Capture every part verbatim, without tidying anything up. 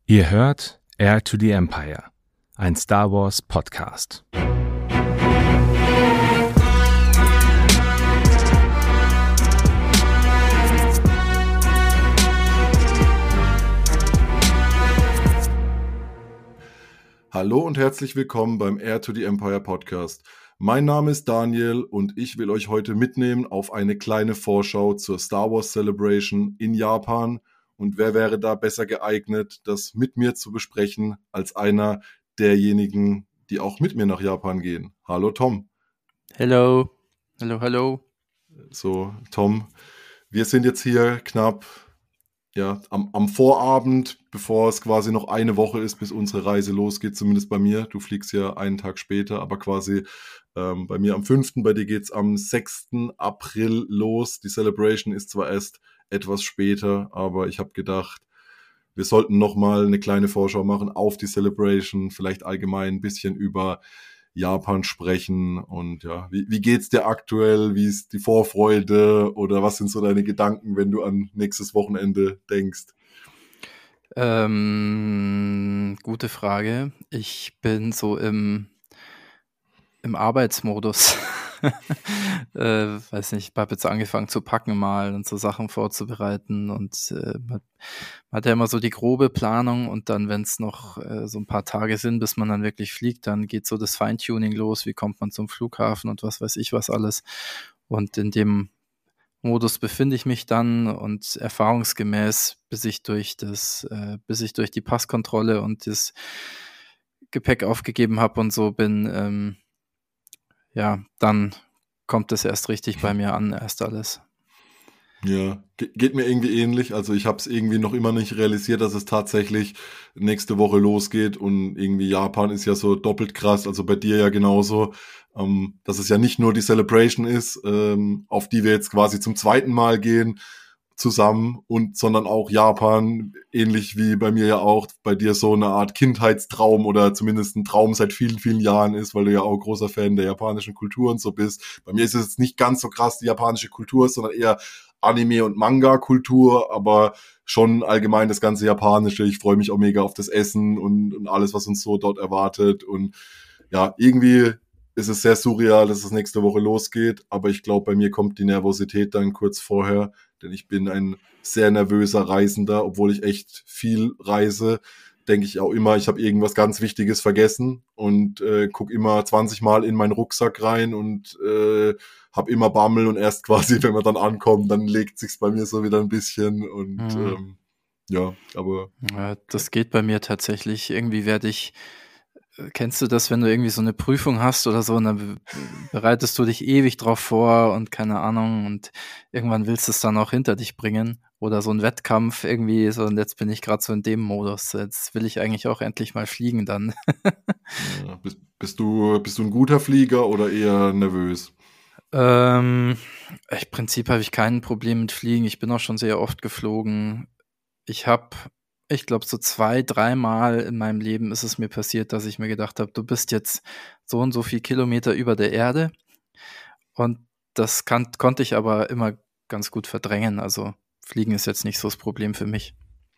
Ihr hört Heir to the Empire, ein Star Wars Podcast. Hallo und herzlich willkommen beim Heir to the Empire Podcast. Mein Name ist Daniel und ich will euch heute mitnehmen auf eine kleine Vorschau zur Star Wars Celebration in Japan. Und wer wäre da besser geeignet, das mit mir zu besprechen, als einer derjenigen, die auch mit mir nach Japan gehen. Hallo Tom. Hello, hallo, hallo. So, Tom, wir sind jetzt hier knapp ja, am, am Vorabend, bevor es quasi noch eine Woche ist, bis unsere Reise losgeht, zumindest bei mir. Du fliegst ja einen Tag später, aber quasi ähm, bei mir am fünften Bei dir geht's am sechsten April los. Die Celebration ist zwar erst etwas später, aber ich habe gedacht, wir sollten nochmal eine kleine Vorschau machen auf die Celebration, vielleicht allgemein ein bisschen über Japan sprechen und ja, wie, wie geht's dir aktuell, wie ist die Vorfreude oder was sind so deine Gedanken, wenn du an nächstes Wochenende denkst? Ähm, gute Frage. Ich bin so im, im Arbeitsmodus. äh, weiß nicht, ich habe jetzt angefangen zu packen mal und so Sachen vorzubereiten und äh, man, man hat ja immer so die grobe Planung und dann, wenn es noch äh, so ein paar Tage sind, bis man dann wirklich fliegt, dann geht so das Feintuning los, wie kommt man zum Flughafen und was weiß ich was alles. Und in dem Modus befinde ich mich dann und erfahrungsgemäß, bis ich durch das, äh, bis ich durch die Passkontrolle und das Gepäck aufgegeben habe und so bin, ähm, ja, dann kommt es erst richtig bei mir an, erst alles. Ja, ge- geht mir irgendwie ähnlich. Also ich habe es irgendwie noch immer nicht realisiert, dass es tatsächlich nächste Woche losgeht und irgendwie Japan ist ja so doppelt krass, also bei dir ja genauso, ähm, dass es ja nicht nur die Celebration ist, ähm, auf die wir jetzt quasi zum zweiten Mal gehen zusammen und sondern auch Japan, ähnlich wie bei mir ja auch, bei dir so eine Art Kindheitstraum oder zumindest ein Traum seit vielen, vielen Jahren ist, weil du ja auch großer Fan der japanischen Kultur und so bist. Bei mir ist es jetzt nicht ganz so krass die japanische Kultur, sondern eher Anime- und Manga-Kultur, aber schon allgemein das ganze Japanische. Ich freue mich auch mega auf das Essen und, und alles, was uns so dort erwartet. Und ja, irgendwie ist es sehr surreal, dass es nächste Woche losgeht, aber ich glaube, bei mir kommt die Nervosität dann kurz vorher, denn ich bin ein sehr nervöser Reisender, obwohl ich echt viel reise, denke ich auch immer, ich habe irgendwas ganz Wichtiges vergessen und äh, gucke immer zwanzig Mal in meinen Rucksack rein und äh, habe immer Bammel und erst quasi, wenn wir dann ankommen, dann legt sich's bei mir so wieder ein bisschen und Mhm. ähm, ja, aber Ja, das geht bei mir tatsächlich. Irgendwie werde ich, äh, kennst du das, wenn du irgendwie so eine Prüfung hast oder so, und dann be- bereitest du dich ewig drauf vor und keine Ahnung und irgendwann willst du es dann auch hinter dich bringen oder so ein Wettkampf irgendwie so und jetzt bin ich gerade so in dem Modus. Jetzt will ich eigentlich auch endlich mal fliegen dann. ja, bist, bist du bist du ein guter Flieger oder eher nervös? Ähm, Im Prinzip habe ich kein Problem mit Fliegen. Ich bin auch schon sehr oft geflogen. Ich habe, ich glaube, so zwei, dreimal in meinem Leben ist es mir passiert, dass ich mir gedacht habe, du bist jetzt so und so viel Kilometer über der Erde. Und das kann, konnte ich aber immer ganz gut verdrängen. Also Fliegen ist jetzt nicht so das Problem für mich.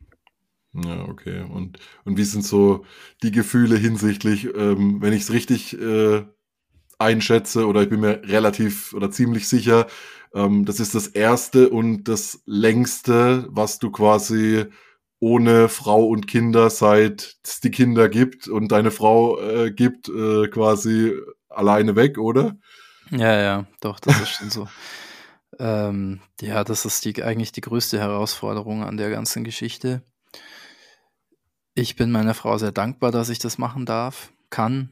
Ja, okay. Und, und wie sind so die Gefühle hinsichtlich, ähm, wenn ich es richtig äh, einschätze, oder ich bin mir relativ oder ziemlich sicher, ähm, das ist das erste und das längste, was du quasi ohne Frau und Kinder, seit es die Kinder gibt und deine Frau äh, gibt, äh, quasi alleine weg, oder? Ja, ja, doch, das ist schon so. Ähm, ja, das ist die, eigentlich die größte Herausforderung an der ganzen Geschichte. Ich bin meiner Frau sehr dankbar, dass ich das machen darf, kann.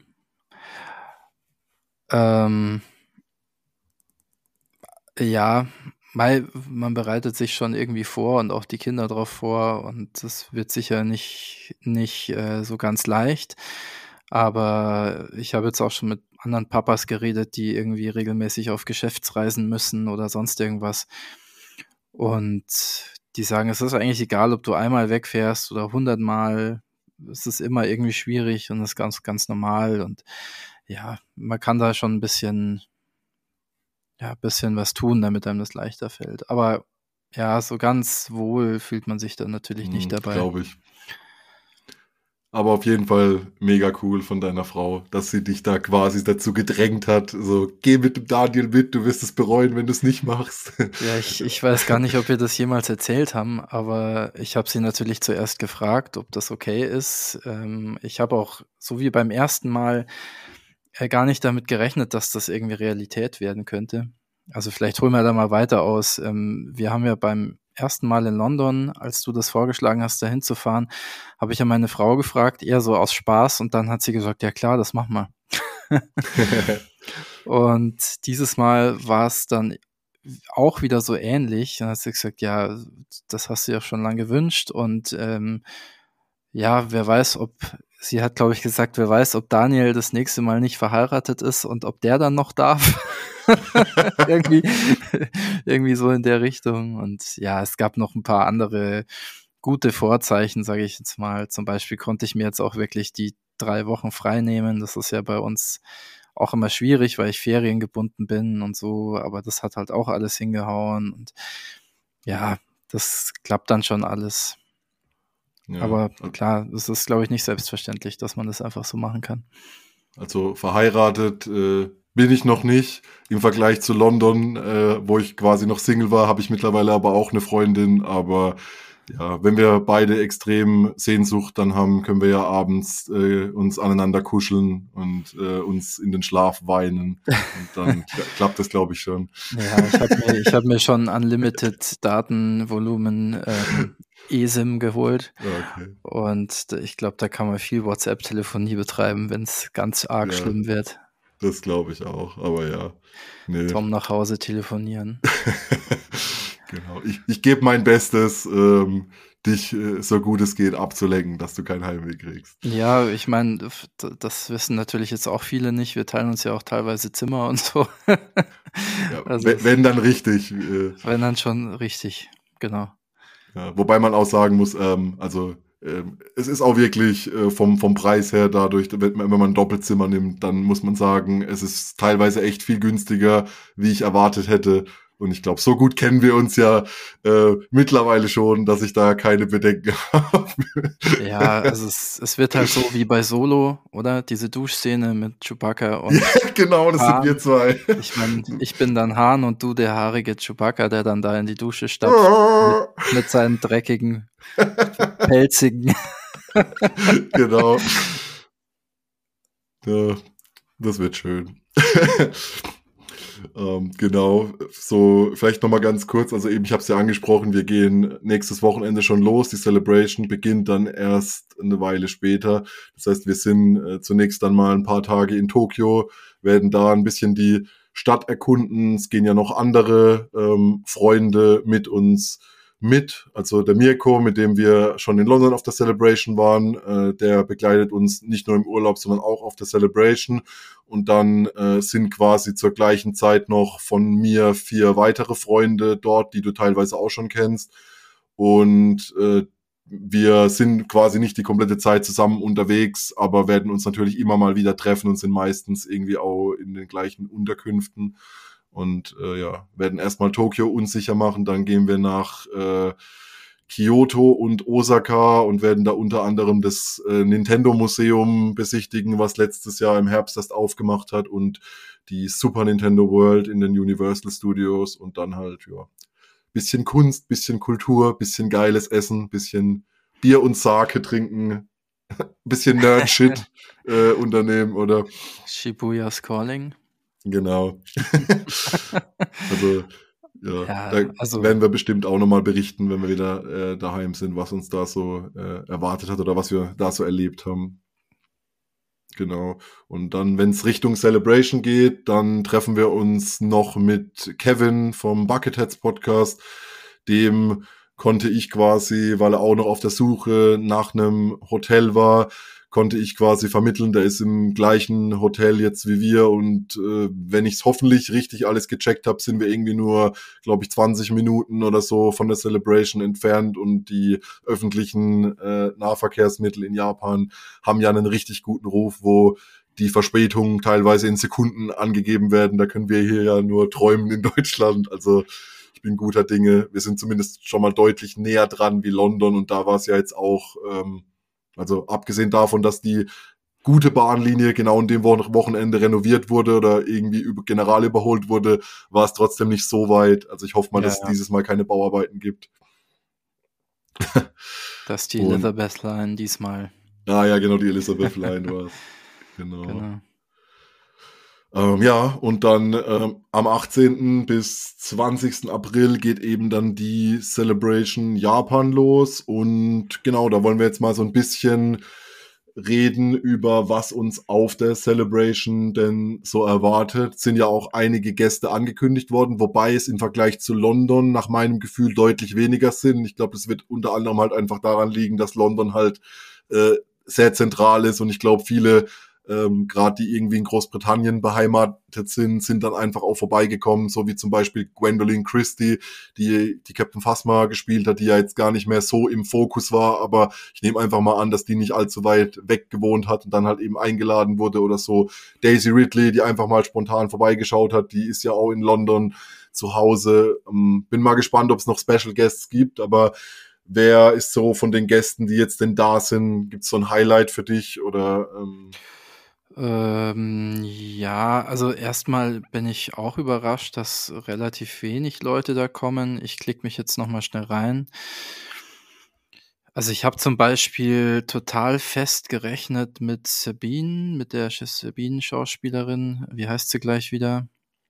Ähm, ja, weil man bereitet sich schon irgendwie vor und auch die Kinder drauf vor und das wird sicher nicht, nicht äh, so ganz leicht. Aber ich habe jetzt auch schon mit anderen Papas geredet, die irgendwie regelmäßig auf Geschäftsreisen müssen oder sonst irgendwas. Und die sagen, es ist eigentlich egal, ob du einmal wegfährst oder hundertmal. Es ist immer irgendwie schwierig und das ist ganz, ganz normal. Und ja, man kann da schon ein bisschen, ja, ein bisschen was tun, damit einem das leichter fällt. Aber ja, so ganz wohl fühlt man sich dann natürlich nicht Hm, dabei. glaube ich. Aber auf jeden Fall mega cool von deiner Frau, dass sie dich da quasi dazu gedrängt hat. So, geh mit dem Daniel mit, du wirst es bereuen, wenn du es nicht machst. Ja, ich, ich weiß gar nicht, ob wir das jemals erzählt haben, aber ich habe sie natürlich zuerst gefragt, ob das okay ist. Ähm, ich habe auch, so wie beim ersten Mal, äh, gar nicht damit gerechnet, dass das irgendwie Realität werden könnte. Also vielleicht holen wir da mal weiter aus. Ähm, wir haben ja beim ersten Mal in London, als du das vorgeschlagen hast, dahin zu fahren, habe ich ja meine Frau gefragt, eher so aus Spaß, und dann hat sie gesagt, ja klar, das machen wir. Und dieses Mal war es dann auch wieder so ähnlich. Dann hat sie gesagt, ja, das hast du ja schon lange gewünscht, und ähm, ja, wer weiß, ob, sie hat, glaube ich, gesagt, wer weiß, ob Daniel das nächste Mal nicht verheiratet ist und ob der dann noch darf. irgendwie, irgendwie so in der Richtung. Und ja, es gab noch ein paar andere gute Vorzeichen, sage ich jetzt mal. Zum Beispiel konnte ich mir jetzt auch wirklich die drei Wochen frei nehmen. Das ist ja bei uns auch immer schwierig, weil ich feriengebunden bin und so. Aber das hat halt auch alles hingehauen. Und ja, das klappt dann schon alles. Ja, Aber klar, es ist, glaube ich, nicht selbstverständlich, dass man das einfach so machen kann. also verheiratet äh, bin ich noch nicht. Im Vergleich zu London, äh, wo ich quasi noch Single war, habe ich mittlerweile aber auch eine Freundin. Aber ja, wenn wir beide extrem Sehnsucht dann haben, können wir ja abends äh, uns aneinander kuscheln und äh, uns in den Schlaf weinen. Und dann klappt das, glaube ich, schon. Ja, ich habe mir, ich hab mir schon Unlimited Datenvolumen ähm, eSIM geholt. Okay. Und ich glaube, da kann man viel WhatsApp-Telefonie betreiben, wenn es ganz arg Ja. schlimm wird. Das glaube ich auch, aber ja. Nee. Tom nach Hause telefonieren. Genau. Ich, ich gebe mein Bestes, ähm, dich äh, so gut es geht abzulenken, dass du kein Heimweh kriegst. Ja, ich meine, das wissen natürlich jetzt auch viele nicht. Wir teilen uns ja auch teilweise Zimmer und so. Ja, Also wenn, wenn dann richtig. Äh, wenn dann schon richtig, genau. Ja, wobei man auch sagen muss, ähm, also ähm, es ist auch wirklich äh, vom, vom Preis her dadurch, wenn, wenn man ein Doppelzimmer nimmt, dann muss man sagen, es ist teilweise echt viel günstiger, wie ich erwartet hätte. Und ich glaube, so gut kennen wir uns ja äh, mittlerweile schon, dass ich da keine Bedenken habe. Ja, also es, es wird halt so wie bei Solo, oder? Diese Duschszene mit Chewbacca und Ja, genau, das Hahn. sind wir zwei. Ich meine, ich bin dann Hahn und du der haarige Chewbacca, der dann da in die Dusche stapft mit, mit seinen dreckigen, pelzigen. Genau. Ja, das wird schön. ähm, genau, so vielleicht nochmal ganz kurz, also eben, ich habe es ja angesprochen, wir gehen nächstes Wochenende schon los, die Celebration beginnt dann erst eine Weile später, das heißt, wir sind äh, zunächst dann mal ein paar Tage in Tokio, werden da ein bisschen die Stadt erkunden, es gehen ja noch andere ähm, Freunde mit uns mit, also der Mirko, mit dem wir schon in London auf der Celebration waren, äh, der begleitet uns nicht nur im Urlaub, sondern auch auf der Celebration. Und dann äh, sind quasi zur gleichen Zeit noch von mir vier weitere Freunde dort, die du teilweise auch schon kennst. Und äh, wir sind quasi nicht die komplette Zeit zusammen unterwegs, aber werden uns natürlich immer mal wieder treffen und sind meistens irgendwie auch in den gleichen Unterkünften. Und äh, ja, werden erstmal Tokio unsicher machen, dann gehen wir nach äh, Kyoto und Osaka und werden da unter anderem das äh, Nintendo-Museum besichtigen, was letztes Jahr im Herbst erst aufgemacht hat, und die Super Nintendo World in den Universal Studios, und dann halt, ja, bisschen Kunst, bisschen Kultur, bisschen geiles Essen, bisschen Bier und Sake trinken, bisschen Nerd-Shit äh, unternehmen, oder? Shibuya's Calling. Genau. also, ja, Ja, da also- werden wir bestimmt auch nochmal berichten, wenn wir wieder äh, daheim sind, was uns da so äh, erwartet hat oder was wir da so erlebt haben. Genau. Und dann, wenn es Richtung Celebration geht, dann treffen wir uns noch mit Kevin vom Bucketheads Podcast. Dem konnte ich quasi, weil er auch noch auf der Suche nach einem Hotel war, konnte ich quasi vermitteln, der ist im gleichen Hotel jetzt wie wir, und äh, wenn ich es hoffentlich richtig alles gecheckt habe, sind wir irgendwie nur, glaube ich, zwanzig Minuten oder so von der Celebration entfernt, und die öffentlichen äh, Nahverkehrsmittel in Japan haben ja einen richtig guten Ruf, wo die Verspätungen teilweise in Sekunden angegeben werden. Da können wir hier ja nur träumen in Deutschland. Also ich bin guter Dinge. Wir sind zumindest schon mal deutlich näher dran wie London, und da war es ja jetzt auch ähm, Also abgesehen davon, dass die gute Bahnlinie genau in dem Wochenende renoviert wurde oder irgendwie über, general überholt wurde, war es trotzdem nicht so weit. Also ich hoffe mal, Ja, dass es ja. dieses Mal keine Bauarbeiten gibt. Das ist die Und- Elizabeth Line diesmal. Ah ja, genau, die Elizabeth Line war es. Genau. Genau. Ähm, ja, und dann ähm, am achtzehnten bis zwanzigsten April geht eben dann die Celebration Japan los. Und genau, da wollen wir jetzt mal so ein bisschen reden über, was uns auf der Celebration denn so erwartet. Sind ja auch einige Gäste angekündigt worden, wobei es im Vergleich zu London nach meinem Gefühl deutlich weniger sind. Ich glaube, das wird unter anderem halt einfach daran liegen, dass London halt äh, sehr zentral ist und ich glaube, viele ähm, gerade die irgendwie in Großbritannien beheimatet sind, sind dann einfach auch vorbeigekommen, so wie zum Beispiel Gwendolyn Christie, die die Captain Phasma gespielt hat, die ja jetzt gar nicht mehr so im Fokus war, aber ich nehme einfach mal an, dass die nicht allzu weit weg gewohnt hat und dann halt eben eingeladen wurde oder so. Daisy Ridley, die einfach mal spontan vorbeigeschaut hat, die ist ja auch in London zu Hause. Ähm, bin mal gespannt, ob es noch Special Guests gibt, aber wer ist so von den Gästen, die jetzt denn da sind, gibt's so ein Highlight für dich oder ähm Ähm, ja, also erstmal bin ich auch überrascht, dass relativ wenig Leute da kommen. Ich klicke mich jetzt noch mal schnell rein. Also ich habe zum Beispiel total fest gerechnet mit Sabine, mit der Sch- Sabine-Schauspielerin. Wie heißt sie gleich wieder?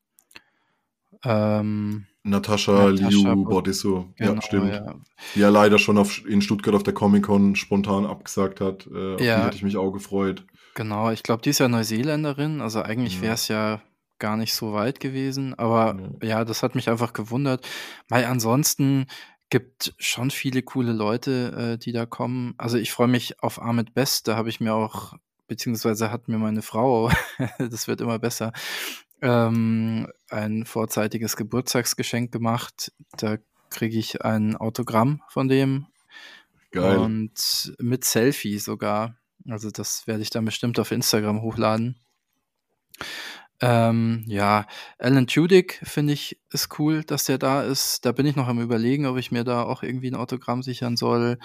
Ähm, Natascha Natascha Liu Bod- Bordissu, ja, genau, stimmt. ja. Die ja leider schon auf, in Stuttgart auf der Comic-Con spontan abgesagt hat. Äh, auf die Ja, hätte ich mich auch gefreut. genau. Ich glaube, die ist ja Neuseeländerin. Also eigentlich Ja. wäre es ja gar nicht so weit gewesen. Aber Ja. ja, das hat mich einfach gewundert. Weil ansonsten gibt schon viele coole Leute, äh, die da kommen. Also ich freue mich auf Ahmed Best. Da habe ich mir auch, beziehungsweise hat mir meine Frau, das wird immer besser, ähm, ein vorzeitiges Geburtstagsgeschenk gemacht. Da kriege ich ein Autogramm von dem Geil. und mit Selfie sogar. Also das werde ich dann bestimmt auf Instagram hochladen. Ähm, ja, Alan Tudyk finde ich ist cool, dass der da ist. Da bin ich noch am Überlegen, ob ich mir da auch irgendwie ein Autogramm sichern soll.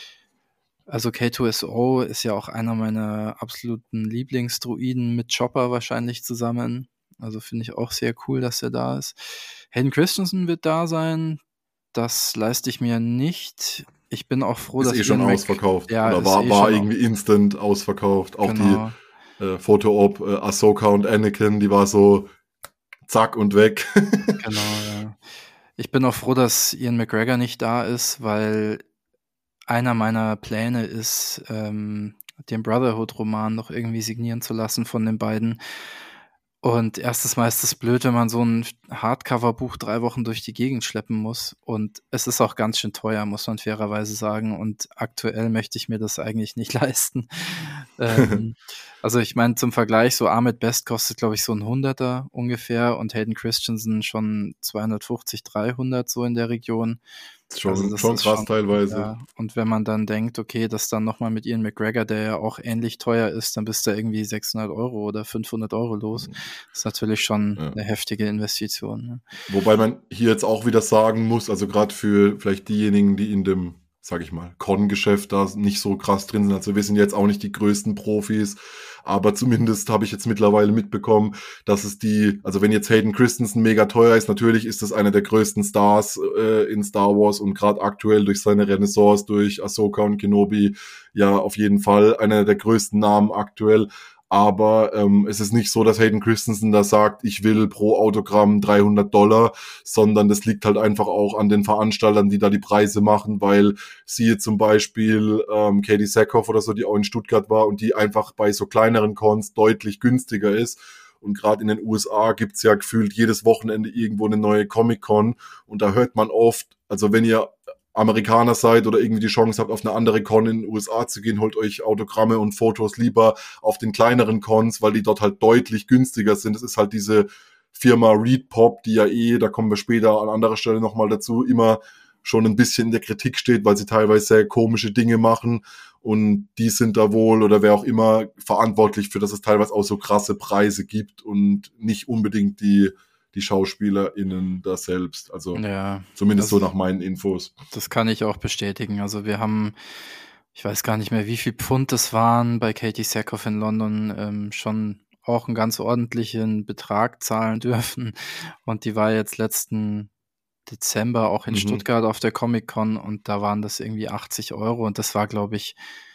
Also K zwei S O ist ja auch einer meiner absoluten Lieblingsdruiden mit Chopper wahrscheinlich zusammen. Also finde ich auch sehr cool, dass er da ist. Hayden Christensen wird da sein. Das leiste ich mir nicht. Ich bin auch froh, Ist dass eh schon Ian Mc ausverkauft. ja, Oder ist war, eh war schon au irgendwie instant ausverkauft. Auch genau. die äh, Foto-Op äh, Ahsoka und Anakin, die war so zack und weg. Genau, ja. Ich bin auch froh, dass Ian McGregor nicht da ist, weil einer meiner Pläne ist, ähm, den Brotherhood-Roman noch irgendwie signieren zu lassen von den beiden. Und erstes Mal ist es blöd, wenn man so ein Hardcover-Buch drei Wochen durch die Gegend schleppen muss. Und es ist auch ganz schön teuer, muss man fairerweise sagen. Und aktuell möchte ich mir das eigentlich nicht leisten. ähm, also ich meine, zum Vergleich, so Ahmed Best kostet, glaube ich, so ein Hunderter ungefähr und Hayden Christensen schon zweihundertfünfzig, dreihundert so in der Region. schon, Also das schon ist krass schon, teilweise. ja. Und wenn man dann denkt, okay, das dann nochmal mit Ian McGregor, der ja auch ähnlich teuer ist, dann bist du irgendwie sechshundert Euro oder fünfhundert Euro los. Das ist natürlich schon Ja. eine heftige Investition. Ne? Wobei man hier jetzt auch wieder sagen muss, also gerade für vielleicht diejenigen, die in dem, sag ich mal, Con-Geschäft da nicht so krass drin sind. Also wir sind jetzt auch nicht die größten Profis, aber zumindest habe ich jetzt mittlerweile mitbekommen, dass es die, also wenn jetzt Hayden Christensen mega teuer ist, natürlich ist das einer der größten Stars äh, in Star Wars und gerade aktuell durch seine Renaissance, durch Ahsoka und Kenobi, ja auf jeden Fall einer der größten Namen aktuell. Aber ähm, es ist nicht so, dass Hayden Christensen da sagt, ich will pro Autogramm dreihundert Dollar, sondern das liegt halt einfach auch an den Veranstaltern, die da die Preise machen, weil siehe zum Beispiel ähm, Katie Sackhoff oder so, die auch in Stuttgart war und die einfach bei so kleineren Cons deutlich günstiger ist. Und gerade in den U S A gibt's ja gefühlt jedes Wochenende irgendwo eine neue Comic-Con und da hört man oft, also wenn ihr Amerikaner seid oder irgendwie die Chance habt, auf eine andere Con in den U S A zu gehen, holt euch Autogramme und Fotos lieber auf den kleineren Cons, weil die dort halt deutlich günstiger sind. Das ist halt diese Firma Reed Pop, die ja eh, da kommen wir später an anderer Stelle nochmal dazu, immer schon ein bisschen in der Kritik steht, weil sie teilweise sehr komische Dinge machen und die sind da wohl oder wer auch immer verantwortlich für, dass es teilweise auch so krasse Preise gibt und nicht unbedingt die die SchauspielerInnen da selbst. Also Ja, zumindest also so nach meinen Infos. das kann ich auch bestätigen. Also wir haben ich weiß gar nicht mehr, wie viel Pfund das waren bei Katie Sackhoff in London, ähm, schon auch einen ganz ordentlichen Betrag zahlen dürfen. Und die war jetzt letzten Dezember auch in Mhm. Stuttgart auf der Comic-Con und da waren das irgendwie achtzig Euro und das war, glaube ich,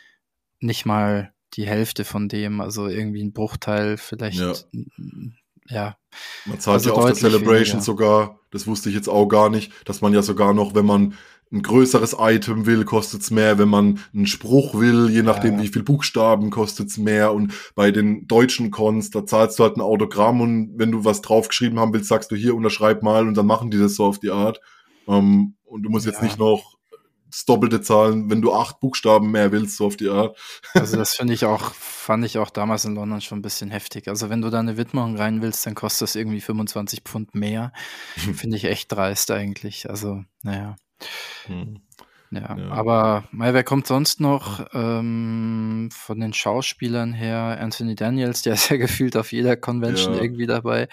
nicht mal die Hälfte von dem, also irgendwie ein Bruchteil vielleicht, Ja. mm, ja, Man zahlt also ja auf der deutlich Celebration weniger. sogar, das wusste ich jetzt auch gar nicht, dass man ja sogar noch, wenn man ein größeres Item will, kostet's mehr, wenn man einen Spruch will, je nachdem Ja. wie viel Buchstaben, kostet's mehr. Und bei den deutschen Cons, da zahlst du halt ein Autogramm und wenn du was draufgeschrieben haben willst, sagst du hier, unterschreib mal und dann machen die das so auf die Art. Ähm, und du musst jetzt Ja. nicht noch das Doppelte zahlen, wenn du acht Buchstaben mehr willst, so auf die Art. Also das finde ich auch, fand ich auch damals in London schon ein bisschen heftig. Also wenn du da eine Widmung rein willst, dann kostet das irgendwie fünfundzwanzig Pfund mehr. Finde ich echt dreist eigentlich. Also, naja. Hm. Ja, Ja. aber mei, wer kommt sonst noch ähm, von den Schauspielern her? Anthony Daniels, der ist ja gefühlt auf jeder Convention Ja. irgendwie dabei.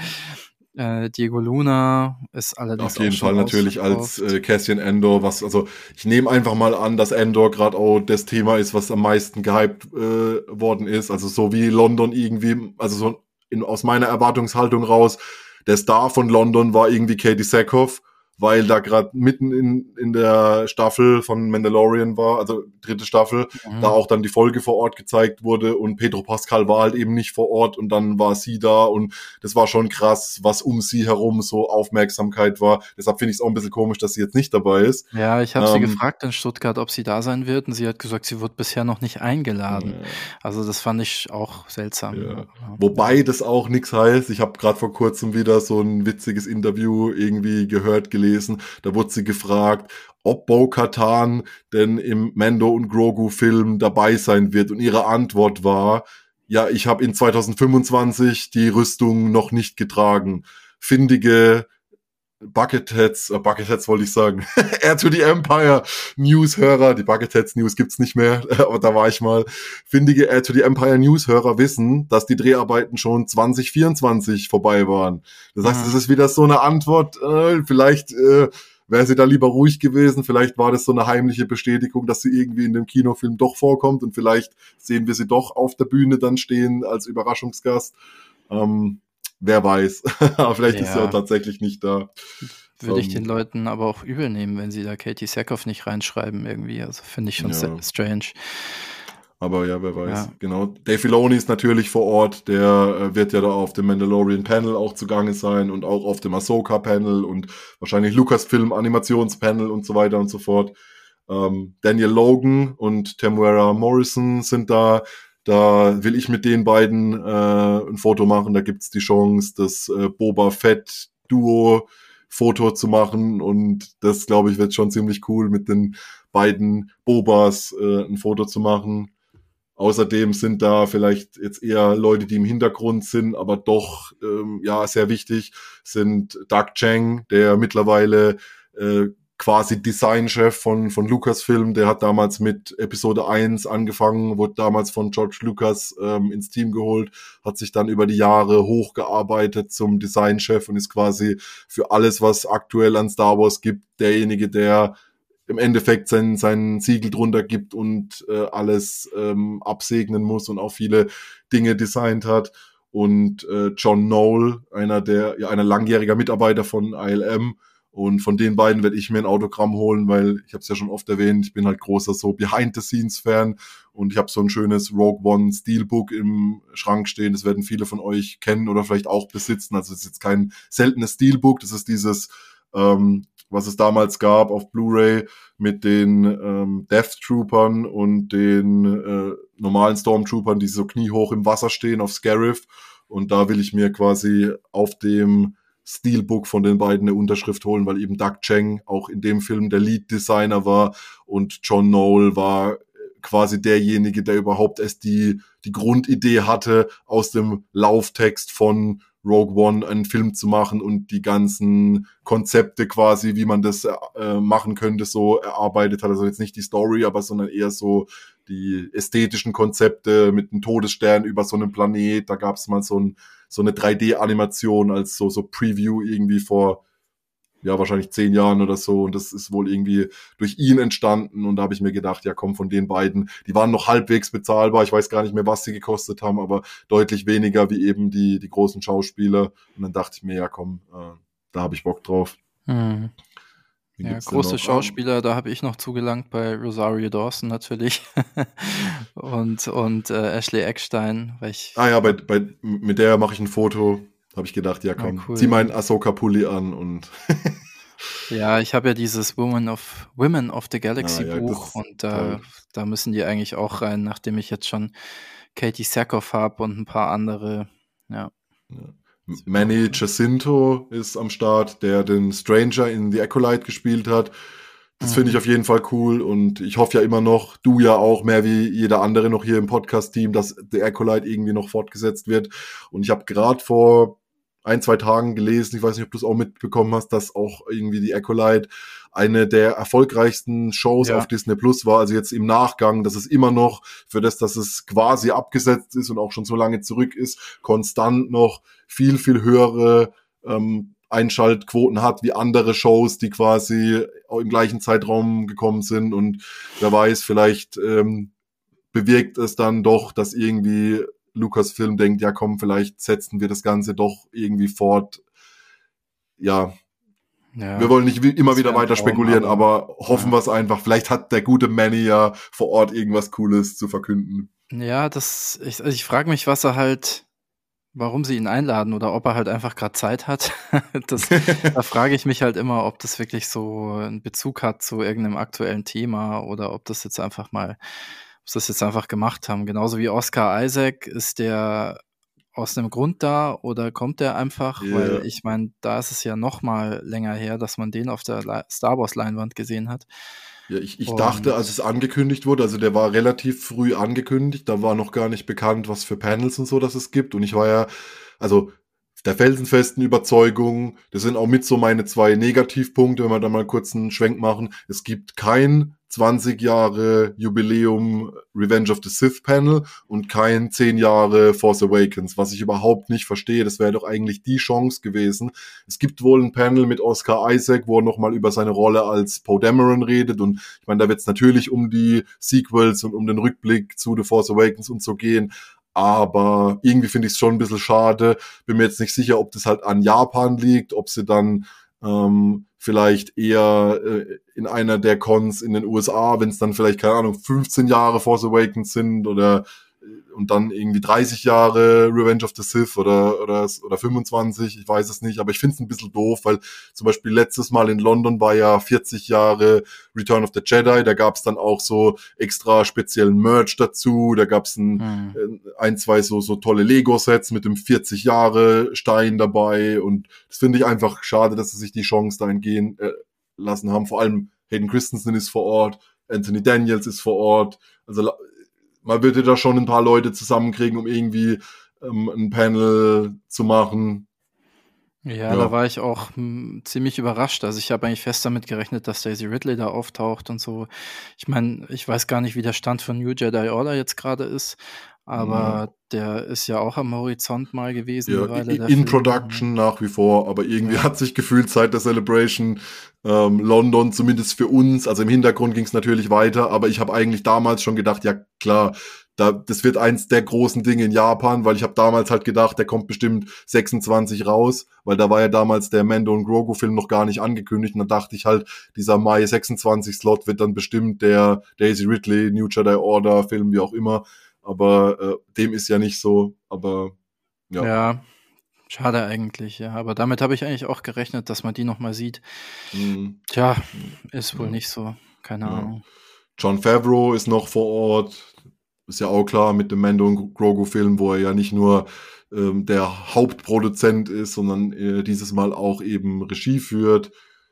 Äh, Diego Luna ist allerdings Auf jeden auch schon Fall natürlich als ausverkauft. äh, Cassian Andor, was, also ich nehme einfach mal an, dass Andor gerade auch das Thema ist, was am meisten gehypt äh, worden ist. Also so wie London irgendwie, also so in, aus meiner Erwartungshaltung raus, der Star von London war irgendwie Katie Sackhoff, weil da gerade mitten in, in der Staffel von Mandalorian war, also dritte Staffel, Mhm. da auch dann die Folge vor Ort gezeigt wurde und Pedro Pascal war halt eben nicht vor Ort und dann war sie da und das war schon krass, was um sie herum so Aufmerksamkeit war. Deshalb finde ich es auch ein bisschen komisch, dass sie jetzt nicht dabei ist. Ja, ich habe sie Ähm, gefragt in Stuttgart, ob sie da sein wird und sie hat gesagt, sie wird bisher noch nicht eingeladen. Ja. Also das fand ich auch seltsam. Ja. Aber, Wobei ja. das auch nichts heißt. Ich habe gerade vor kurzem wieder so ein witziges Interview irgendwie gehört, gelesen. Da wurde sie gefragt, ob Bo-Katan denn im Mando und Grogu-Film dabei sein wird. Und ihre Antwort war, ja, ich habe in zwanzig fünfundzwanzig die Rüstung noch nicht getragen. Findige Bucketheads, äh, Bucketheads wollte ich sagen, Air to the Empire News-Hörer, die Bucketheads News gibt's nicht mehr, aber da war ich mal, findige Air to the Empire News-Hörer wissen, dass die Dreharbeiten schon zwanzig vierundzwanzig vorbei waren. Das heißt, Mhm. das ist wieder so eine Antwort, äh, vielleicht äh, wäre sie da lieber ruhig gewesen, vielleicht war das so eine heimliche Bestätigung, dass sie irgendwie in dem Kinofilm doch vorkommt und vielleicht sehen wir sie doch auf der Bühne dann stehen als Überraschungsgast. Ähm, Wer weiß. Aber vielleicht ist sie Ja. auch tatsächlich nicht da. Würde ich Ähm, den Leuten aber auch übel nehmen, wenn sie da Katie Sackhoff nicht reinschreiben irgendwie. Also finde ich schon Ja. sehr strange. Aber ja, wer weiß. Ja. Genau. Dave Filoni ist natürlich vor Ort. Der äh, wird ja da auf dem Mandalorian Panel auch zugange sein und auch auf dem Ahsoka Panel und wahrscheinlich Lucasfilm Animationspanel und so weiter und so fort. Ähm, Daniel Logan und Temuera Morrison sind da. Da will ich mit den beiden äh, ein Foto machen. Da gibt's die Chance, das äh, Boba Fett Duo Foto zu machen. Und das, glaube ich, wird schon ziemlich cool, mit den beiden Bobas äh, ein Foto zu machen. Außerdem sind da vielleicht jetzt eher Leute, die im Hintergrund sind, aber doch ähm, ja sehr wichtig, sind Doug Chang, der mittlerweile äh, quasi Designchef von von Lucasfilm, der hat damals mit Episode eins angefangen, wurde damals von George Lucas ähm, ins Team geholt, hat sich dann über die Jahre hochgearbeitet zum Designchef und ist quasi für alles, was aktuell an Star Wars gibt, derjenige, der im Endeffekt sein, sein Siegel drunter gibt und äh, alles ähm, absegnen muss und auch viele Dinge designt hat. Und äh, John Knoll, einer der, ja, einer langjähriger Mitarbeiter von I L M. Und von den beiden werde ich mir ein Autogramm holen, weil ich habe es ja schon oft erwähnt, ich bin halt großer so Behind-the-Scenes-Fan und ich habe so ein schönes Rogue One Steelbook im Schrank stehen. Das werden viele von euch kennen oder vielleicht auch besitzen. Also es ist jetzt kein seltenes Steelbook, das ist dieses ähm, was es damals gab auf Blu-ray mit den ähm, Death Troopern und den äh, normalen Stormtroopern, die so kniehoch im Wasser stehen auf Scarif. Und da will ich mir quasi auf dem Steelbook von den beiden eine Unterschrift holen, weil eben Doug Chang auch in dem Film der Lead-Designer war und John Knoll war quasi derjenige, der überhaupt erst die, die Grundidee hatte, aus dem Lauftext von Rogue One einen Film zu machen und die ganzen Konzepte quasi, wie man das äh, machen könnte, so erarbeitet hat. Also jetzt nicht die Story, aber sondern eher so die ästhetischen Konzepte mit einem Todesstern über so einem Planet. Da gab es mal so, ein, so eine drei D-Animation als so, so Preview irgendwie vor ja, wahrscheinlich zehn Jahren oder so. Und das ist wohl irgendwie durch ihn entstanden. Und da habe ich mir gedacht, ja komm, von den beiden, die waren noch halbwegs bezahlbar. Ich weiß gar nicht mehr, was sie gekostet haben, aber deutlich weniger wie eben die, die großen Schauspieler. Und dann dachte ich mir, ja komm, äh, da habe ich Bock drauf. Hm. Ja, große Schauspieler, da habe ich noch zugelangt bei Rosario Dawson natürlich und, und äh, Ashley Eckstein. Weil ich, ah ja, bei, bei, mit der mache ich ein Foto. Habe ich gedacht, ja komm, ah, cool. Zieh meinen Ahsoka-Pulli an und ja, ich habe ja dieses Women of Women of the Galaxy ah, ja, Buch und da, da müssen die eigentlich auch rein, nachdem ich jetzt schon Katie Sackhoff habe und ein paar andere, ja. ja. Manny Jacinto ist am Start, der den Stranger in The Acolyte gespielt hat. Das mhm. finde ich auf jeden Fall cool und ich hoffe ja immer noch, du ja auch, mehr wie jeder andere noch hier im Podcast-Team, dass The Acolyte irgendwie noch fortgesetzt wird. Und ich habe gerade vor ein, zwei Tagen gelesen, ich weiß nicht, ob du es auch mitbekommen hast, dass auch irgendwie die Acolyte eine der erfolgreichsten Shows ja. auf Disney Plus war, also jetzt im Nachgang, dass es immer noch, für das, dass es quasi abgesetzt ist und auch schon so lange zurück ist, konstant noch viel, viel höhere ähm, Einschaltquoten hat, wie andere Shows, die quasi im gleichen Zeitraum gekommen sind und wer weiß, vielleicht ähm, bewirkt es dann doch, dass irgendwie Lucasfilm denkt, ja komm, vielleicht setzen wir das Ganze doch irgendwie fort. Ja, ja wir wollen nicht immer wieder weiter Traum, spekulieren, aber, aber hoffen ja. wir es einfach. Vielleicht hat der gute Manny ja vor Ort irgendwas Cooles zu verkünden. Ja, das, ich, ich frage mich, was er halt, warum sie ihn einladen oder ob er halt einfach gerade Zeit hat. das, da frage ich mich halt immer, ob das wirklich so einen Bezug hat zu irgendeinem aktuellen Thema oder ob das jetzt einfach mal ob sie das jetzt einfach gemacht haben. Genauso wie Oscar Isaac, ist der aus einem Grund da oder kommt der einfach? Yeah. Weil ich meine, da ist es ja noch mal länger her, dass man den auf der Star Wars Leinwand gesehen hat. Ja, ich, ich dachte, als es angekündigt wurde, also der war relativ früh angekündigt, da war noch gar nicht bekannt, was für Panels und so das es gibt. Und ich war ja, also der felsenfesten Überzeugung, das sind auch mit so meine zwei Negativpunkte, wenn wir da mal kurz einen Schwenk machen. Es gibt kein zwanzig Jahre Jubiläum Revenge of the Sith Panel und kein zehn Jahre Force Awakens, was ich überhaupt nicht verstehe. Das wäre doch eigentlich die Chance gewesen. Es gibt wohl ein Panel mit Oscar Isaac, wo er nochmal über seine Rolle als Poe Dameron redet und ich meine, da wird es natürlich um die Sequels und um den Rückblick zu The Force Awakens und so gehen. Aber irgendwie finde ich es schon ein bisschen schade. Bin mir jetzt nicht sicher, ob das halt an Japan liegt, ob sie dann ähm, vielleicht eher äh, in einer der Cons in den U S A, wenn es dann vielleicht, keine Ahnung, fünfzehn Jahre Force Awakens sind oder und dann irgendwie dreißig Jahre Revenge of the Sith oder oder oder fünfundzwanzig, ich weiß es nicht, aber ich finde es ein bisschen doof, weil zum Beispiel letztes Mal in London war ja vierzig Jahre Return of the Jedi, da gab es dann auch so extra speziellen Merch dazu, da gab es ein, mhm. ein, zwei so so tolle Lego-Sets mit dem vierzig Jahre Stein dabei und das finde ich einfach schade, dass sie sich die Chance da entgehen äh, lassen haben, vor allem Hayden Christensen ist vor Ort, Anthony Daniels ist vor Ort, also man würde da schon ein paar Leute zusammenkriegen, um irgendwie ähm, ein Panel zu machen. Ja, ja, da war ich auch m, ziemlich überrascht. Also ich habe eigentlich fest damit gerechnet, dass Daisy Ridley da auftaucht und so. Ich meine, ich weiß gar nicht, wie der Stand von New Jedi Order jetzt gerade ist, aber ja. der ist ja auch am Horizont mal gewesen. Ja, in Film. Production nach wie vor, aber irgendwie ja. hat sich gefühlt seit der Celebration ähm, London, zumindest für uns, also im Hintergrund ging es natürlich weiter, aber ich habe eigentlich damals schon gedacht, ja klar, da, das wird eins der großen Dinge in Japan, weil ich habe damals halt gedacht, der kommt bestimmt sechsundzwanzig raus, weil da war ja damals der Mando und Grogu Film noch gar nicht angekündigt und dann dachte ich halt, dieser Mai sechsundzwanzig Slot wird dann bestimmt der Daisy Ridley, New Jedi Order Film, wie auch immer, aber äh, dem ist ja nicht so, aber ja. Ja, schade eigentlich, ja, aber damit habe ich eigentlich auch gerechnet, dass man die nochmal sieht. Mhm. Tja, ist wohl ja. nicht so, keine ja. Ahnung. Jon Favreau ist noch vor Ort, ist ja auch klar mit dem Mando und Grogu Film, wo er ja nicht nur ähm, der Hauptproduzent ist, sondern äh, dieses Mal auch eben Regie führt.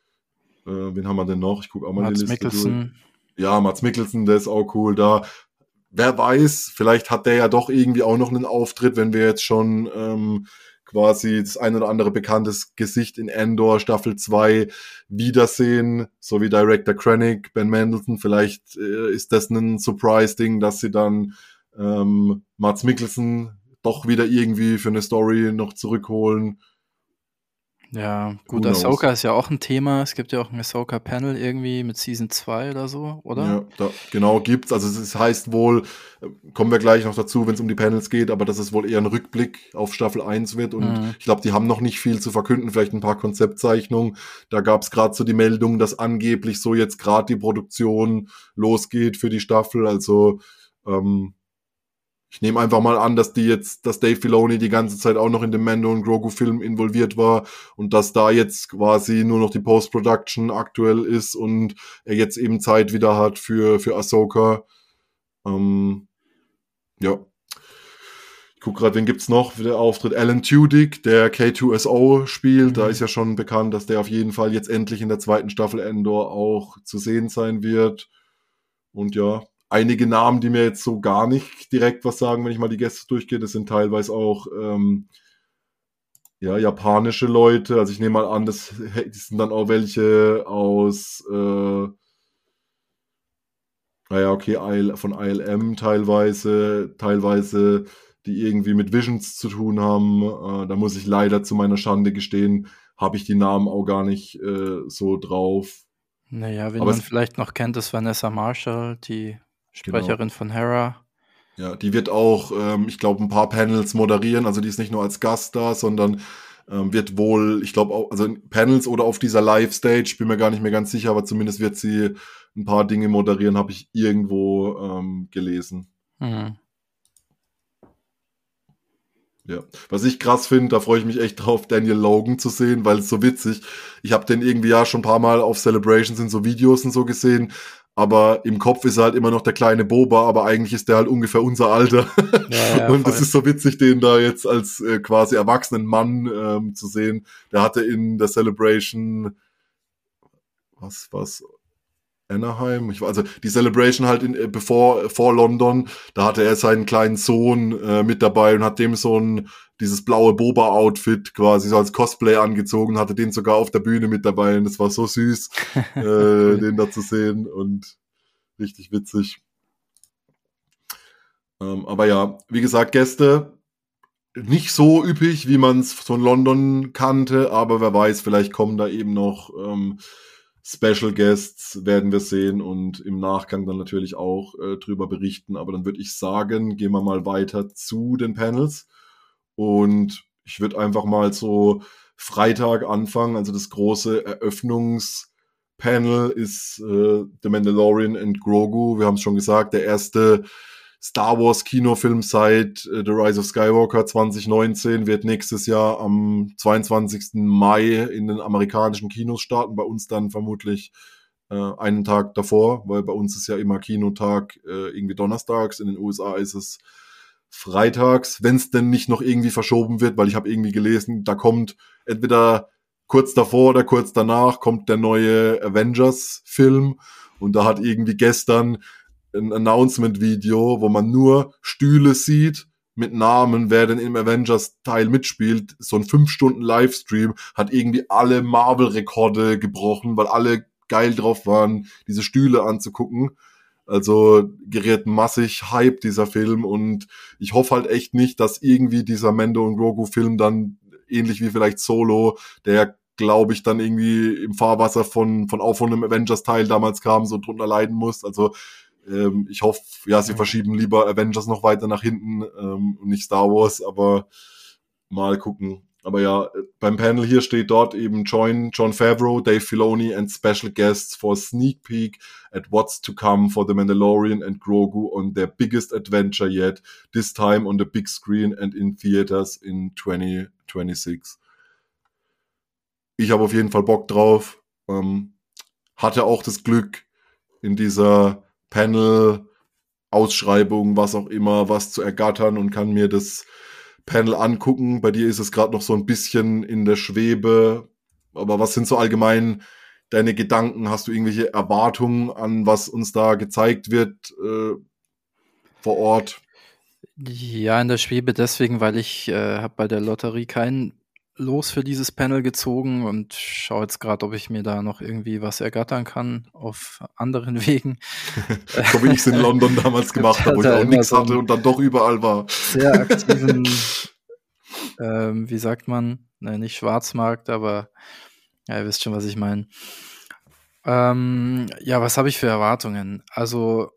Äh, wen haben wir denn noch? Ich gucke auch mal Mads die Liste Mikkelsen. durch. Ja, Mads Mikkelsen, der ist auch cool da. Wer weiß, vielleicht hat der ja doch irgendwie auch noch einen Auftritt, wenn wir jetzt schon ähm, quasi das ein oder andere bekanntes Gesicht in Andor Staffel zwei wiedersehen, so wie Director Krennic, Ben Mendelsohn. Vielleicht äh, ist das ein Surprise-Ding, dass sie dann ähm, Mads Mikkelsen doch wieder irgendwie für eine Story noch zurückholen. Ja, Who gut, knows? Ahsoka ist ja auch ein Thema. Es gibt ja auch ein Ahsoka-Panel irgendwie mit Season zwei oder so, oder? Ja, da, genau, gibt's. Also es ist- heißt wohl, äh, kommen wir gleich noch dazu, wenn es um die Panels geht, aber dass es wohl eher ein Rückblick auf Staffel eins wird. Und Mhm. ich glaube, die haben noch nicht viel zu verkünden, vielleicht ein paar Konzeptzeichnungen. Da gab's gerade so die Meldung, dass angeblich so jetzt gerade die Produktion losgeht für die Staffel. Also ähm, ich nehme einfach mal an, dass die jetzt, dass Dave Filoni die ganze Zeit auch noch in dem Mando und Grogu-Film involviert war und dass da jetzt quasi nur noch die Post-Production aktuell ist und er jetzt eben Zeit wieder hat für, für Ahsoka. Ähm, ja. Ich guck gerade, wen gibt's noch für den Auftritt? Alan Tudyk, der K zwei S O spielt. Da Mhm. ist ja schon bekannt, dass der auf jeden Fall jetzt endlich in der zweiten Staffel Endor auch zu sehen sein wird. Und ja, einige Namen, die mir jetzt so gar nicht direkt was sagen, wenn ich mal die Gäste durchgehe. Das sind teilweise auch ähm, ja, japanische Leute. Also ich nehme mal an, das, das sind dann auch welche aus äh, naja, okay, I L, von I L M teilweise, teilweise, die irgendwie mit Visions zu tun haben. Äh, da muss ich leider zu meiner Schande gestehen, habe ich die Namen auch gar nicht äh, so drauf. Naja, wen Aber man es, vielleicht noch kennt, ist Vanessa Marshall, die genau. Sprecherin von Hera. Ja, die wird auch, ähm, ich glaube, ein paar Panels moderieren. Also die ist nicht nur als Gast da, sondern ähm, wird wohl, ich glaube auch, also in Panels oder auf dieser Live-Stage, bin mir gar nicht mehr ganz sicher, aber zumindest wird sie ein paar Dinge moderieren, habe ich irgendwo ähm, gelesen. Mhm. Ja, was ich krass finde, da freue ich mich echt drauf, Daniel Logan zu sehen, weil es so witzig. Ich habe den irgendwie ja schon ein paar Mal auf Celebrations in so Videos und so gesehen, aber im Kopf ist er halt immer noch der kleine Boba, aber eigentlich ist der halt ungefähr unser Alter. Ja, ja, Und voll. das ist so witzig, den da jetzt als äh, quasi erwachsenen Mann ähm, zu sehen. Der hatte in der Celebration, was, was, Anaheim, ich, also die Celebration halt in, äh, bevor, vor London, da hatte er seinen kleinen Sohn äh, mit dabei und hat dem so ein, dieses blaue Boba-Outfit quasi so als Cosplay angezogen, hatte den sogar auf der Bühne mit dabei und es war so süß, äh, Cool. den da zu sehen und richtig witzig. Ähm, aber ja, wie gesagt, Gäste, nicht so üppig, wie man es von London kannte, aber wer weiß, vielleicht kommen da eben noch ähm, Special Guests, werden wir sehen und im Nachgang dann natürlich auch äh, drüber berichten. Aber dann würde ich sagen, gehen wir mal weiter zu den Panels und ich würde einfach mal so Freitag anfangen. Also das große Eröffnungspanel ist äh, The Mandalorian and Grogu. Wir haben es schon gesagt, der erste Star Wars Kinofilm seit äh, The Rise of Skywalker zwanzig neunzehn wird nächstes Jahr am zweiundzwanzigsten Mai in den amerikanischen Kinos starten. Bei uns dann vermutlich äh, einen Tag davor, weil bei uns ist ja immer Kinotag äh, irgendwie donnerstags. In den U S A ist es freitags, wenn es denn nicht noch irgendwie verschoben wird, weil ich habe irgendwie gelesen, da kommt entweder kurz davor oder kurz danach kommt der neue Avengers-Film und da hat irgendwie gestern ein Announcement-Video, wo man nur Stühle sieht mit Namen, wer denn im Avengers-Teil mitspielt. So ein fünf Stunden Livestream hat irgendwie alle Marvel-Rekorde gebrochen, weil alle geil drauf waren, diese Stühle anzugucken. Also gerät massig Hype, dieser Film. Und ich hoffe halt echt nicht, dass irgendwie dieser Mando und Grogu-Film dann ähnlich wie vielleicht Solo, der glaube ich dann irgendwie im Fahrwasser von, von auch von einem Avengers-Teil damals kam, so drunter leiden muss. Also Ähm, ich hoffe, ja, sie verschieben lieber Avengers noch weiter nach hinten ähm, und nicht Star Wars, aber mal gucken. Aber ja, beim Panel hier steht dort eben Join Jon Favreau, Dave Filoni and special guests for a sneak peek at what's to come for The Mandalorian and Grogu on their biggest adventure yet, this time on the big screen and in theaters in twenty twenty-six. Ich habe auf jeden Fall Bock drauf. Ähm, hatte auch das Glück, in dieser Panel, Ausschreibung, was auch immer, was zu ergattern und kann mir das Panel angucken. Bei dir ist es gerade noch so ein bisschen in der Schwebe. Aber was sind so allgemein deine Gedanken? Hast du irgendwelche Erwartungen an, was uns da gezeigt wird äh, vor Ort? Ja, in der Schwebe deswegen, weil ich äh, habe bei der Lotterie kein Los für dieses Panel gezogen und schaue jetzt gerade, ob ich mir da noch irgendwie was ergattern kann auf anderen Wegen. So wie ich es in London damals gemacht habe, wo ich auch nichts hatte und dann doch überall war. Sehr aktiven ähm, wie sagt man? Ne, nicht Schwarzmarkt, aber ja, ihr wisst schon, was ich meine. Ähm, ja, was habe ich für Erwartungen? Also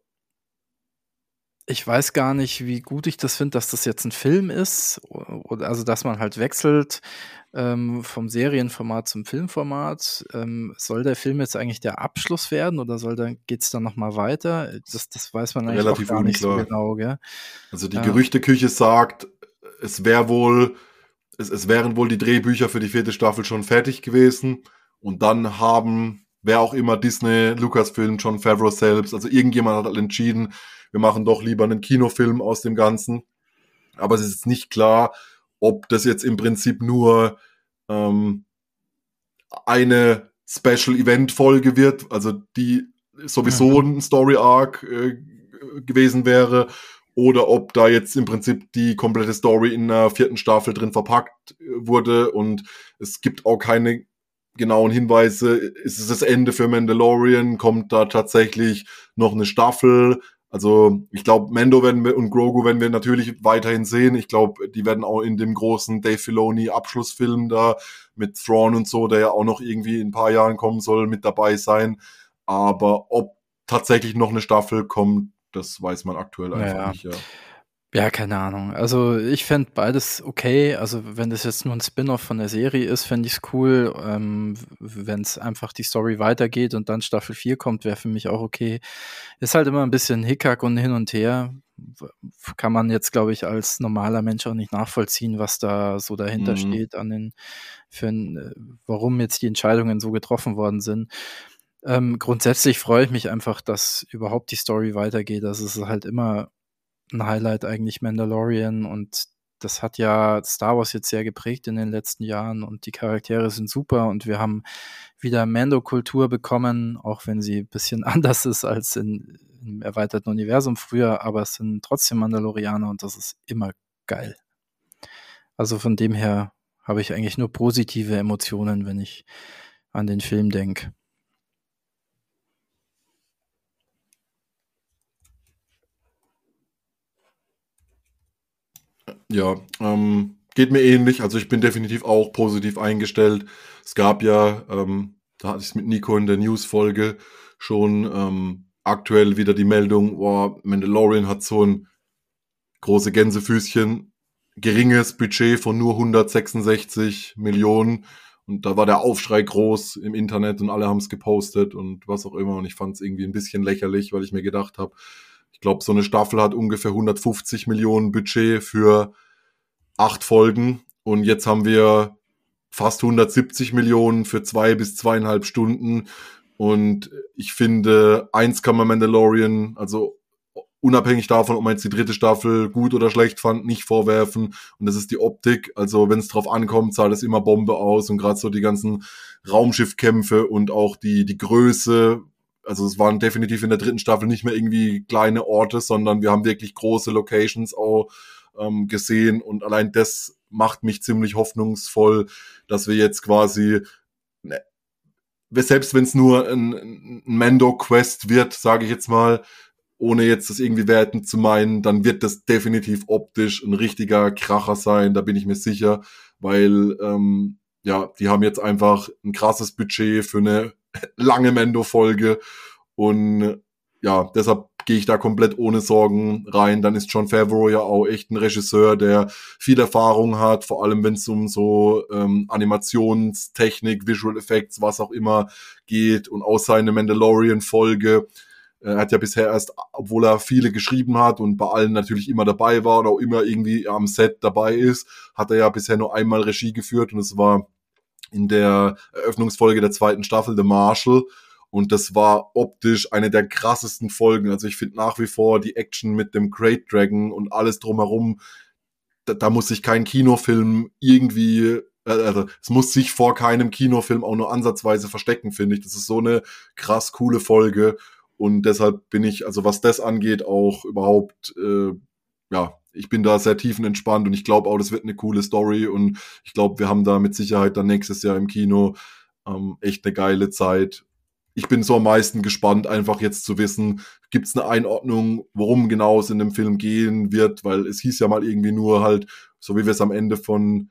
ich weiß gar nicht, wie gut ich das finde, dass das jetzt ein Film ist, oder also, dass man halt wechselt, ähm, vom Serienformat zum Filmformat. Ähm, soll der Film jetzt eigentlich der Abschluss werden oder soll dann geht's dann noch mal weiter? Das das weiß man eigentlich auch Relativ gar nicht so unklar. genau, gell? Also die Ja. Gerüchteküche sagt, es wäre wohl, es, es wären wohl die Drehbücher für die vierte Staffel schon fertig gewesen und dann haben, wer auch immer, Disney, Lucasfilm, Jon Favreau selbst, also irgendjemand hat halt entschieden, wir machen doch lieber einen Kinofilm aus dem Ganzen. Aber es ist jetzt nicht klar, ob das jetzt im Prinzip nur ähm, eine Special-Event-Folge wird, also die sowieso Mhm. ein Story-Arc äh, gewesen wäre, oder ob da jetzt im Prinzip die komplette Story in der vierten Staffel drin verpackt äh, wurde und es gibt auch keine genauen Hinweise. Ist es das Ende für Mandalorian? Kommt da tatsächlich noch eine Staffel? Also ich glaube, Mando werden wir und Grogu werden wir natürlich weiterhin sehen. Ich glaube, die werden auch in dem großen Dave Filoni Abschlussfilm da mit Thrawn und so, der ja auch noch irgendwie in ein paar Jahren kommen soll, mit dabei sein. Aber ob tatsächlich noch eine Staffel kommt, das weiß man aktuell Ja, einfach ja. nicht, ja. Ja, keine Ahnung. Also, ich fände beides okay. Also, wenn das jetzt nur ein Spin-off von der Serie ist, fände ich's cool. Ähm, w wenn's einfach die Story weitergeht und dann Staffel vier kommt, wäre für mich auch okay. Ist halt immer ein bisschen Hickhack und hin und her. W Kann man jetzt, glaube ich, als normaler Mensch auch nicht nachvollziehen, was da so dahinter Mhm. steht an den für 'n äh, warum jetzt die Entscheidungen so getroffen worden sind. Ähm, grundsätzlich freue ich mich einfach, dass überhaupt die Story weitergeht. Also, es ist halt immer ein Highlight eigentlich Mandalorian und das hat ja Star Wars jetzt sehr geprägt in den letzten Jahren und die Charaktere sind super und wir haben wieder Mando-Kultur bekommen, auch wenn sie ein bisschen anders ist als in im erweiterten Universum früher, aber es sind trotzdem Mandalorianer und das ist immer geil. Also, von dem her habe ich eigentlich nur positive Emotionen, wenn ich an den Film denke. Ja, ähm, geht mir ähnlich. Also ich bin definitiv auch positiv eingestellt. Es gab ja, ähm, da hatte ich es mit Nico in der News-Folge schon ähm, aktuell wieder die Meldung, boah, Mandalorian hat so ein große Gänsefüßchen, geringes Budget von nur hundertsechsundsechzig Millionen. Und da war der Aufschrei groß im Internet und alle haben es gepostet und was auch immer. Und ich fand es irgendwie ein bisschen lächerlich, weil ich mir gedacht habe, ich glaube, so eine Staffel hat ungefähr hundertfünfzig Millionen Budget für acht Folgen. Und jetzt haben wir fast hundertsiebzig Millionen für zwei bis zweieinhalb Stunden. Und ich finde, eins kann man Mandalorian, also unabhängig davon, ob man jetzt die dritte Staffel gut oder schlecht fand, nicht vorwerfen. Und das ist die Optik. Also wenn es drauf ankommt, sah das immer Bombe aus. Und gerade so die ganzen Raumschiffkämpfe und auch die, die Größe. Also es waren definitiv in der dritten Staffel nicht mehr irgendwie kleine Orte, sondern wir haben wirklich große Locations auch ähm, gesehen. Und allein das macht mich ziemlich hoffnungsvoll, dass wir jetzt quasi, ne, selbst wenn es nur ein, ein Mando-Quest wird, sage ich jetzt mal, ohne jetzt das irgendwie werten zu meinen, dann wird das definitiv optisch ein richtiger Kracher sein, da bin ich mir sicher, weil ähm, ja, die haben jetzt einfach ein krasses Budget für eine lange Mendo-Folge und ja, deshalb gehe ich da komplett ohne Sorgen rein. Dann ist Jon Favreau ja auch echt ein Regisseur, der viel Erfahrung hat, vor allem wenn es um so ähm, Animationstechnik, Visual Effects, was auch immer geht und auch seine Mandalorian-Folge. Er hat ja bisher erst, obwohl er viele geschrieben hat und bei allen natürlich immer dabei war und auch immer irgendwie am Set dabei ist, hat er ja bisher nur einmal Regie geführt und es war in der Eröffnungsfolge der zweiten Staffel, The Marshal. Und das war optisch eine der krassesten Folgen. Also ich finde nach wie vor die Action mit dem Great Dragon und alles drumherum, da, da muss sich kein Kinofilm irgendwie, äh, also es muss sich vor keinem Kinofilm auch nur ansatzweise verstecken, finde ich. Das ist so eine krass coole Folge. Und deshalb bin ich, also was das angeht, auch überhaupt, äh, ja, ich bin da sehr tiefenentspannt und ich glaube auch, das wird eine coole Story und ich glaube, wir haben da mit Sicherheit dann nächstes Jahr im Kino ähm, echt eine geile Zeit. Ich bin so am meisten gespannt, einfach jetzt zu wissen, gibt es eine Einordnung, worum genau es in dem Film gehen wird, weil es hieß ja mal irgendwie nur halt, so wie wir es am Ende von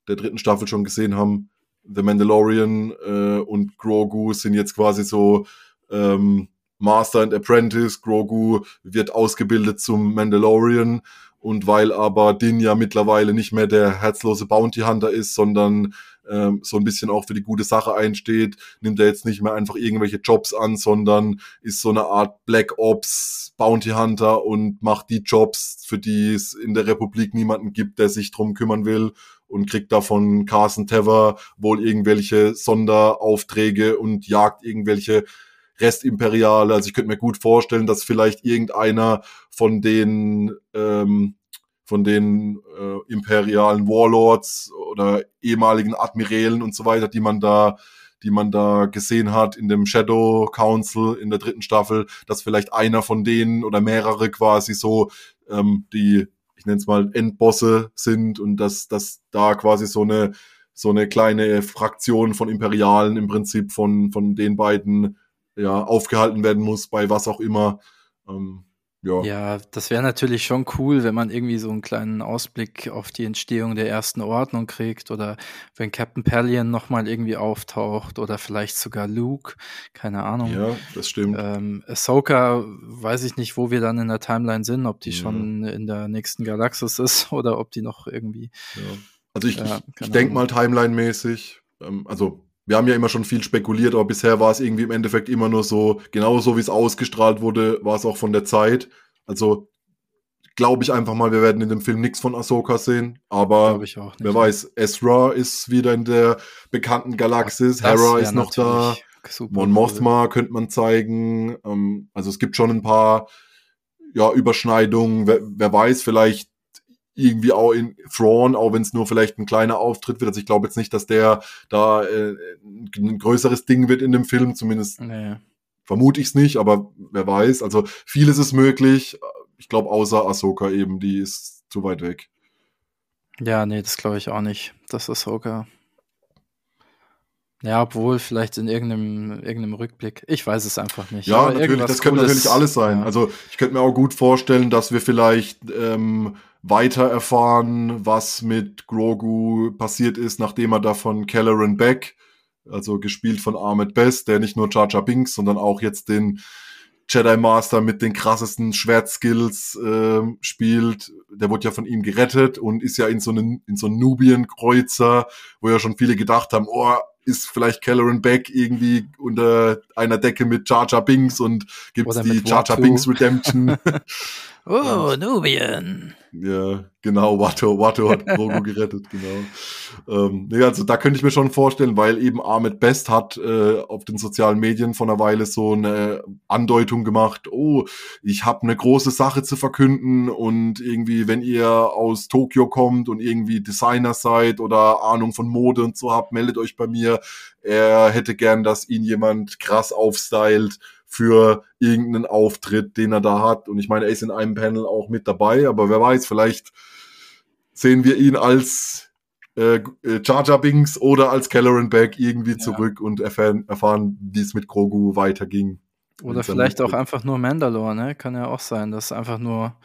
der dritten Staffel schon gesehen haben, The Mandalorian äh, und Grogu sind jetzt quasi so ähm, Master and Apprentice. Grogu wird ausgebildet zum Mandalorian, und weil aber Din ja mittlerweile nicht mehr der herzlose Bounty Hunter ist, sondern ähm, so ein bisschen auch für die gute Sache einsteht, nimmt er jetzt nicht mehr einfach irgendwelche Jobs an, sondern ist so eine Art Black Ops Bounty Hunter und macht die Jobs, für die es in der Republik niemanden gibt, der sich drum kümmern will, und kriegt da von Carson Tevor wohl irgendwelche Sonderaufträge und jagt irgendwelche Restimperiale. Also ich könnte mir gut vorstellen, dass vielleicht irgendeiner von den ähm, von den äh, imperialen Warlords oder ehemaligen Admirälen und so weiter, die man da die man da gesehen hat in dem Shadow Council in der dritten Staffel, dass vielleicht einer von denen oder mehrere quasi so ähm, die, ich nenne es mal, Endbosse sind, und dass dass da quasi so eine so eine kleine Fraktion von Imperialen im Prinzip von von den beiden ja aufgehalten werden muss, bei was auch immer. Ähm, ja. Ja, das wäre natürlich schon cool, wenn man irgendwie so einen kleinen Ausblick auf die Entstehung der ersten Ordnung kriegt, oder wenn Captain Pellaeon nochmal irgendwie auftaucht, oder vielleicht sogar Luke, keine Ahnung. Ja, das stimmt. Ähm, Ahsoka, weiß ich nicht, wo wir dann in der Timeline sind, ob die Ja. schon in der nächsten Galaxis ist oder ob die noch irgendwie. Ja. Also ich, Ja, ich, keine ich denke mal Ahnung. Timeline-mäßig, ähm, also wir haben ja immer schon viel spekuliert, aber bisher war es irgendwie im Endeffekt immer nur so, genauso wie es ausgestrahlt wurde, war es auch von der Zeit. Also glaube ich einfach mal, wir werden in dem Film nichts von Ahsoka sehen, aber Glaube ich auch wer nicht. weiß, Ezra ist wieder in der bekannten Galaxis, Das Hera wär ist noch da, natürlich super Mon cool. Mothma könnte man zeigen, ähm, also es gibt schon ein paar ja, Überschneidungen, wer, wer weiß, vielleicht irgendwie auch in Thrawn, auch wenn es nur vielleicht ein kleiner Auftritt wird. Also ich glaube jetzt nicht, dass der da äh, ein größeres Ding wird in dem Film, zumindest Nee. vermute ich es nicht, aber wer weiß. Also vieles ist möglich. Ich glaube, außer Ahsoka eben, die ist zu weit weg. Ja, nee, das glaube ich auch nicht. Das ist Ahsoka. Ja, obwohl vielleicht in irgendeinem, irgendeinem Rückblick. Ich weiß es einfach nicht. Ja, Aber natürlich, irgendwas das könnte Cooles, natürlich alles sein. ja. Also ich könnte mir auch gut vorstellen, dass wir vielleicht ähm, weiter erfahren, was mit Grogu passiert ist, nachdem er da von Kelleran Beck, also gespielt von Ahmed Best, der nicht nur Jar Jar Binks, sondern auch jetzt den Jedi Master mit den krassesten Schwertskills ähm, spielt. Der wurde ja von ihm gerettet und ist ja in so einen in so einen Nubien-Kreuzer, wo ja schon viele gedacht haben, oh, ist vielleicht Kelleran Beck irgendwie unter einer Decke mit Jar Jar Binks und gibt's Oder die mit Jar Jar Watto. Binks Redemption. Oh, Nubien. Ja, genau, Watto, Watto hat Grogu gerettet, genau. Ähm, nee, also da könnte ich mir schon vorstellen, weil eben Ahmed Best hat äh, auf den sozialen Medien vor einer Weile so eine Andeutung gemacht, oh, ich habe eine große Sache zu verkünden, und irgendwie, wenn ihr aus Tokio kommt und irgendwie Designer seid oder Ahnung von Mode und so habt, meldet euch bei mir. Er hätte gern, dass ihn jemand krass aufstylt für irgendeinen Auftritt, den er da hat. Und ich meine, er ist in einem Panel auch mit dabei, aber wer weiß, vielleicht sehen wir ihn als äh, Jar Jar Binks oder als Kelleran Beck irgendwie Ja. zurück und erfahren, erfahren, wie es mit Grogu weiterging. Oder Und dann vielleicht auch Rückblick. einfach nur Mandalore, ne? Kann ja auch sein, dass einfach nur,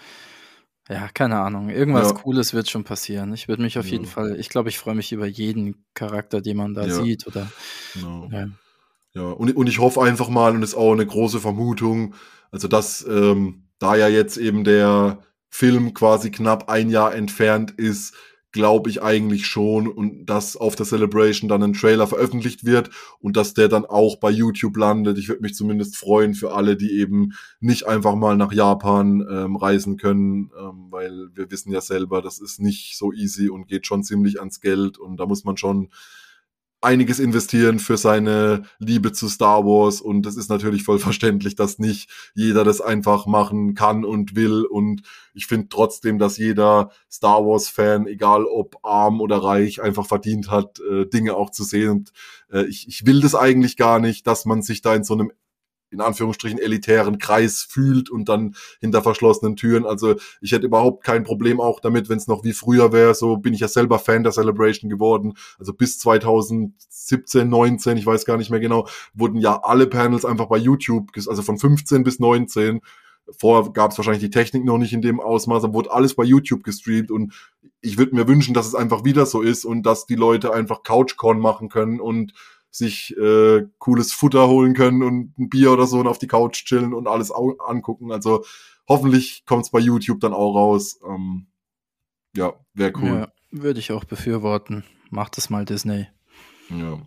ja, keine Ahnung, irgendwas Ja. Cooles wird schon passieren. Ich würde mich auf jeden Ja. Fall, ich glaube, ich freue mich über jeden Charakter, den man da Ja. sieht, oder, Genau. ja. Ja, und, und ich hoffe einfach mal, und das ist auch eine große Vermutung, also dass ähm, da ja jetzt eben der Film quasi knapp ein Jahr entfernt ist, glaube ich eigentlich schon, und dass auf der Celebration dann ein Trailer veröffentlicht wird und dass der dann auch bei YouTube landet. Ich würde mich zumindest freuen für alle, die eben nicht einfach mal nach Japan ähm, reisen können, ähm, weil wir wissen ja selber, das ist nicht so easy und geht schon ziemlich ans Geld, und da muss man schon einiges investieren für seine Liebe zu Star Wars, und es ist natürlich voll verständlich, dass nicht jeder das einfach machen kann und will, und ich finde trotzdem, dass jeder Star Wars Fan, egal ob arm oder reich, einfach verdient hat, äh, Dinge auch zu sehen, und äh, ich, ich will das eigentlich gar nicht, dass man sich da in so einem in Anführungsstrichen elitären Kreis fühlt und dann hinter verschlossenen Türen. Also ich hätte überhaupt kein Problem auch damit, wenn es noch wie früher wäre. So bin ich ja selber Fan der Celebration geworden. Also bis zwanzig siebzehn, neunzehn, ich weiß gar nicht mehr genau, wurden ja alle Panels einfach bei YouTube, also von fünfzehn bis neunzehn. Vorher gab es wahrscheinlich die Technik noch nicht in dem Ausmaß, aber wurde alles bei YouTube gestreamt, und ich würde mir wünschen, dass es einfach wieder so ist und dass die Leute einfach Couchcorn machen können und sich äh, cooles Futter holen können und ein Bier oder so und auf die Couch chillen und alles au- angucken. Also hoffentlich kommt es bei YouTube dann auch raus. Ähm, ja, wäre cool. Ja, würde ich auch befürworten. Macht es mal Disney. Ja.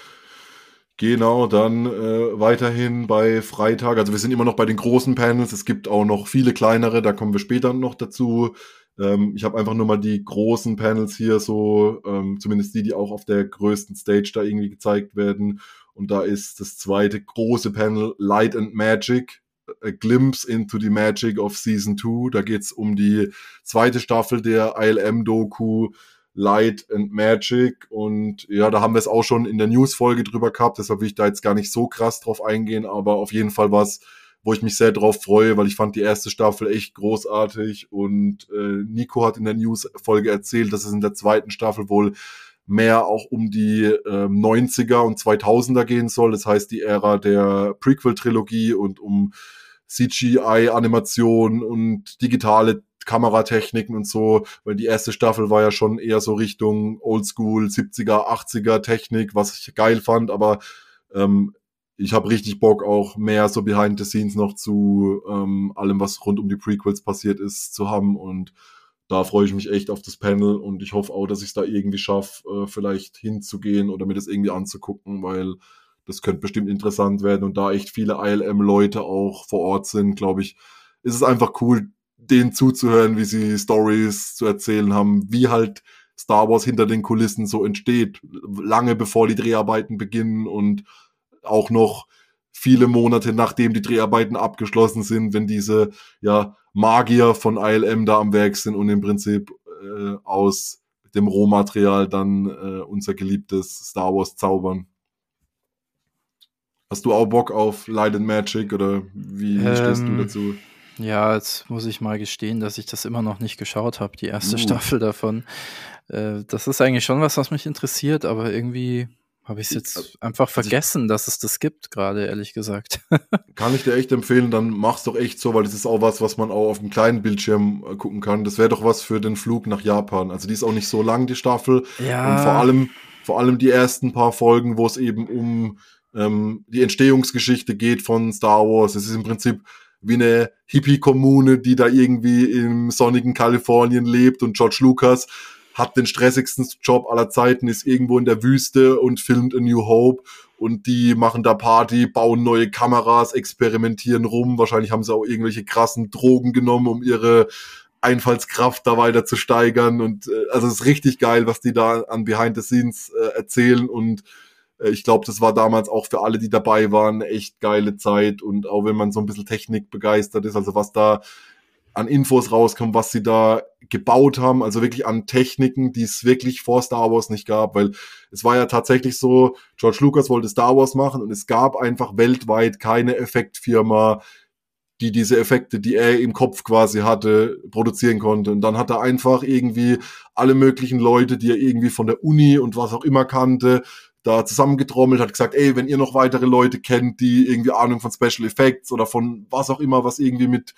Genau, dann äh, weiterhin bei Freitag, also wir sind immer noch bei den großen Panels, es gibt auch noch viele kleinere, da kommen wir später noch dazu. Ähm, ich habe einfach nur mal die großen Panels hier so, ähm, zumindest die, die auch auf der größten Stage da irgendwie gezeigt werden. Und da ist das zweite große Panel Light and Magic, A Glimpse into the Magic of Season two. Da geht's um die zweite Staffel der I L M-Doku Light and Magic. Und ja, da haben wir es auch schon in der News-Folge drüber gehabt, deshalb will ich da jetzt gar nicht so krass drauf eingehen, aber auf jeden Fall was, wo ich mich sehr drauf freue, weil ich fand die erste Staffel echt großartig und äh, Nico hat in der News-Folge erzählt, dass es in der zweiten Staffel wohl mehr auch um die äh, neunziger und zweitausender gehen soll, das heißt die Ära der Prequel-Trilogie und um C G I-Animation und digitale Kameratechniken und so, weil die erste Staffel war ja schon eher so Richtung Oldschool siebziger, achtziger Technik, was ich geil fand, aber ähm, ich habe richtig Bock auch mehr so behind the scenes noch zu ähm, allem, was rund um die Prequels passiert ist, zu haben und da freue ich mich echt auf das Panel und ich hoffe auch, dass ich es da irgendwie schaffe, äh, vielleicht hinzugehen oder mir das irgendwie anzugucken, weil das könnte bestimmt interessant werden und da echt viele I L M-Leute auch vor Ort sind, glaube ich, ist es einfach cool, denen zuzuhören, wie sie Stories zu erzählen haben, wie halt Star Wars hinter den Kulissen so entsteht, lange bevor die Dreharbeiten beginnen und auch noch viele Monate nachdem die Dreharbeiten abgeschlossen sind, wenn diese ja Magier von I L M da am Werk sind und im Prinzip äh, aus dem Rohmaterial dann äh, unser geliebtes Star Wars zaubern. Hast du auch Bock auf Light and Magic oder wie Ähm, stehst du dazu? Ja, jetzt muss ich mal gestehen, dass ich das immer noch nicht geschaut habe, die erste Uh. Staffel davon. Äh, das ist eigentlich schon was, was mich interessiert, aber irgendwie habe ich es jetzt einfach also ich- vergessen, dass es das gibt, gerade ehrlich gesagt. Kann ich dir echt empfehlen, dann mach's doch echt so, weil das ist auch was, was man auch auf einem kleinen Bildschirm äh, gucken kann. Das wäre doch was für den Flug nach Japan. Also die ist auch nicht so lang, die Staffel. Ja. Und vor allem, vor allem die ersten paar Folgen, wo es eben um ähm, die Entstehungsgeschichte geht von Star Wars. Es ist im Prinzip wie eine Hippie-Kommune, die da irgendwie im sonnigen Kalifornien lebt und George Lucas hat den stressigsten Job aller Zeiten, ist irgendwo in der Wüste und filmt A New Hope und die machen da Party, bauen neue Kameras, experimentieren rum. Wahrscheinlich haben sie auch irgendwelche krassen Drogen genommen, um ihre Einfallskraft da weiter zu steigern und äh, also es ist richtig geil, was die da an Behind the Scenes äh, erzählen und äh, ich glaube, das war damals auch für alle, die dabei waren, eine echt geile Zeit und auch wenn man so ein bisschen Technik begeistert ist, also was da an Infos rauskommt, was sie da gebaut haben, also wirklich an Techniken, die es wirklich vor Star Wars nicht gab, weil es war ja tatsächlich so, George Lucas wollte Star Wars machen und es gab einfach weltweit keine Effektfirma, die diese Effekte, die er im Kopf quasi hatte, produzieren konnte. Und dann hat er einfach irgendwie alle möglichen Leute, die er irgendwie von der Uni und was auch immer kannte, da zusammengetrommelt, hat gesagt, ey, wenn ihr noch weitere Leute kennt, die irgendwie Ahnung von Special Effects oder von was auch immer, was irgendwie mit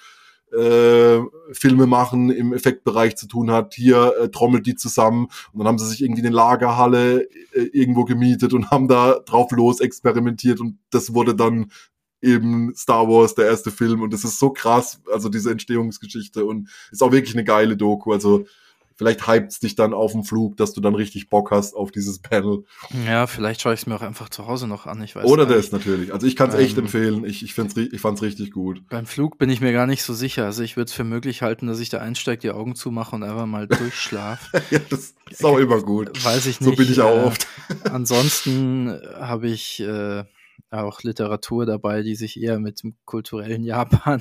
äh, Filme machen im Effektbereich zu tun hat, hier äh, trommelt die zusammen und dann haben sie sich irgendwie eine Lagerhalle äh, irgendwo gemietet und haben da drauf los experimentiert und das wurde dann eben Star Wars, der erste Film und das ist so krass, also diese Entstehungsgeschichte und ist auch wirklich eine geile Doku, also vielleicht hypt's dich dann auf dem Flug, dass du dann richtig Bock hast auf dieses Panel. Ja, vielleicht schaue ich es mir auch einfach zu Hause noch an, ich weiß Oder gar das nicht. natürlich. Also ich kann es echt Ähm, empfehlen. Ich, ich, find's, ri- ich fand's richtig gut. Beim Flug bin ich mir gar nicht so sicher. Also ich würde es für möglich halten, dass ich da einsteige, die Augen zumache und einfach mal durchschlafe. Ja, das ist auch immer gut. Weiß ich So nicht. bin ich auch äh, oft. Ansonsten äh, habe ich äh, auch Literatur dabei, die sich eher mit dem kulturellen Japan,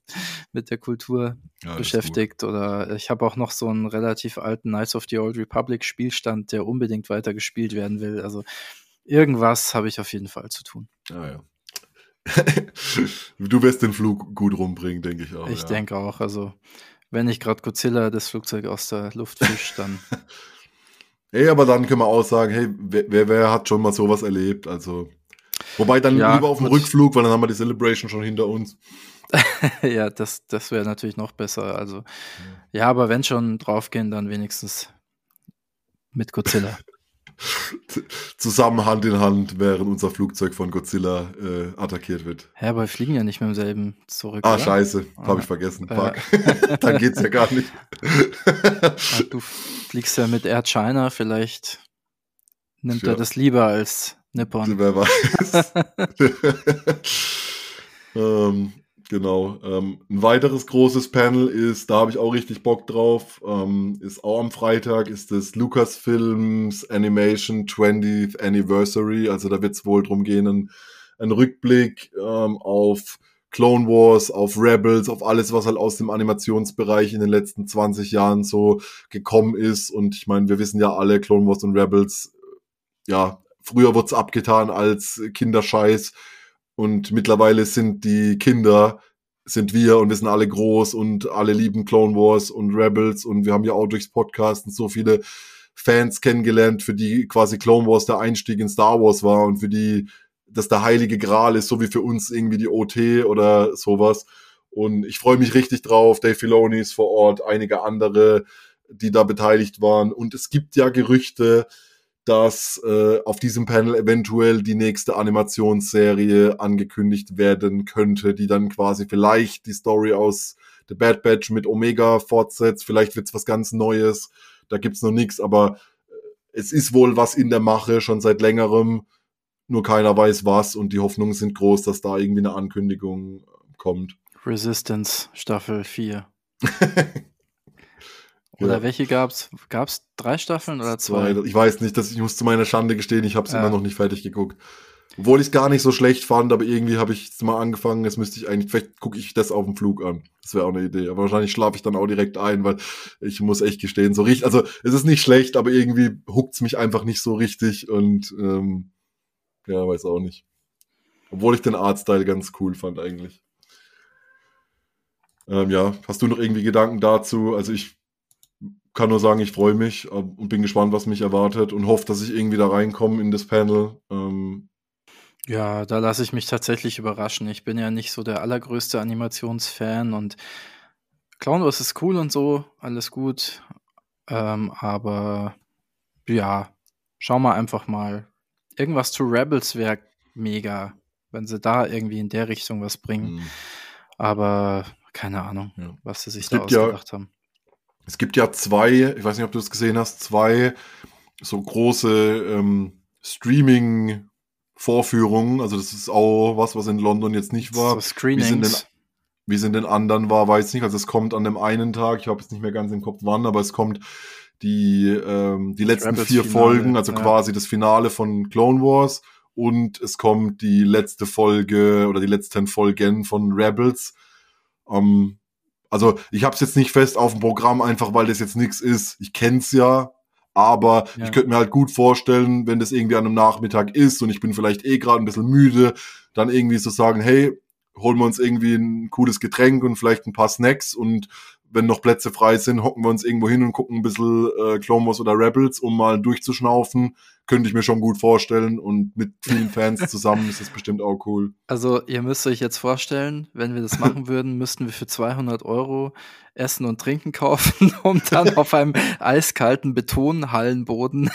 mit der Kultur Ja, das ist beschäftigt. Oder ich habe auch noch so einen relativ alten Knights of the Old Republic Spielstand, der unbedingt weiter gespielt werden will. Also irgendwas habe ich auf jeden Fall zu tun. gut. Ja, ja. Du wirst den Flug gut rumbringen, denke ich auch. Ich ja. denke auch. Also wenn nicht gerade Godzilla das Flugzeug aus der Luft fischt, dann Hey, aber dann können wir auch sagen, hey, wer, wer, wer hat schon mal sowas erlebt? Also, wobei dann Ja, lieber auf dem gut. Rückflug, weil dann haben wir die Celebration schon hinter uns. Ja, das, das wäre natürlich noch besser. Also, ja, aber wenn schon draufgehen, dann wenigstens mit Godzilla. Zusammen Hand in Hand, während unser Flugzeug von Godzilla äh, attackiert wird. Hä, aber wir fliegen ja nicht mit demselben zurück, Ah, oder? scheiße, Ah, habe ich vergessen. ja. Fuck. Dann geht's ja gar nicht. Ah, du fliegst ja mit Air China, vielleicht nimmt Ja. er das lieber als Nippon. Wer weiß. ähm, genau. Ähm, ein weiteres großes Panel ist, da habe ich auch richtig Bock drauf, ähm, ist auch am Freitag, ist das Lucasfilms Animation twentieth Anniversary. Also da wird es wohl drum gehen, ein, ein Rückblick ähm, auf Clone Wars, auf Rebels, auf alles, was halt aus dem Animationsbereich in den letzten zwanzig Jahren so gekommen ist. Und ich meine, wir wissen ja alle, Clone Wars und Rebels, ja, früher wurde es abgetan als Kinderscheiß und mittlerweile sind die Kinder, sind wir und wir sind alle groß und alle lieben Clone Wars und Rebels und wir haben ja auch durchs Podcasten so viele Fans kennengelernt, für die quasi Clone Wars der Einstieg in Star Wars war und für die das der heilige Gral ist, so wie für uns irgendwie die O T oder sowas. Und ich freue mich richtig drauf. Dave Filoni ist vor Ort, einige andere, die da beteiligt waren. Und es gibt ja Gerüchte, dass äh, auf diesem Panel eventuell die nächste Animationsserie angekündigt werden könnte, die dann quasi vielleicht die Story aus The Bad Batch mit Omega fortsetzt. Vielleicht wird's was ganz Neues. Da gibt's noch nichts, aber es ist wohl was in der Mache, schon seit längerem. Nur keiner weiß was und die Hoffnungen sind groß, dass da irgendwie eine Ankündigung kommt. Resistance Staffel vier. Oder Ja. welche gab's? Gab's drei Staffeln oder zwei? Zwei. Ich weiß nicht, dass ich muss zu meiner Schande gestehen, ich habe es Ja. immer noch nicht fertig geguckt. Obwohl ich es gar nicht so schlecht fand, aber irgendwie habe ich es mal angefangen, jetzt müsste ich eigentlich, vielleicht gucke ich das auf dem Flug an. Das wäre auch eine Idee. Aber wahrscheinlich schlafe ich dann auch direkt ein, weil ich muss echt gestehen, so richtig, also es ist nicht schlecht, aber irgendwie huckt's mich einfach nicht so richtig und ähm, ja, weiß auch nicht. Obwohl ich den Artstyle ganz cool fand eigentlich. Ähm, ja, hast du noch irgendwie Gedanken dazu? Also ich kann nur sagen, ich freue mich äh, und bin gespannt, was mich erwartet und hoffe, dass ich irgendwie da reinkomme in das Panel. Ähm, Ja, da lasse ich mich tatsächlich überraschen. Ich bin ja nicht so der allergrößte Animationsfan und Clown Wars ist cool und so, alles gut. Ähm, aber ja, schau mal einfach mal. Irgendwas zu Rebels wäre mega, wenn sie da irgendwie in der Richtung was bringen. mh. Aber keine Ahnung, Ja. was sie sich Es da gibt ja- ausgedacht haben. Es gibt ja zwei, ich weiß nicht, ob du es gesehen hast, zwei so große ähm, Streaming-Vorführungen. Also das ist auch was, was in London jetzt nicht war. So Wie sind denn Screenings. Wie es in den anderen war, weiß ich nicht. Also es kommt an dem einen Tag, ich habe jetzt nicht mehr ganz im Kopf wann, aber es kommt die, ähm, die letzten Rebels vier Finale, Folgen, also ja. quasi das Finale von Clone Wars und es kommt die letzte Folge oder die letzten Folgen von Rebels. Ähm, also ich habe es jetzt nicht fest auf dem Programm, einfach weil das jetzt nichts ist. Ich kenn's ja, aber Ja. ich könnte mir halt gut vorstellen, wenn das irgendwie an einem Nachmittag ist und ich bin vielleicht eh gerade ein bisschen müde, dann irgendwie so sagen, hey, holen wir uns irgendwie ein cooles Getränk und vielleicht ein paar Snacks und wenn noch Plätze frei sind, hocken wir uns irgendwo hin und gucken ein bisschen äh, Clone Wars oder Rebels, um mal durchzuschnaufen. Könnte ich mir schon gut vorstellen und mit vielen Fans zusammen ist das bestimmt auch cool. Also ihr müsst euch jetzt vorstellen, wenn wir das machen würden, müssten wir für zweihundert Euro Essen und Trinken kaufen, um dann auf einem eiskalten Betonhallenboden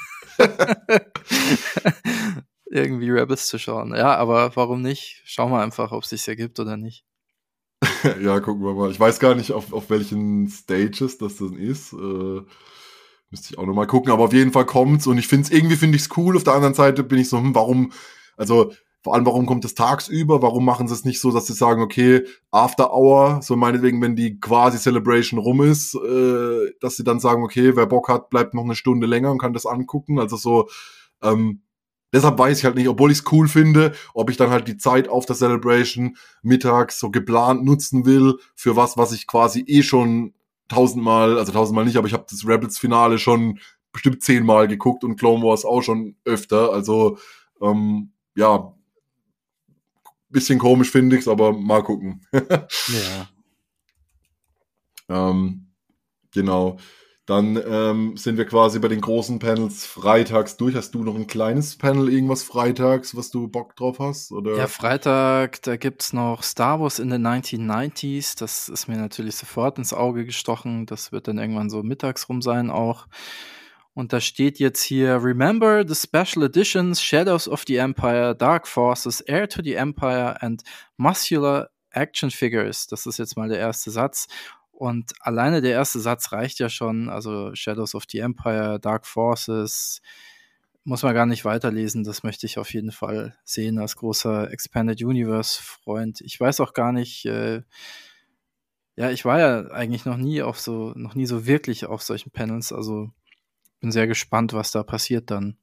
irgendwie Rebels zu schauen. Ja, aber warum nicht? Schauen wir einfach, ob es sich ergibt oder nicht. Ja, gucken wir mal. Ich weiß gar nicht, auf, auf welchen Stages das dann ist. Äh, müsste ich auch nochmal gucken. Aber auf jeden Fall kommt's und ich finde es, irgendwie finde ich es cool. Auf der anderen Seite bin ich so, hm, warum, also vor allem, warum kommt es tagsüber? Warum machen sie es nicht so, dass sie sagen, okay, After Hour, so meinetwegen, wenn die quasi Celebration rum ist, äh, dass sie dann sagen, okay, wer Bock hat, bleibt noch eine Stunde länger und kann das angucken. Also so, ähm, deshalb weiß ich halt nicht, obwohl ich es cool finde, ob ich dann halt die Zeit auf der Celebration mittags so geplant nutzen will für was, was ich quasi eh schon tausendmal, also tausendmal nicht, aber ich habe das Rebels-Finale schon bestimmt zehnmal geguckt und Clone Wars auch schon öfter. Also ähm, ja, bisschen komisch finde ich's, aber mal gucken. Ja. ähm, genau. Dann ähm, sind wir quasi bei den großen Panels freitags durch. Hast du noch ein kleines Panel, irgendwas freitags, was du Bock drauf hast? Oder? Ja, Freitag, da gibt's noch Star Wars in the nineteen nineties. Das ist mir natürlich sofort ins Auge gestochen. Das wird dann irgendwann so mittags rum sein auch. Und da steht jetzt hier: Remember the special editions, Shadows of the Empire, Dark Forces, Heir to the Empire and Muscular Action Figures. Das ist jetzt mal der erste Satz. Und alleine der erste Satz reicht ja schon. Also Shadows of the Empire, Dark Forces, muss man gar nicht weiterlesen. Das möchte ich auf jeden Fall sehen als großer Expanded Universe-Freund. Ich weiß auch gar nicht, äh, ja, ich war ja eigentlich noch nie auf so, noch nie so wirklich auf solchen Panels. Also bin sehr gespannt, was da passiert dann.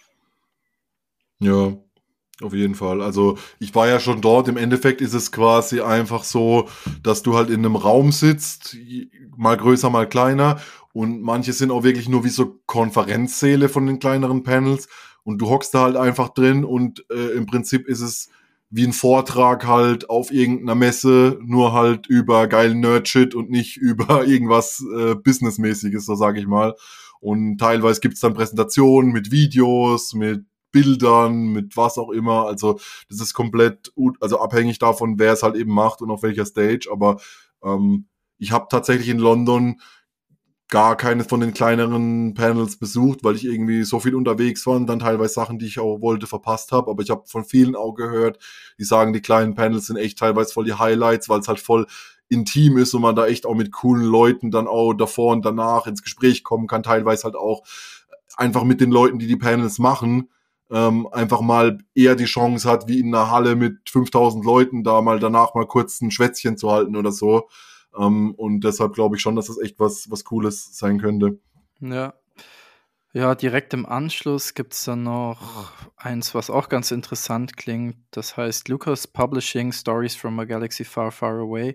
Ja, auf jeden Fall. Also ich war ja schon dort. Im Endeffekt ist es quasi einfach so, dass du halt in einem Raum sitzt, mal größer, mal kleiner. Und manche sind auch wirklich nur wie so Konferenzsäle von den kleineren Panels. Und du hockst da halt einfach drin und äh, im Prinzip ist es wie ein Vortrag halt auf irgendeiner Messe, nur halt über geilen Nerdshit und nicht über irgendwas äh, Businessmäßiges, so sage ich mal. Und teilweise gibt's dann Präsentationen mit Videos, mit Bildern, mit was auch immer. Also das ist komplett, also abhängig davon, wer es halt eben macht und auf welcher Stage. Aber ähm, ich habe tatsächlich in London gar keine von den kleineren Panels besucht, weil ich irgendwie so viel unterwegs war und dann teilweise Sachen, die ich auch wollte, verpasst habe. Aber ich habe von vielen auch gehört, die sagen, die kleinen Panels sind echt teilweise voll die Highlights, weil es halt voll intim ist und man da echt auch mit coolen Leuten dann auch davor und danach ins Gespräch kommen kann. Teilweise halt auch einfach mit den Leuten, die die Panels machen, ähm, einfach mal eher die Chance hat, wie in einer Halle mit fünftausend Leuten da mal danach mal kurz ein Schwätzchen zu halten oder so. Um, und deshalb glaube ich schon, dass das echt was, was Cooles sein könnte. Ja. Ja, direkt im Anschluss gibt's dann noch eins, was auch ganz interessant klingt. Das heißt Lucas Publishing Stories from a Galaxy Far, Far Away.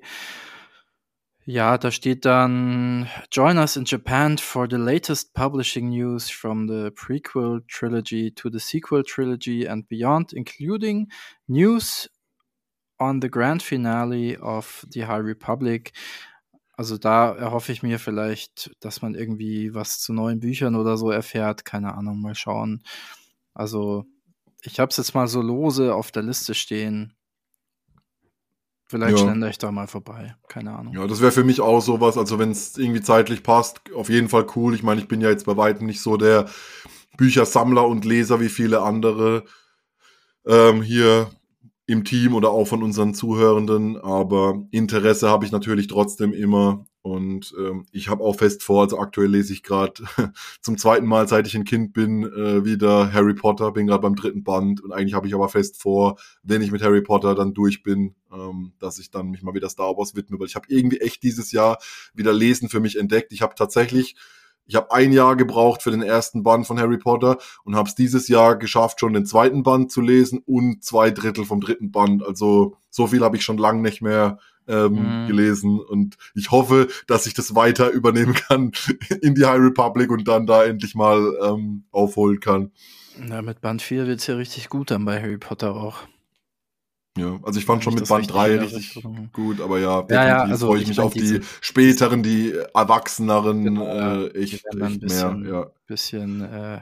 Ja, da steht dann: Join us in Japan for the latest publishing news from the prequel trilogy to the sequel trilogy and beyond, including news on the grand finale of the High Republic. Also da erhoffe ich mir vielleicht, dass man irgendwie was zu neuen Büchern oder so erfährt. Keine Ahnung, mal schauen. Also ich habe es jetzt mal so lose auf der Liste stehen. Vielleicht Ja. schlender ich da mal vorbei. Keine Ahnung. Ja, das wäre für mich auch sowas, also wenn es irgendwie zeitlich passt, auf jeden Fall cool. Ich meine, ich bin ja jetzt bei weitem nicht so der Büchersammler und Leser wie viele andere ähm, hier im Team oder auch von unseren Zuhörenden, aber Interesse habe ich natürlich trotzdem immer und ähm, ich habe auch fest vor, also aktuell lese ich gerade zum zweiten Mal, seit ich ein Kind bin, äh, wieder Harry Potter, bin gerade beim dritten Band und eigentlich habe ich aber fest vor, wenn ich mit Harry Potter dann durch bin, ähm, dass ich dann mich mal wieder Star Wars widme, weil ich habe irgendwie echt dieses Jahr wieder Lesen für mich entdeckt. Ich habe tatsächlich Ich habe ein Jahr gebraucht für den ersten Band von Harry Potter und habe es dieses Jahr geschafft, schon den zweiten Band zu lesen und zwei Drittel vom dritten Band. Also so viel habe ich schon lange nicht mehr ähm, Mhm. gelesen und ich hoffe, dass ich das weiter übernehmen kann in die High Republic und dann da endlich mal ähm, aufholen kann. Ja, mit Band vier wird's ja richtig gut dann bei Harry Potter auch. Ja, also ich fand Wenn schon ich mit das Band richtig drei in richtig Erinnerung- gut, aber ja, Ja, definitiv ja, also freue ich ich mich mein, auf die diese- späteren, die erwachseneren, Genau, ja. äh, Die echt, werden dann ein echt mehr, bisschen, ja. bisschen äh,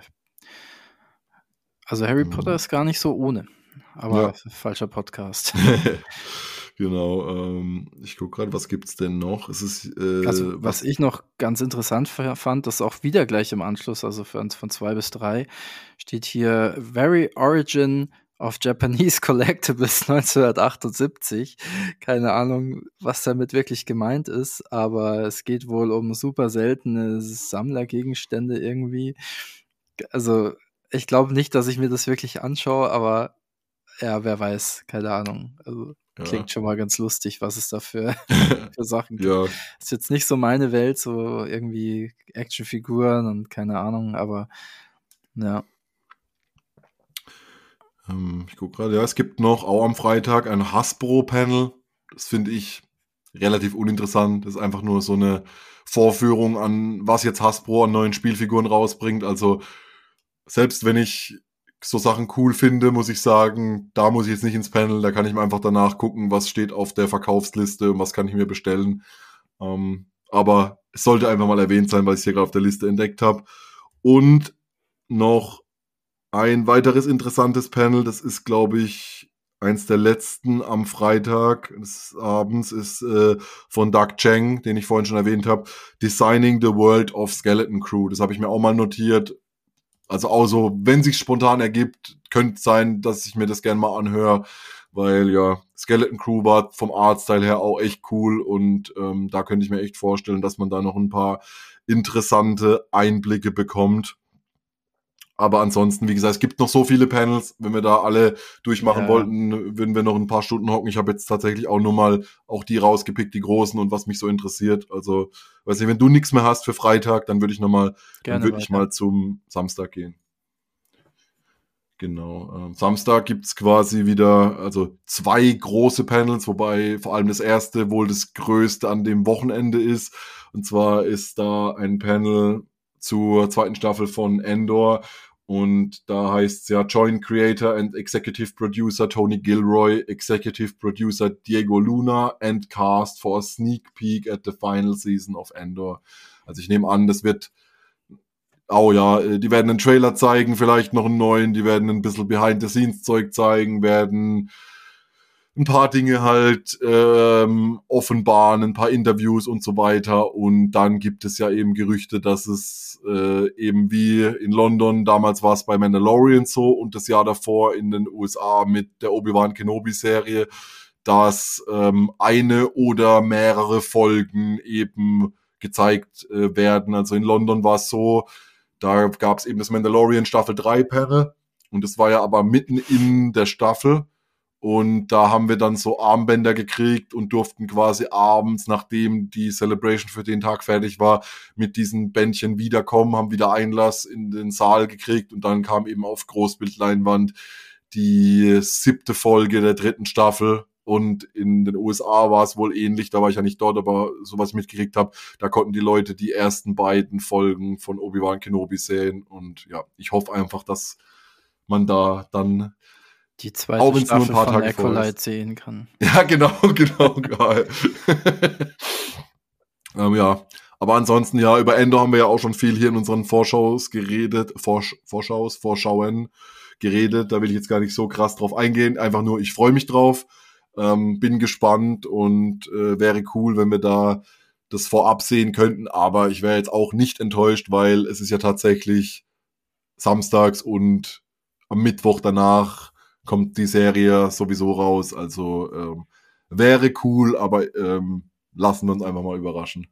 also Harry Mhm. Potter ist gar nicht so ohne. Aber Ja. falscher Podcast. Genau, ähm, ich gucke gerade, was gibt's denn noch? Es ist, äh, Also, was ich noch ganz interessant f- fand, das auch wieder gleich im Anschluss, also von, von zwei bis drei, steht hier Very Origin of Japanese Collectibles neunzehnhundertachtundsiebzig. Keine Ahnung, was damit wirklich gemeint ist, aber es geht wohl um super seltene Sammlergegenstände irgendwie. Also, ich glaube nicht, dass ich mir das wirklich anschaue, aber ja, wer weiß, keine Ahnung. Also, Ja. klingt schon mal ganz lustig, was es da für, für Sachen gibt. Ja, Ist jetzt nicht so meine Welt, so irgendwie Actionfiguren und keine Ahnung, aber ja. ähm, ich gucke gerade, ja, es gibt noch auch am Freitag ein Hasbro-Panel. Das finde ich relativ uninteressant. Das ist einfach nur so eine Vorführung an, was jetzt Hasbro an neuen Spielfiguren rausbringt. Also selbst wenn ich so Sachen cool finde, muss ich sagen, da muss ich jetzt nicht ins Panel, da kann ich mir einfach danach gucken, was steht auf der Verkaufsliste und was kann ich mir bestellen. Ähm, aber es sollte einfach mal erwähnt sein, weil ich es hier gerade auf der Liste entdeckt habe. Und noch ein weiteres interessantes Panel, das ist, glaube ich, eins der letzten am Freitag des Abends, ist äh, von Doug Cheng, den ich vorhin schon erwähnt habe, Designing the World of Skeleton Crew. Das habe ich mir auch mal notiert. Also auch so, wenn sich spontan ergibt, könnte sein, dass ich mir das gerne mal anhöre, weil ja, Skeleton Crew war vom Artstyle her auch echt cool und ähm, da könnte ich mir echt vorstellen, dass man da noch ein paar interessante Einblicke bekommt. Aber ansonsten, wie gesagt, es gibt noch so viele Panels. Wenn wir da alle durchmachen Ja. wollten, würden wir noch ein paar Stunden hocken. Ich habe jetzt tatsächlich auch nur mal auch die rausgepickt, die großen und was mich so interessiert. Also, weiß nicht, wenn du nichts mehr hast für Freitag, dann würde ich noch mal, dann würde ich weiter. mal zum Samstag gehen. Genau. Ähm, Samstag gibt's quasi wieder, also zwei große Panels, wobei vor allem das erste wohl das größte an dem Wochenende ist. Und zwar ist da ein Panel zur zweiten Staffel von Andor. Und da heißt es ja Joint Creator and Executive Producer Tony Gilroy, Executive Producer Diego Luna and Cast for a Sneak Peek at the Final Season of Andor. Also ich nehme an, das wird, oh ja, die werden einen Trailer zeigen, vielleicht noch einen neuen, die werden ein bisschen Behind-the-Scenes-Zeug zeigen, werden ein paar Dinge halt ähm, offenbaren, ein paar Interviews und so weiter. Und dann gibt es ja eben Gerüchte, dass es äh, eben wie in London, damals war es bei Mandalorian so und das Jahr davor in den U S A mit der Obi-Wan Kenobi-Serie, dass ähm, eine oder mehrere Folgen eben gezeigt äh, werden. Also in London war es so, da gab es eben das Mandalorian Staffel drei Panel und das war ja aber mitten in der Staffel. Und da haben wir dann so Armbänder gekriegt und durften quasi abends, nachdem die Celebration für den Tag fertig war, mit diesen Bändchen wiederkommen, haben wieder Einlass in den Saal gekriegt und dann kam eben auf Großbildleinwand die siebte Folge der dritten Staffel. Und in den U S A war es wohl ähnlich, da war ich ja nicht dort, aber so was ich mitgekriegt habe, da konnten die Leute die ersten beiden Folgen von Obi-Wan Kenobi sehen. Und ja, ich hoffe einfach, dass man da dann die zweite auch wenn's nur ein Staffel paar von Tage vorher Acolyte ist. sehen kann. Ja, genau, genau, geil. ähm, ja, aber ansonsten, ja, über Endor haben wir ja auch schon viel hier in unseren Vorschaus geredet, Vorsch- Vorschaus, Vorschauen geredet, da will ich jetzt gar nicht so krass drauf eingehen, einfach nur, ich freue mich drauf, ähm, bin gespannt und äh, wäre cool, wenn wir da das vorab sehen könnten, aber ich wäre jetzt auch nicht enttäuscht, weil es ist ja tatsächlich samstags und am Mittwoch danach kommt die Serie sowieso raus. Also ähm, wäre cool, aber ähm, lassen wir uns einfach mal überraschen.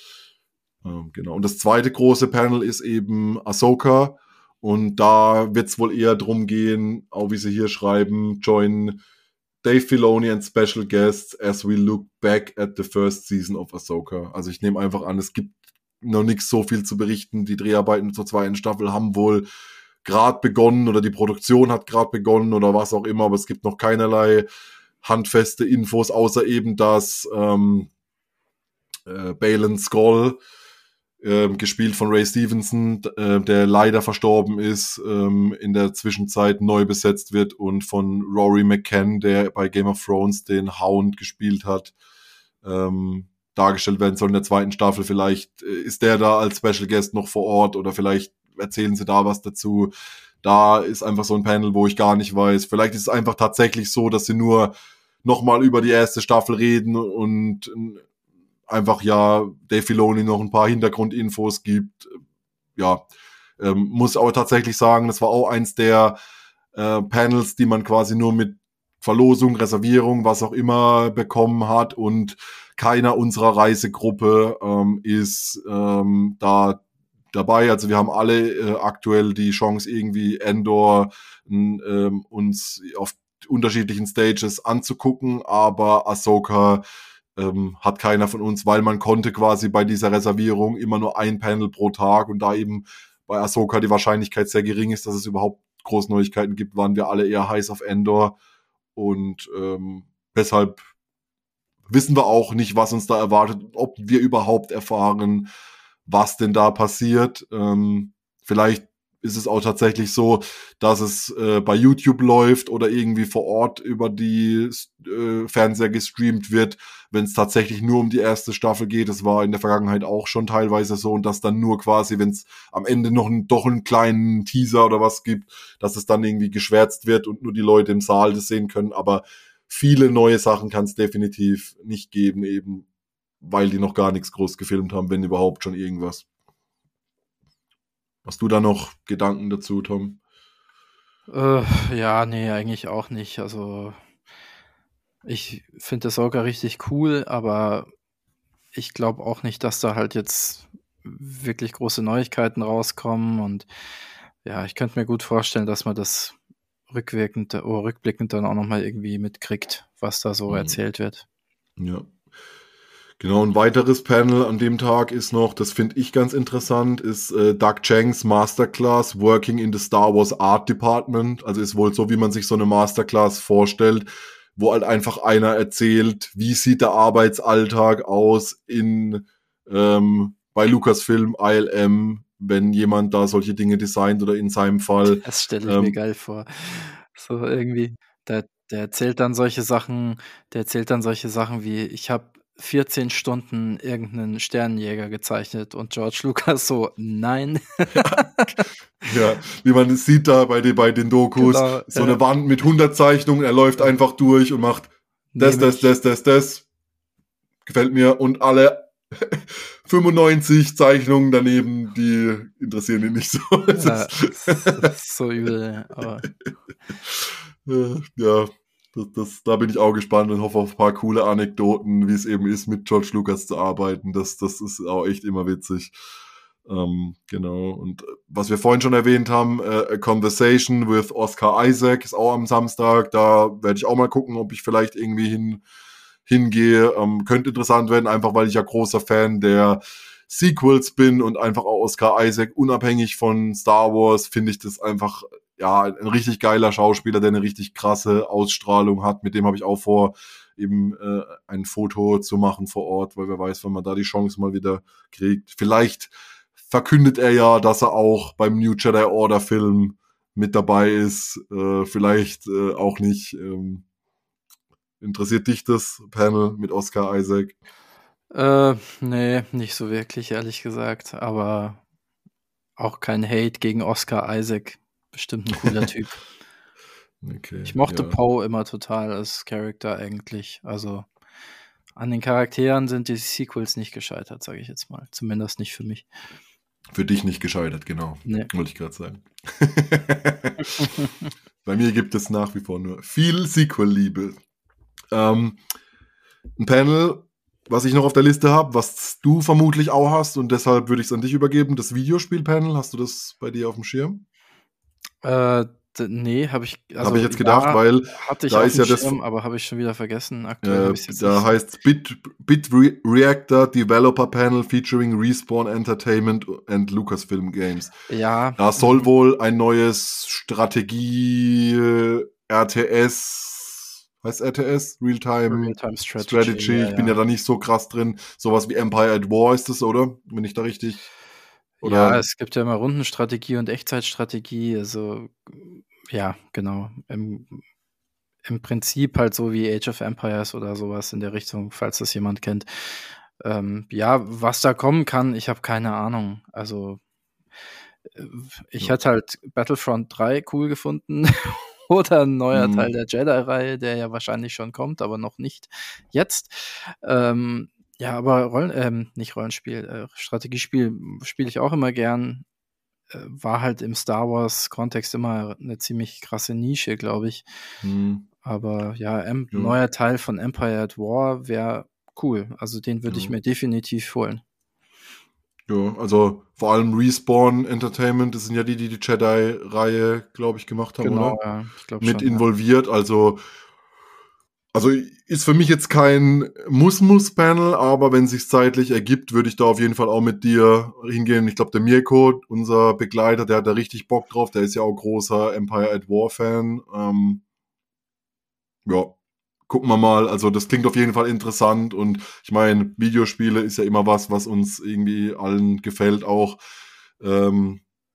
Ähm, genau. Und das zweite große Panel ist eben Ahsoka. Und da wird es wohl eher drum gehen, auch wie sie hier schreiben, join Dave Filoni and special guests as we look back at the first season of Ahsoka. Also ich nehme einfach an, es gibt noch nichts so viel zu berichten. Die Dreharbeiten zur zweiten Staffel haben wohl gerade begonnen oder die Produktion hat gerade begonnen oder was auch immer, aber es gibt noch keinerlei handfeste Infos, außer eben, dass ähm, äh, Baylan Skoll, äh, gespielt von Ray Stevenson, äh, der leider verstorben ist, ähm, in der Zwischenzeit neu besetzt wird und von Rory McCann, der bei Game of Thrones den Hound gespielt hat, ähm, dargestellt werden soll in der zweiten Staffel. Vielleicht äh, ist der da als Special Guest noch vor Ort oder vielleicht erzählen sie da was dazu. Da ist einfach so ein Panel, wo ich gar nicht weiß. Vielleicht ist es einfach tatsächlich so, dass sie nur nochmal über die erste Staffel reden und einfach ja Dave Filoni noch ein paar Hintergrundinfos gibt. Ja, ähm, muss aber tatsächlich sagen, das war auch eins der äh, Panels, die man quasi nur mit Verlosung, Reservierung, was auch immer bekommen hat und keiner unserer Reisegruppe ähm, ist ähm, da dabei. Also wir haben alle äh, aktuell die Chance, irgendwie Andor ähm, uns auf unterschiedlichen Stages anzugucken, aber Ahsoka ähm, hat keiner von uns, weil man konnte quasi bei dieser Reservierung immer nur ein Panel pro Tag und da eben bei Ahsoka die Wahrscheinlichkeit sehr gering ist, dass es überhaupt große Neuigkeiten gibt, waren wir alle eher heiß auf Andor und ähm, deshalb wissen wir auch nicht, was uns da erwartet, ob wir überhaupt erfahren, was denn da passiert. Ähm, vielleicht ist es auch tatsächlich so, dass es äh, bei YouTube läuft oder irgendwie vor Ort über die äh, Fernseher gestreamt wird, wenn es tatsächlich nur um die erste Staffel geht. Das war in der Vergangenheit auch schon teilweise so, und dass dann nur quasi, wenn es am Ende noch einen, doch einen kleinen Teaser oder was gibt, dass es dann irgendwie geschwärzt wird und nur die Leute im Saal das sehen können. Aber viele neue Sachen kann es definitiv nicht geben, eben weil die noch gar nichts groß gefilmt haben, wenn überhaupt schon irgendwas. Hast du da noch Gedanken dazu, Tom? Äh, ja, nee, eigentlich auch nicht. Also ich finde das Ahsoka richtig cool, aber ich glaube auch nicht, dass da halt jetzt wirklich große Neuigkeiten rauskommen. Und ja, ich könnte mir gut vorstellen, dass man das rückwirkend oder rückblickend dann auch nochmal irgendwie mitkriegt, was da so Mhm. erzählt wird. Ja. Genau, ein weiteres Panel an dem Tag ist noch, das finde ich ganz interessant, ist äh, Doug Changs Masterclass Working in the Star Wars Art Department. Also ist wohl so, wie man sich so eine Masterclass vorstellt, wo halt einfach einer erzählt, wie sieht der Arbeitsalltag aus in ähm, bei Lucasfilm, I L M, wenn jemand da solche Dinge designt oder in seinem Fall. Das stelle ich mir Ähm, geil vor. So irgendwie, der, der erzählt dann solche Sachen, der erzählt dann solche Sachen wie, ich habe vierzehn Stunden irgendeinen Sternenjäger gezeichnet, und George Lucas so, nein. Ja, wie man es sieht da bei den, bei den Dokus, Genau, so ja. eine Wand mit hundert Zeichnungen, er läuft einfach durch und macht das, Nehme das, ich. das, das, das. Gefällt mir. Und alle fünfundneunzig Zeichnungen daneben, die interessieren ihn nicht so. Es Ja, ist- das, das ist so übel, aber Äh, ja, das, das, da bin ich auch gespannt und hoffe auf ein paar coole Anekdoten, wie es eben ist, mit George Lucas zu arbeiten. Das, das ist auch echt immer witzig. Ähm, genau. Und äh, was wir vorhin schon erwähnt haben, äh, A Conversation with Oscar Isaac ist auch am Samstag. Da werde ich auch mal gucken, ob ich vielleicht irgendwie hin, hingehe. Ähm, könnte interessant werden, einfach weil ich ja großer Fan der Sequels bin und einfach auch Oscar Isaac, unabhängig von Star Wars, finde ich das einfach, ja, ein richtig geiler Schauspieler, der eine richtig krasse Ausstrahlung hat. Mit dem habe ich auch vor, eben äh, ein Foto zu machen vor Ort, weil wer weiß, wenn man da die Chance mal wieder kriegt. Vielleicht verkündet er ja, dass er auch beim New Jedi Order Film mit dabei ist. Äh, vielleicht äh, auch nicht. Ähm, interessiert dich das Panel mit Oscar Isaac? äh, nee, nicht so wirklich, ehrlich gesagt. Aber auch kein Hate gegen Oscar Isaac. Bestimmt ein cooler Typ. Okay, Ich mochte ja. Poe immer total als Charakter eigentlich. Also an den Charakteren sind die Sequels nicht gescheitert, sage ich jetzt mal. Zumindest nicht für mich. Für dich nicht gescheitert, genau. Nee. Wollte ich gerade sagen. Bei mir gibt es nach wie vor nur viel Sequel-Liebe. Ähm, ein Panel, was ich noch auf der Liste habe, was du vermutlich auch hast, und deshalb würde ich es an dich übergeben, das Videospiel-Panel. Hast du das bei dir auf dem Schirm? Äh, d- nee, habe ich, also Habe ich jetzt gedacht, ja, weil hatte ich da auf ist dem ja das, Schirm, aber habe ich schon wieder vergessen. Aktuell äh, habe ich es jetzt da nicht. heißt Bit, Bit Re Reactor Developer Panel featuring Respawn Entertainment and Lucasfilm Games. Ja, Da soll mhm. wohl ein neues Strategie äh, R T S, heißt R T S? Real-Time Real-Time Strategy. Strategy. Ja, Ich bin ja ja. da nicht so krass drin. Sowas wie Empire at War ist das, oder? Bin ich da richtig? Ja, Oder? es gibt ja immer Rundenstrategie und Echtzeitstrategie. Also, ja, genau. Im, im Prinzip halt so wie Age of Empires oder sowas in der Richtung, falls das jemand kennt. Ähm, ja, was da kommen kann, ich habe keine Ahnung. Also, äh, ich Ja. hätte halt Battlefront drei cool gefunden oder ein neuer Mhm. Teil der Jedi-Reihe, der ja wahrscheinlich schon kommt, aber noch nicht jetzt. Ähm, ja, aber Rollen, ähm, nicht Rollenspiel, äh, Strategiespiel spiele ich auch immer gern. Äh, war halt im Star Wars-Kontext immer eine ziemlich krasse Nische, glaube ich. Mhm. Aber ja, em Ja. neuer Teil von Empire at War wäre cool. Also den würde ich Ja. mir definitiv holen. Ja, also vor allem Respawn Entertainment, das sind ja die, die die Jedi-Reihe, glaube ich, gemacht haben, Genau, oder? ja, ich glaube Mit schon, ja. involviert, also also ist für mich jetzt kein Muss-Muss-Panel, aber wenn es sich zeitlich ergibt, würde ich da auf jeden Fall auch mit dir hingehen. Ich glaube, der Mirko, unser Begleiter, der hat da richtig Bock drauf. Der ist ja auch großer Empire at War-Fan. Ähm, ja, gucken wir mal. Also das klingt auf jeden Fall interessant. Und ich meine, Videospiele ist ja immer was, was uns irgendwie allen gefällt auch. Ähm,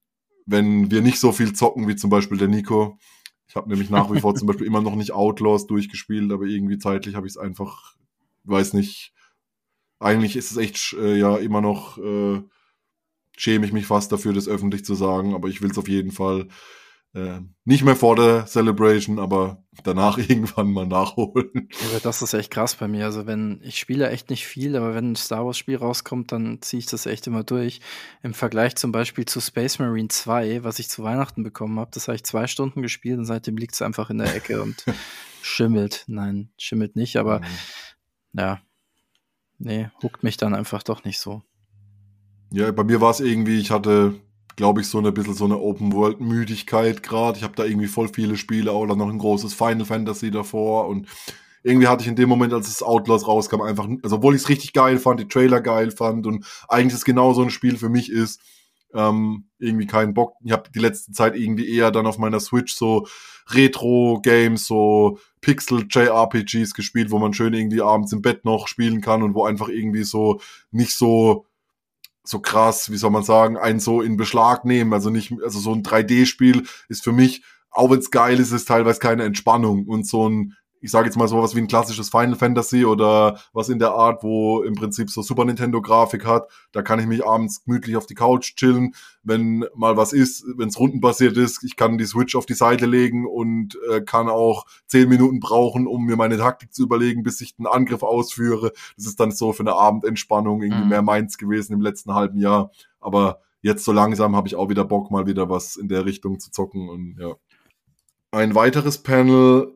wenn wir nicht so viel zocken wie zum Beispiel der Nico. Ich habe nämlich nach wie vor zum Beispiel immer noch nicht Outlaws durchgespielt, aber irgendwie zeitlich habe ich es einfach, weiß nicht, eigentlich ist es echt äh, ja immer noch, äh, schäme ich mich fast dafür, das öffentlich zu sagen, aber ich will es auf jeden Fall äh, nicht mehr vor der Celebration, aber danach irgendwann mal nachholen. Ja, das ist echt krass bei mir. Also wenn ich spiele echt nicht viel, aber wenn ein Star Wars Spiel rauskommt, dann ziehe ich das echt immer durch. Im Vergleich zum Beispiel zu Space Marine zwei, was ich zu Weihnachten bekommen habe, das habe ich zwei Stunden gespielt und seitdem liegt es einfach in der Ecke und schimmelt. Nein, schimmelt nicht, aber Mhm. ja, nee, huckt mich dann einfach doch nicht so. Ja, bei mir war es irgendwie, ich hatte, glaube ich, so eine bisschen so eine Open-World-Müdigkeit gerade. Ich habe da irgendwie voll viele Spiele, auch dann noch ein großes Final Fantasy davor und irgendwie hatte ich in dem Moment, als es Outlaws rauskam, einfach, also obwohl ich es richtig geil fand, die Trailer geil fand und eigentlich es genau so ein Spiel für mich ist, ähm, irgendwie keinen Bock. Ich habe die letzte Zeit irgendwie eher dann auf meiner Switch so Retro-Games, so Pixel-J R P Gs gespielt, wo man schön irgendwie abends im Bett noch spielen kann und wo einfach irgendwie so nicht so so krass, wie soll man sagen, einen so in Beschlag nehmen. Also nicht, also so ein drei D-Spiel ist für mich, auch wenn es geil ist, ist teilweise keine Entspannung. Und so ein, ich sage jetzt mal so was wie ein klassisches Final Fantasy oder was in der Art, wo im Prinzip so Super Nintendo Grafik hat, da kann ich mich abends gemütlich auf die Couch chillen, wenn mal was ist, wenn es rundenbasiert ist, ich kann die Switch auf die Seite legen und äh, kann auch zehn Minuten brauchen, um mir meine Taktik zu überlegen, bis ich den Angriff ausführe. Das ist dann so für eine Abendentspannung irgendwie Mhm. mehr meins gewesen im letzten halben Jahr. Aber jetzt so langsam habe ich auch wieder Bock, mal wieder was in der Richtung zu zocken und ja. Ein weiteres Panel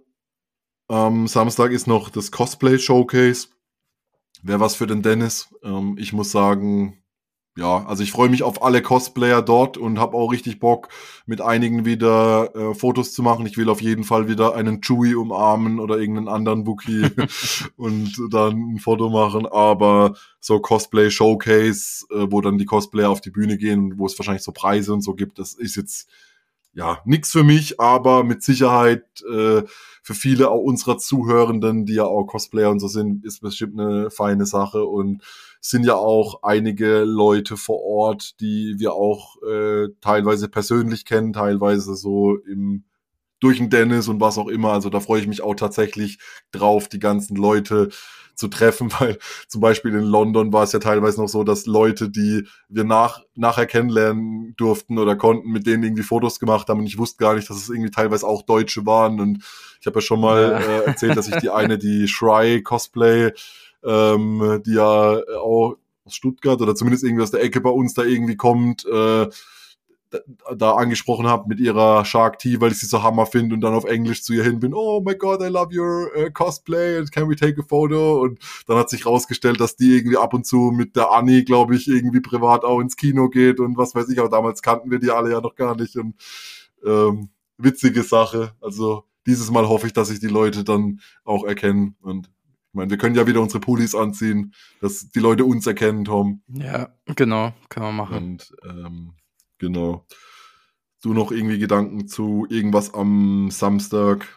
am Samstag ist noch das Cosplay Showcase. Wäre was für den Dennis. Ähm, ich muss sagen, ja, also ich freue mich auf alle Cosplayer dort und habe auch richtig Bock, mit einigen wieder äh, Fotos zu machen. Ich will auf jeden Fall wieder einen Chewie umarmen oder irgendeinen anderen Wookie und dann ein Foto machen. Aber so Cosplay Showcase, äh, wo dann die Cosplayer auf die Bühne gehen und wo es wahrscheinlich so Preise und so gibt, das ist jetzt ja nix für mich, aber mit Sicherheit äh, für viele auch unserer Zuhörenden, die ja auch Cosplayer und so sind, ist bestimmt eine feine Sache und sind ja auch einige Leute vor Ort, die wir auch äh, teilweise persönlich kennen, teilweise so im durch den Dennis und was auch immer. Also da freue ich mich auch tatsächlich drauf, die ganzen Leute zu treffen, weil zum Beispiel in London war es ja teilweise noch so, dass Leute, die wir nach, nachher kennenlernen durften oder konnten, mit denen irgendwie Fotos gemacht haben und ich wusste gar nicht, dass es irgendwie teilweise auch Deutsche waren und ich habe ja schon mal Ja. äh, erzählt, dass ich die eine, die Shry Cosplay, ähm, die ja auch aus Stuttgart oder zumindest irgendwie aus der Ecke bei uns da irgendwie kommt, äh, da, da angesprochen habe mit ihrer Shark Tea, weil ich sie so Hammer finde und dann auf Englisch zu ihr hin bin, oh my God, I love your uh, cosplay and can we take a photo? Und dann hat sich rausgestellt, dass die irgendwie ab und zu mit der Anni, glaube ich, irgendwie privat auch ins Kino geht und was weiß ich, aber damals kannten wir die alle ja noch gar nicht und ähm, witzige Sache. Also dieses Mal hoffe ich, dass sich die Leute dann auch erkennen und ich meine, wir können ja wieder unsere Pullis anziehen, dass die Leute uns erkennen, Tom. Ja, genau, kann man machen. Und ähm, genau. Du noch irgendwie Gedanken zu irgendwas am Samstag?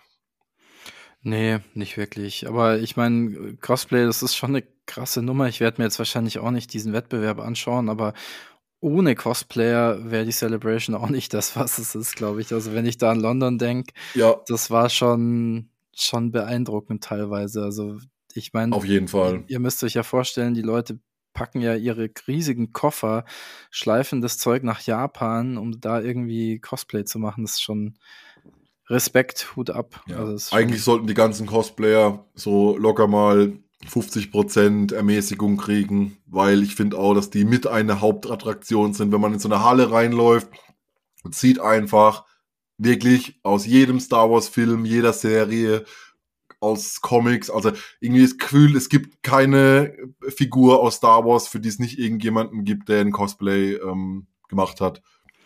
Nee, nicht wirklich. Aber ich meine, Cosplay, das ist schon eine krasse Nummer. Ich werde mir jetzt wahrscheinlich auch nicht diesen Wettbewerb anschauen, aber ohne Cosplayer wäre die Celebration auch nicht das, was es ist, glaube ich. Also wenn ich da an London denke, Ja, das war schon, schon beeindruckend teilweise. Also ich meine, auf jeden Fall. ihr müsst euch ja vorstellen, die Leute packen ja ihre riesigen Koffer, schleifen das Zeug nach Japan, um da irgendwie Cosplay zu machen. Das ist schon Respekt, Hut ab. Ja. Also das ist schon, Eigentlich sollten die ganzen Cosplayer so locker mal fünfzig Prozent Ermäßigung kriegen, weil ich finde auch, dass die mit eine Hauptattraktion sind, wenn man in so eine Halle reinläuft und sieht einfach wirklich aus jedem Star Wars Film, jeder Serie, aus Comics, also irgendwie das Gefühl, es gibt keine Figur aus Star Wars, für die es nicht irgendjemanden gibt, der ein Cosplay ähm, gemacht hat.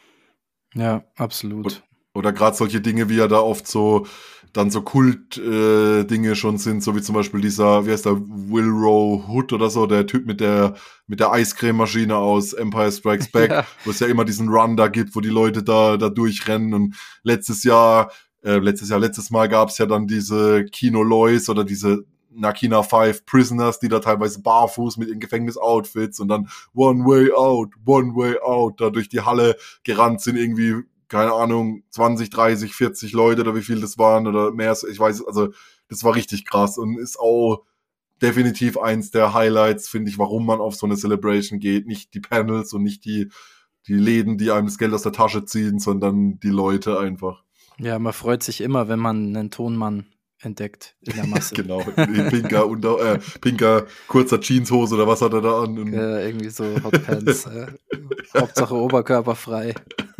ja, absolut. Und, oder gerade solche Dinge, wie ja da oft so dann so Kult-Dinge äh, schon sind, so wie zum Beispiel dieser, wie heißt der, Wilrow Hood oder so, der Typ mit der mit der Eiscrememaschine aus Empire Strikes Back, Ja. wo es ja immer diesen Run da gibt, wo die Leute da da durchrennen und letztes Jahr, äh, letztes Jahr, letztes Mal gab es ja dann diese Kino Lois oder diese Nakina Five Prisoners, die da teilweise barfuß mit ihren Gefängnisoutfits und dann One Way Out, One Way Out, da durch die Halle gerannt sind, irgendwie, keine Ahnung, zwanzig, dreißig, vierzig Leute oder wie viel das waren oder mehr, ich weiß, also das war richtig krass und ist auch definitiv eins der Highlights, finde ich, warum man auf so eine Celebration geht. Nicht die Panels und nicht die, die Läden, die einem das Geld aus der Tasche ziehen, sondern die Leute einfach. Ja, man freut sich immer, wenn man einen Tonmann entdeckt in der Masse. Genau, pinker, unter, äh, pinker, kurzer Jeanshose oder was hat er da an? Und äh, irgendwie so Hotpants. äh, Hauptsache Oberkörper frei.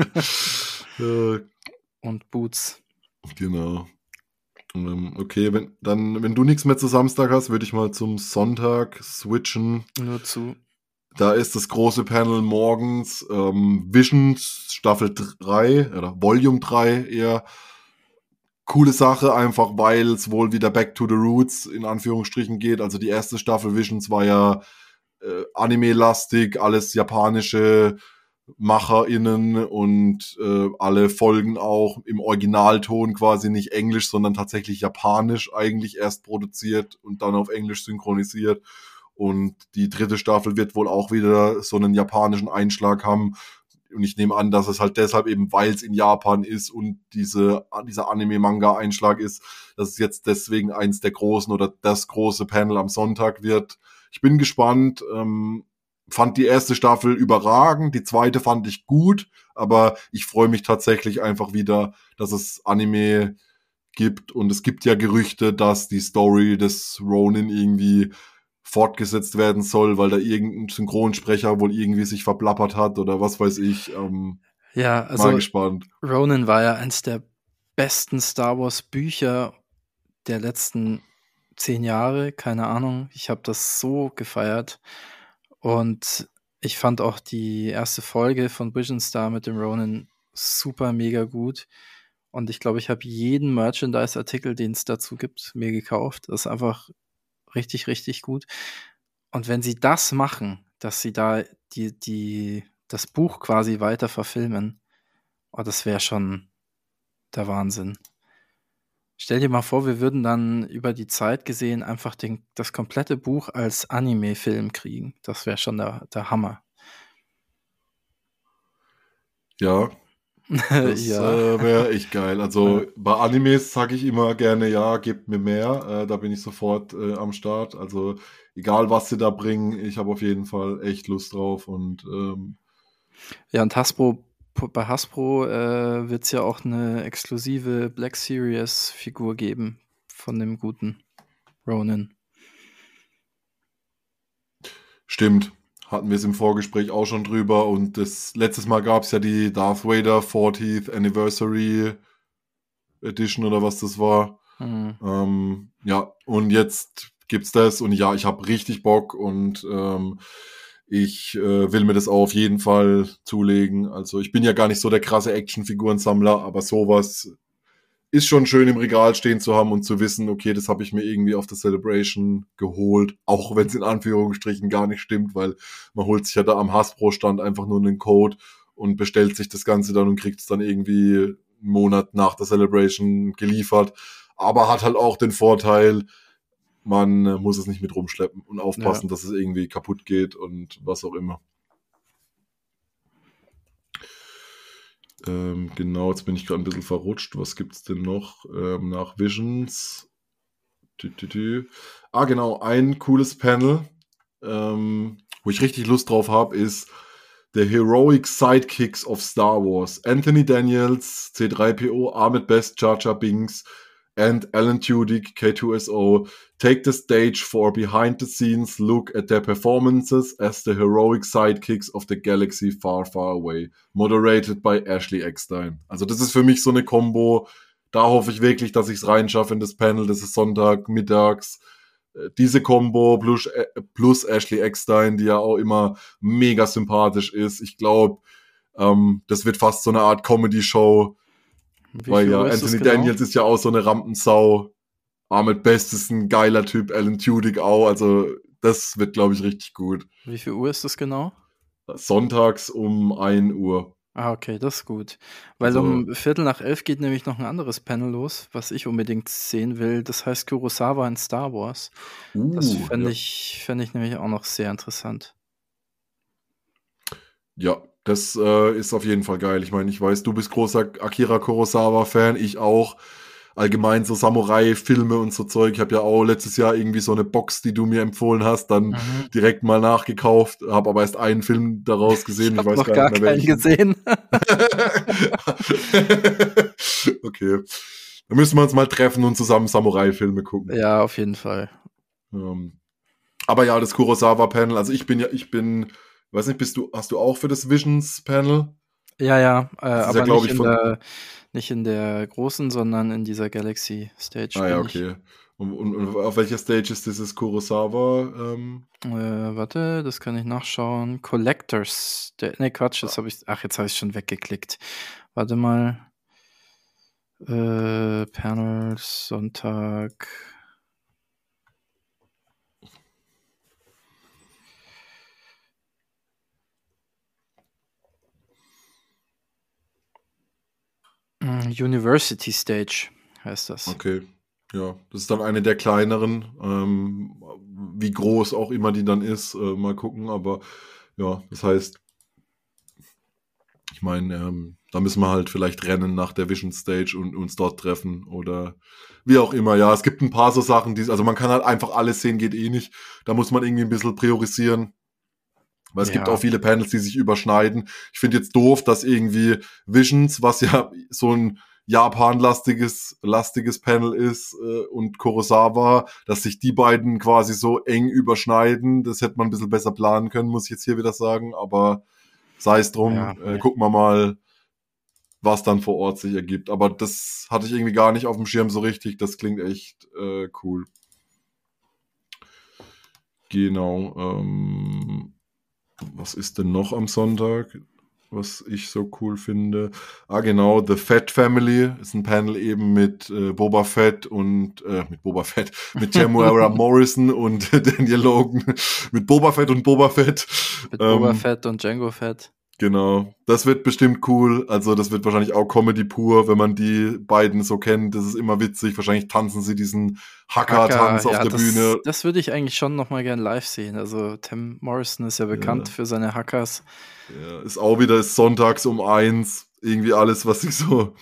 äh, Und Boots. Genau. Ähm, okay, wenn, dann, wenn du nichts mehr zu Samstag hast, würde ich mal zum Sonntag switchen. Nur zu. Da ist das große Panel morgens, ähm, Visions Staffel drei oder Volume drei eher. Coole Sache, einfach weil es wohl wieder Back to the Roots in Anführungsstrichen geht. Also die erste Staffel Visions war ja äh, Anime-lastig, alles japanische MacherInnen und äh, alle Folgen auch im Originalton quasi nicht Englisch, sondern tatsächlich japanisch eigentlich erst produziert und dann auf Englisch synchronisiert. Und die dritte Staffel wird wohl auch wieder so einen japanischen Einschlag haben. Und ich nehme an, dass es halt deshalb eben, weil es in Japan ist und diese, dieser Anime-Manga-Einschlag ist, dass es jetzt deswegen eins der großen oder das große Panel am Sonntag wird. Ich bin gespannt. Ähm, fand die erste Staffel überragend, die zweite fand ich gut, aber ich freue mich tatsächlich einfach wieder, dass es Anime gibt. Und es gibt ja Gerüchte, dass die Story des Ronin irgendwie fortgesetzt werden soll, weil da irgendein Synchronsprecher wohl irgendwie sich verplappert hat oder was weiß ich. Ähm, Ja, also mal gespannt. Ronin war ja eins der besten Star Wars Bücher der letzten zehn Jahre, keine Ahnung. Ich habe das so gefeiert und ich fand auch die erste Folge von Vision Star mit dem Ronin super mega gut und ich glaube, ich habe jeden Merchandise-Artikel, den es dazu gibt, mir gekauft. Das ist einfach richtig, richtig gut. Und wenn sie das machen, dass sie da die, die, das Buch quasi weiter verfilmen, oh, das wäre schon der Wahnsinn. Stell dir mal vor, wir würden dann über die Zeit gesehen einfach den, das komplette Buch als Anime-Film kriegen. Das wäre schon der, der Hammer. Ja, das Ja. äh, wäre echt geil. Also Ja. bei Animes sage ich immer gerne, ja, gebt mir mehr. Äh, da bin ich sofort äh, am Start. Also egal, was sie da bringen, ich habe auf jeden Fall echt Lust drauf. Und ähm, Ja, und Hasbro, bei Hasbro äh, wird es ja auch eine exklusive Black Series-Figur geben von dem guten Ronin. stimmt, hatten wir es im Vorgespräch auch schon drüber. Und das letztes Mal gab es ja die Darth Vader fortieth Anniversary Edition oder was das war. Mhm. Ähm, ja, und jetzt gibt's das und ja, ich habe richtig Bock und ähm, ich äh, will mir das auch auf jeden Fall zulegen. Also ich bin ja gar nicht so der krasse Actionfigurensammler, aber sowas ist schon schön im Regal stehen zu haben und zu wissen, okay, das habe ich mir irgendwie auf der Celebration geholt, auch wenn es in Anführungsstrichen gar nicht stimmt, weil man holt sich ja da am Hasbro-Stand einfach nur einen Code und bestellt sich das Ganze dann und kriegt es dann irgendwie einen Monat nach der Celebration geliefert. Aber hat halt auch den Vorteil, man äh, muss es nicht mit rumschleppen und aufpassen, Ja. dass es irgendwie kaputt geht und was auch immer. Ähm, genau, jetzt bin ich gerade ein bisschen verrutscht. Was gibt's denn noch ähm, nach Visions? Tü, tü, tü. Ah, genau, ein cooles Panel, ähm, wo ich richtig Lust drauf habe, ist The Heroic Sidekicks of Star Wars. Anthony Daniels, C drei P O, Ahmed Best, Jar Jar Binks and Alan Tudyk, K two S O, take the stage for a behind-the-scenes look at their performances as the heroic sidekicks of the galaxy far, far away. Moderated by Ashley Eckstein. Also das ist für mich so eine Kombo. Da hoffe ich wirklich, dass ich es reinschaffe in das Panel. Das ist Sonntag mittags. Diese Kombo plus, plus Ashley Eckstein, die ja auch immer mega sympathisch ist. Ich glaube, ähm, das wird fast so eine Art Comedy-Show. Wie Weil viel ja, Uhr ist das Anthony genau? Daniels ist ja auch so eine Rampensau. Ahmed Best ist ein geiler Typ, Alan Tudyk auch. Also das wird, glaube ich, richtig gut. Wie viel Uhr ist das genau? Sonntags um ein Uhr. Ah, okay, das ist gut. Weil Also, um Viertel nach elf geht nämlich noch ein anderes Panel los, was ich unbedingt sehen will. Das heißt Kurosawa in Star Wars. Das uh, fände ja. ich, fände ich nämlich auch noch sehr interessant. Ja, das äh, ist auf jeden Fall geil. Ich meine, ich weiß, du bist großer Akira Kurosawa-Fan, ich auch. Allgemein so Samurai-Filme und so Zeug. Ich habe ja auch letztes Jahr irgendwie so eine Box, die du mir empfohlen hast, dann Mhm. direkt mal nachgekauft, habe aber erst einen Film daraus Ich gesehen. Ich habe weiß noch gar nicht gar mehr keinen welchen. gesehen. Okay. Dann müssen wir uns mal treffen und zusammen Samurai-Filme gucken. Ja, auf jeden Fall. Ähm, aber ja, das Kurosawa-Panel, also ich bin ja, ich bin, weiß nicht, bist du, hast du auch für das Visions-Panel? Ja, ja, äh, Das ist ja, aber glaube nicht ich, in von. der, nicht in der großen, sondern in dieser Galaxy Stage Ah ja, bin ich. okay. Und, und, und auf welcher Stage ist dieses Kurosawa? Ähm, Äh, warte, das kann ich nachschauen. Collectors. Der, ne, Quatsch, das habe ich. Ach, jetzt habe ich schon weggeklickt. Warte mal. Äh, Panels, Sonntag. Mm, University Stage heißt das. okay. Ja, das ist dann eine der kleineren, ähm, wie groß auch immer die dann ist, äh, mal gucken, aber ja, das heißt, ich meine, ähm, da müssen wir halt vielleicht rennen nach der Vision Stage und uns dort treffen oder wie auch immer. Ja, es gibt ein paar so Sachen, die, also man kann halt einfach alles sehen, geht eh nicht. Da muss man irgendwie ein bisschen priorisieren. Weil es gibt auch Ja, viele Panels, die sich überschneiden. Ich finde jetzt doof, dass irgendwie Visions, was ja so ein Japan-lastiges lastiges Panel ist, äh, und Kurosawa, dass sich die beiden quasi so eng überschneiden. Das hätte man ein bisschen besser planen können, muss ich jetzt hier wieder sagen. Aber sei es ja, drum, äh, nee. gucken wir mal, was dann vor Ort sich ergibt. Aber das hatte ich irgendwie gar nicht auf dem Schirm so richtig. Das klingt echt äh, cool. Genau. Ähm, was ist denn noch am Sonntag, was ich so cool finde? Ah, genau, The Fett Family ist ein Panel eben mit äh, Boba Fett und äh, mit Boba Fett, mit Temuera Morrison und Daniel Logan, mit Boba Fett und Boba Fett. Mit Boba Ähm, Fett und Django Fett. genau, das wird bestimmt cool. Also das wird wahrscheinlich auch Comedy pur, wenn man die beiden so kennt. Das ist immer witzig. Wahrscheinlich tanzen sie diesen Hacker-Tanz Hacker, auf ja, der das, Bühne. das würde ich eigentlich schon noch mal gern live sehen. Also Tim Morrison ist ja bekannt Ja. für seine Hackers. Ja, ist auch wieder sonntags um eins. Irgendwie alles, was sich so.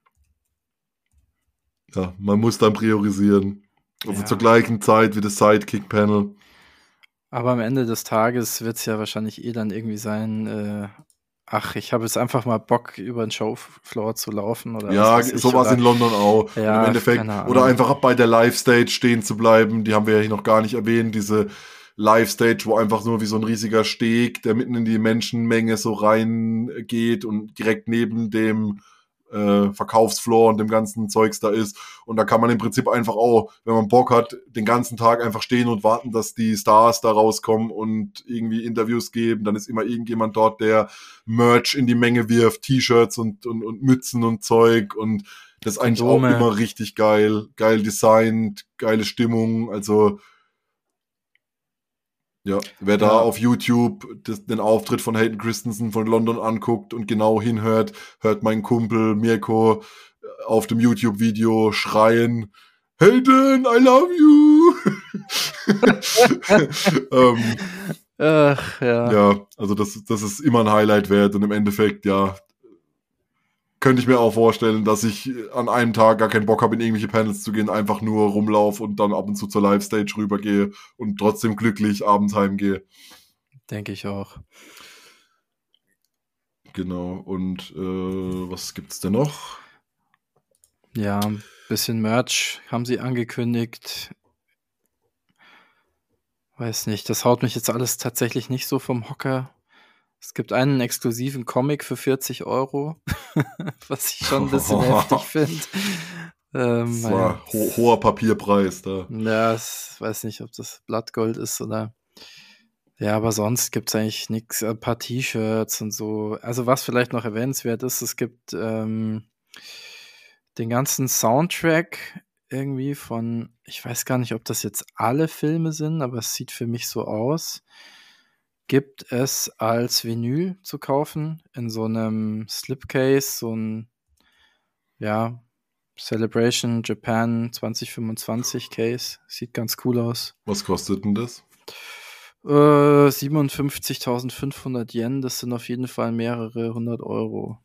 Ja, man muss dann priorisieren. Also Ja. zur gleichen Zeit wie das Sidekick-Panel. Aber am Ende des Tages wird es ja wahrscheinlich eh dann irgendwie sein, äh, ach, ich habe jetzt einfach mal Bock, über den Showfloor zu laufen oder was Ja, weiß ich. sowas Oder, in London auch. Und im ja, Endeffekt, keine oder Ahnung. einfach bei der Live-Stage stehen zu bleiben. Die haben wir ja hier noch gar nicht erwähnt. Diese Live-Stage, wo einfach nur wie so ein riesiger Steg, der mitten in die Menschenmenge so reingeht und direkt neben dem äh, Verkaufsfloor und dem ganzen Zeugs da ist. Und da kann man im Prinzip einfach auch, wenn man Bock hat, den ganzen Tag einfach stehen und warten, dass die Stars da rauskommen und irgendwie Interviews geben. Dann ist immer irgendjemand dort, der Merch in die Menge wirft, T-Shirts und, und, und Mützen und Zeug. Und das ist eigentlich auch Kondome. immer richtig geil. Geil designt, geile Stimmung. Also ja, wer da Ja. auf YouTube das, den Auftritt von Hayden Christensen von London anguckt und genau hinhört, hört mein Kumpel Mirko auf dem YouTube-Video schreien, Hayden, I love you! ähm, Ach, ja. ja, also das, das ist immer ein Highlight wert und im Endeffekt, ja, könnte ich mir auch vorstellen, dass ich an einem Tag gar keinen Bock habe, in irgendwelche Panels zu gehen, einfach nur rumlaufe und dann ab und zu zur Live-Stage rübergehe und trotzdem glücklich abends heimgehe. Denke ich auch. Genau, und äh, was gibt's denn noch? Ja, ein bisschen Merch haben sie angekündigt. Weiß nicht, das haut mich jetzt alles tatsächlich nicht so vom Hocker. Es gibt einen exklusiven Comic für vierzig Euro, was ich schon ein bisschen heftig finde. Ähm, Das war ho hoher Papierpreis da. Ja, ich weiß nicht, ob das Blattgold ist oder. Ja, aber sonst gibt es eigentlich nichts. Ein paar T-Shirts und so. Also, was vielleicht noch erwähnenswert ist, es gibt ähm, den ganzen Soundtrack irgendwie von, ich weiß gar nicht, ob das jetzt alle Filme sind, aber es sieht für mich so aus. gibt es als Vinyl zu kaufen in so einem Slipcase, so ein, ja, Celebration Japan zwanzig fünfundzwanzig Case. Sieht ganz cool aus. Was kostet denn das? Äh, siebenundfünfzigtausendfünfhundert Yen, das sind auf jeden Fall mehrere hundert Euro.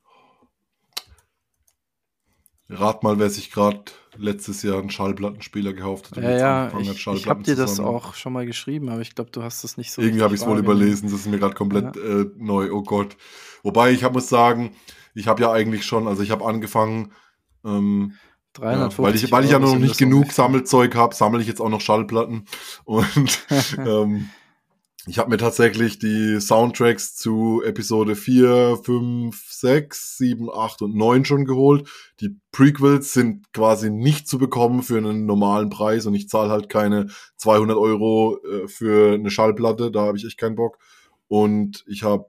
Rat mal, wer sich gerade letztes Jahr einen Schallplattenspieler gekauft hat. Und Ja, jetzt ja, angefangen hat, ich, ich Schallplatten habe dir zu das sammeln. auch schon mal geschrieben, aber ich glaube, du hast das nicht so Irgendwie habe ich richtig es wohl wahrgenommen. überlesen, das ist mir gerade komplett äh, neu, oh Gott. Wobei, ich hab, muss sagen, ich habe ja eigentlich schon, also ich habe angefangen, ähm, ja, weil dreihundertfünfzig ich, weil ich ja Euro noch sind nicht das genug ungefähr. Sammelzeug habe, sammle ich jetzt auch noch Schallplatten. Und ähm, ich habe mir tatsächlich die Soundtracks zu Episode vier, fünf, sechs, sieben, acht und neun schon geholt. Die Prequels sind quasi nicht zu bekommen für einen normalen Preis und ich zahle halt keine zweihundert Euro äh, für eine Schallplatte, da habe ich echt keinen Bock. Und ich habe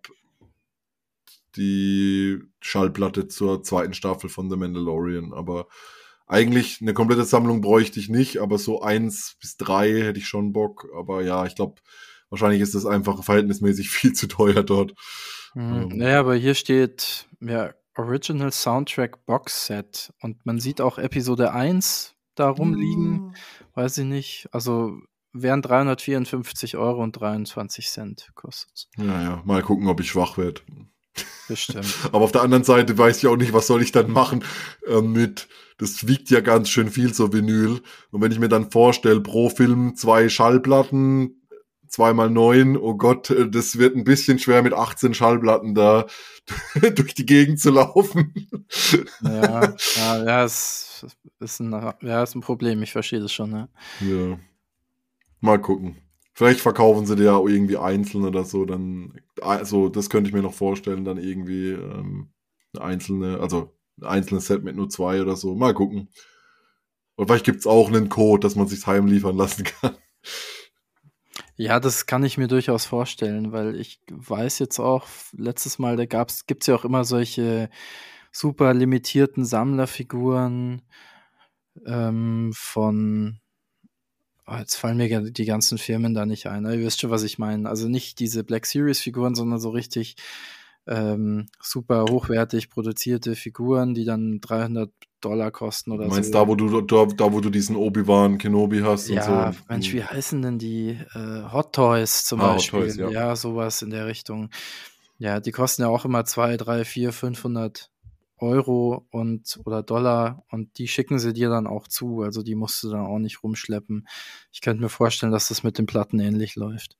die Schallplatte zur zweiten Staffel von The Mandalorian, aber eigentlich eine komplette Sammlung bräuchte ich nicht, aber so eins bis drei hätte ich schon Bock, aber ja, ich glaube, wahrscheinlich ist das einfach verhältnismäßig viel zu teuer dort. Mhm. Ähm, Naja, aber hier steht ja Original Soundtrack Box Set und man sieht auch Episode eins da rumliegen, weiß ich nicht, also wären dreihundertvierundfünfzig Euro und dreiundzwanzig Cent kostet. Ja, ja, mal gucken, ob ich schwach werde. Bestimmt. Aber auf der anderen Seite weiß ich auch nicht, was soll ich dann machen äh, mit, das wiegt ja ganz schön viel, so Vinyl. Und wenn ich mir dann vorstelle, pro Film zwei Schallplatten, zweimal neun, oh Gott, äh, das wird ein bisschen schwer mit achtzehn Schallplatten da durch die Gegend zu laufen. Ja, ja, ja, es ist ein, ja, ist ein Problem, ich verstehe das schon, ne? Ja. Mal gucken. Vielleicht verkaufen sie die ja auch irgendwie einzeln oder so, dann, also das könnte ich mir noch vorstellen, dann irgendwie ähm, eine einzelne, also ein einzelnes Set mit nur zwei oder so. Mal gucken. Und vielleicht gibt es auch einen Code, dass man sich heimliefern lassen kann. Ja, das kann ich mir durchaus vorstellen, weil ich weiß jetzt auch, letztes Mal, da gab's, gibt's ja auch immer solche super limitierten Sammlerfiguren ähm, von, oh, jetzt fallen mir ga- die ganzen Firmen da nicht ein. aber Ihr wisst schon, was ich meine. Also nicht diese Black Series Figuren, sondern so richtig ähm, super hochwertig produzierte Figuren, die dann dreihundert Dollar kosten Du oder meinst so. da, wo du da, da wo du diesen Obi-Wan Kenobi hast und so. Ja, Und, Mensch, wie heißen denn die äh, Hot Toys zum Ah, Hot Beispiel? Toys, ja. Ja, sowas in der Richtung. Ja, die kosten ja auch immer zwei, drei, vier, fünfhundert Euro und oder Dollar und die schicken sie dir dann auch zu. Also die musst du dann auch nicht rumschleppen. Ich könnte mir vorstellen, dass das mit den Platten ähnlich läuft.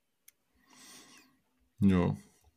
Ja.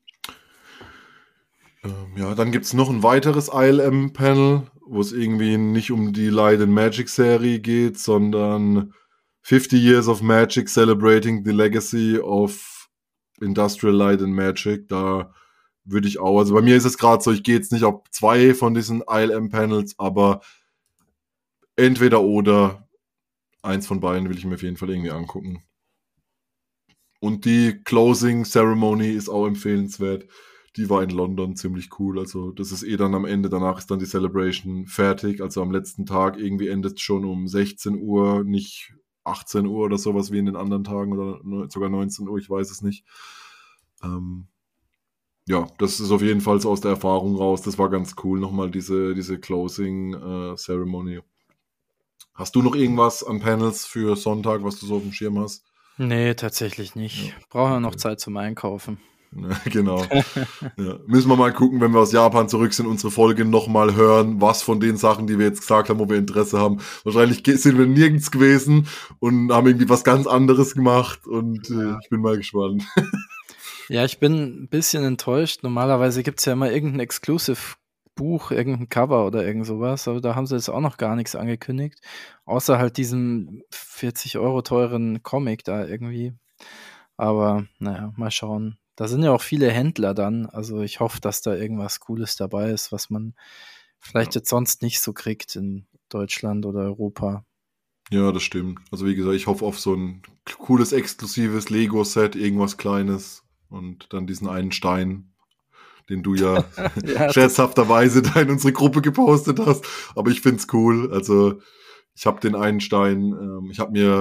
Ähm, ja, dann gibt es noch ein weiteres I L M-Panel, wo es irgendwie nicht um die Light and Magic-Serie geht, sondern fifty Years of Magic Celebrating the Legacy of Industrial Light and Magic. Da würde ich auch, also bei mir ist es gerade so, ich gehe jetzt nicht auf zwei von diesen I L M-Panels, aber entweder oder eins von beiden will ich mir auf jeden Fall irgendwie angucken. Und die Closing Ceremony ist auch empfehlenswert. Die war in London ziemlich cool. Also das ist eh dann am Ende, danach ist dann die Celebration fertig. Also am letzten Tag irgendwie endet es schon um sechzehn Uhr, nicht achtzehn Uhr oder sowas wie in den anderen Tagen oder sogar neunzehn Uhr, ich weiß es nicht. Ähm, ja, das ist auf jeden Fall so aus der Erfahrung raus. Das war ganz cool, nochmal diese, diese Closing äh, Ceremony. Hast du noch irgendwas an Panels für Sonntag, was du so auf dem Schirm hast? Nee, tatsächlich nicht. Ja, Brauchen wir noch okay. Zeit zum Einkaufen. Ja, genau. Ja. Müssen wir mal gucken, wenn wir aus Japan zurück sind, unsere Folge nochmal hören, was von den Sachen, die wir jetzt gesagt haben, wo wir Interesse haben. Wahrscheinlich ge- sind wir nirgends gewesen und haben irgendwie was ganz anderes gemacht und äh, ich bin mal gespannt. Ja, ich bin ein bisschen enttäuscht. Normalerweise gibt's ja immer irgendein Exclusive-Buch, irgendein Cover oder irgend sowas, aber da haben sie jetzt auch noch gar nichts angekündigt, außer halt diesem vierzig Euro teuren Comic da irgendwie. Aber naja, mal schauen. Da sind ja auch viele Händler dann, also ich hoffe, dass da irgendwas Cooles dabei ist, was man vielleicht Ja. jetzt sonst nicht so kriegt in Deutschland oder Europa. Ja, das stimmt. Also wie gesagt, ich hoffe auf so ein cooles, exklusives Lego-Set, irgendwas Kleines und dann diesen einen Stein, den du ja Ja, das, scherzhafterweise da in unsere Gruppe gepostet hast. Aber ich find's cool. Also ich habe den einen Stein, ähm, ich habe mir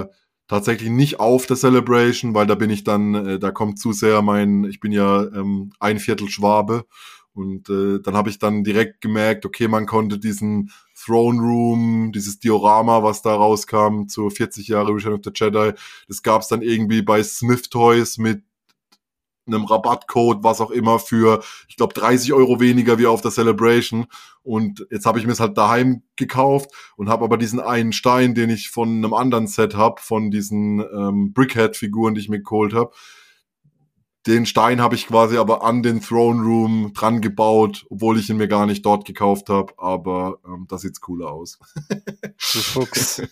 tatsächlich nicht auf der Celebration, weil da bin ich dann, äh, da kommt zu sehr mein, ich bin ja ähm, ein Viertel Schwabe und äh, dann habe ich dann direkt gemerkt, okay, man konnte diesen Throne Room, dieses Diorama, was da rauskam zu vierzig Jahre Return of the Jedi, das gab's dann irgendwie bei Smith Toys mit einem Rabattcode, was auch immer, für, ich glaube, dreißig Euro weniger wie auf der Celebration. Und jetzt habe ich mir es halt daheim gekauft und habe aber diesen einen Stein, den ich von einem anderen Set habe, von diesen ähm, Brickhead-Figuren, die ich mir geholt habe. Den Stein habe ich quasi aber an den Throne Room dran gebaut, obwohl ich ihn mir gar nicht dort gekauft habe. Aber ähm, da sieht's cooler aus. Du Fuchs.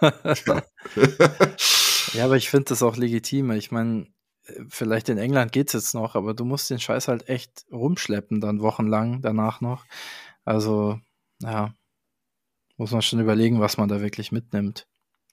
Ja, aber ich finde das auch legitim. Ich meine, vielleicht in England geht's jetzt noch, aber du musst den Scheiß halt echt rumschleppen dann wochenlang danach noch. Also, ja, muss man schon überlegen, was man da wirklich mitnimmt.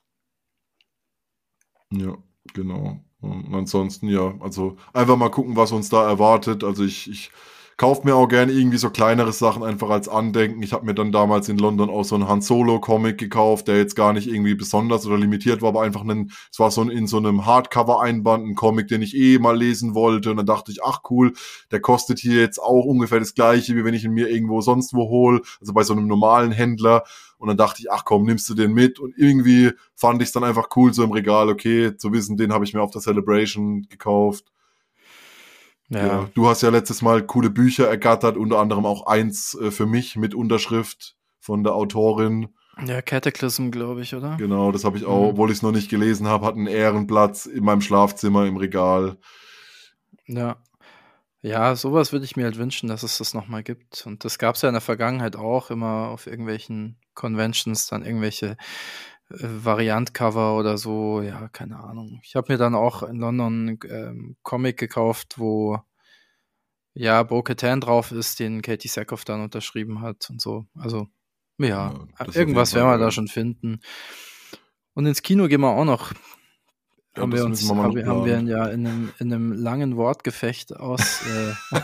Ja, genau. Und ansonsten, ja, also einfach mal gucken, was uns da erwartet. Also ich, ich kaufe mir auch gerne irgendwie so kleinere Sachen einfach als Andenken. Ich habe mir dann damals in London auch so einen Han Solo Comic gekauft, der jetzt gar nicht irgendwie besonders oder limitiert war, aber einfach ein, es war so ein, in so einem Hardcover-Einband, ein Comic, den ich eh mal lesen wollte. Und dann dachte ich, ach cool, der kostet hier jetzt auch ungefähr das gleiche, wie wenn ich ihn mir irgendwo sonst wo hole, also bei so einem normalen Händler. Und dann dachte ich, ach komm, nimmst du den mit? Und irgendwie fand ich es dann einfach cool, so im Regal, okay, zu wissen, den habe ich mir auf der Celebration gekauft. Ja. ja. Du hast ja letztes Mal coole Bücher ergattert, unter anderem auch eins äh, für mich mit Unterschrift von der Autorin. Ja, Cataclysm, glaube ich, oder? Genau, das habe ich auch, mhm. obwohl ich es noch nicht gelesen habe, hat einen Ehrenplatz in meinem Schlafzimmer im Regal. Ja. Ja, sowas würde ich mir halt wünschen, dass es das nochmal gibt. Und das gab es ja in der Vergangenheit auch immer auf irgendwelchen Conventions, dann irgendwelche äh, Variantcover oder so. Ja, keine Ahnung. Ich habe mir dann auch in London ähm, Comic gekauft, wo ja Bo-Katan drauf ist, den Katie Sackhoff dann unterschrieben hat und so. Also, ja, ja irgendwas werden wir da schon finden. Und ins Kino gehen wir auch noch. Ja, haben wir uns wir haben, haben wir ja in einem, in einem langen Wortgefecht aus. Äh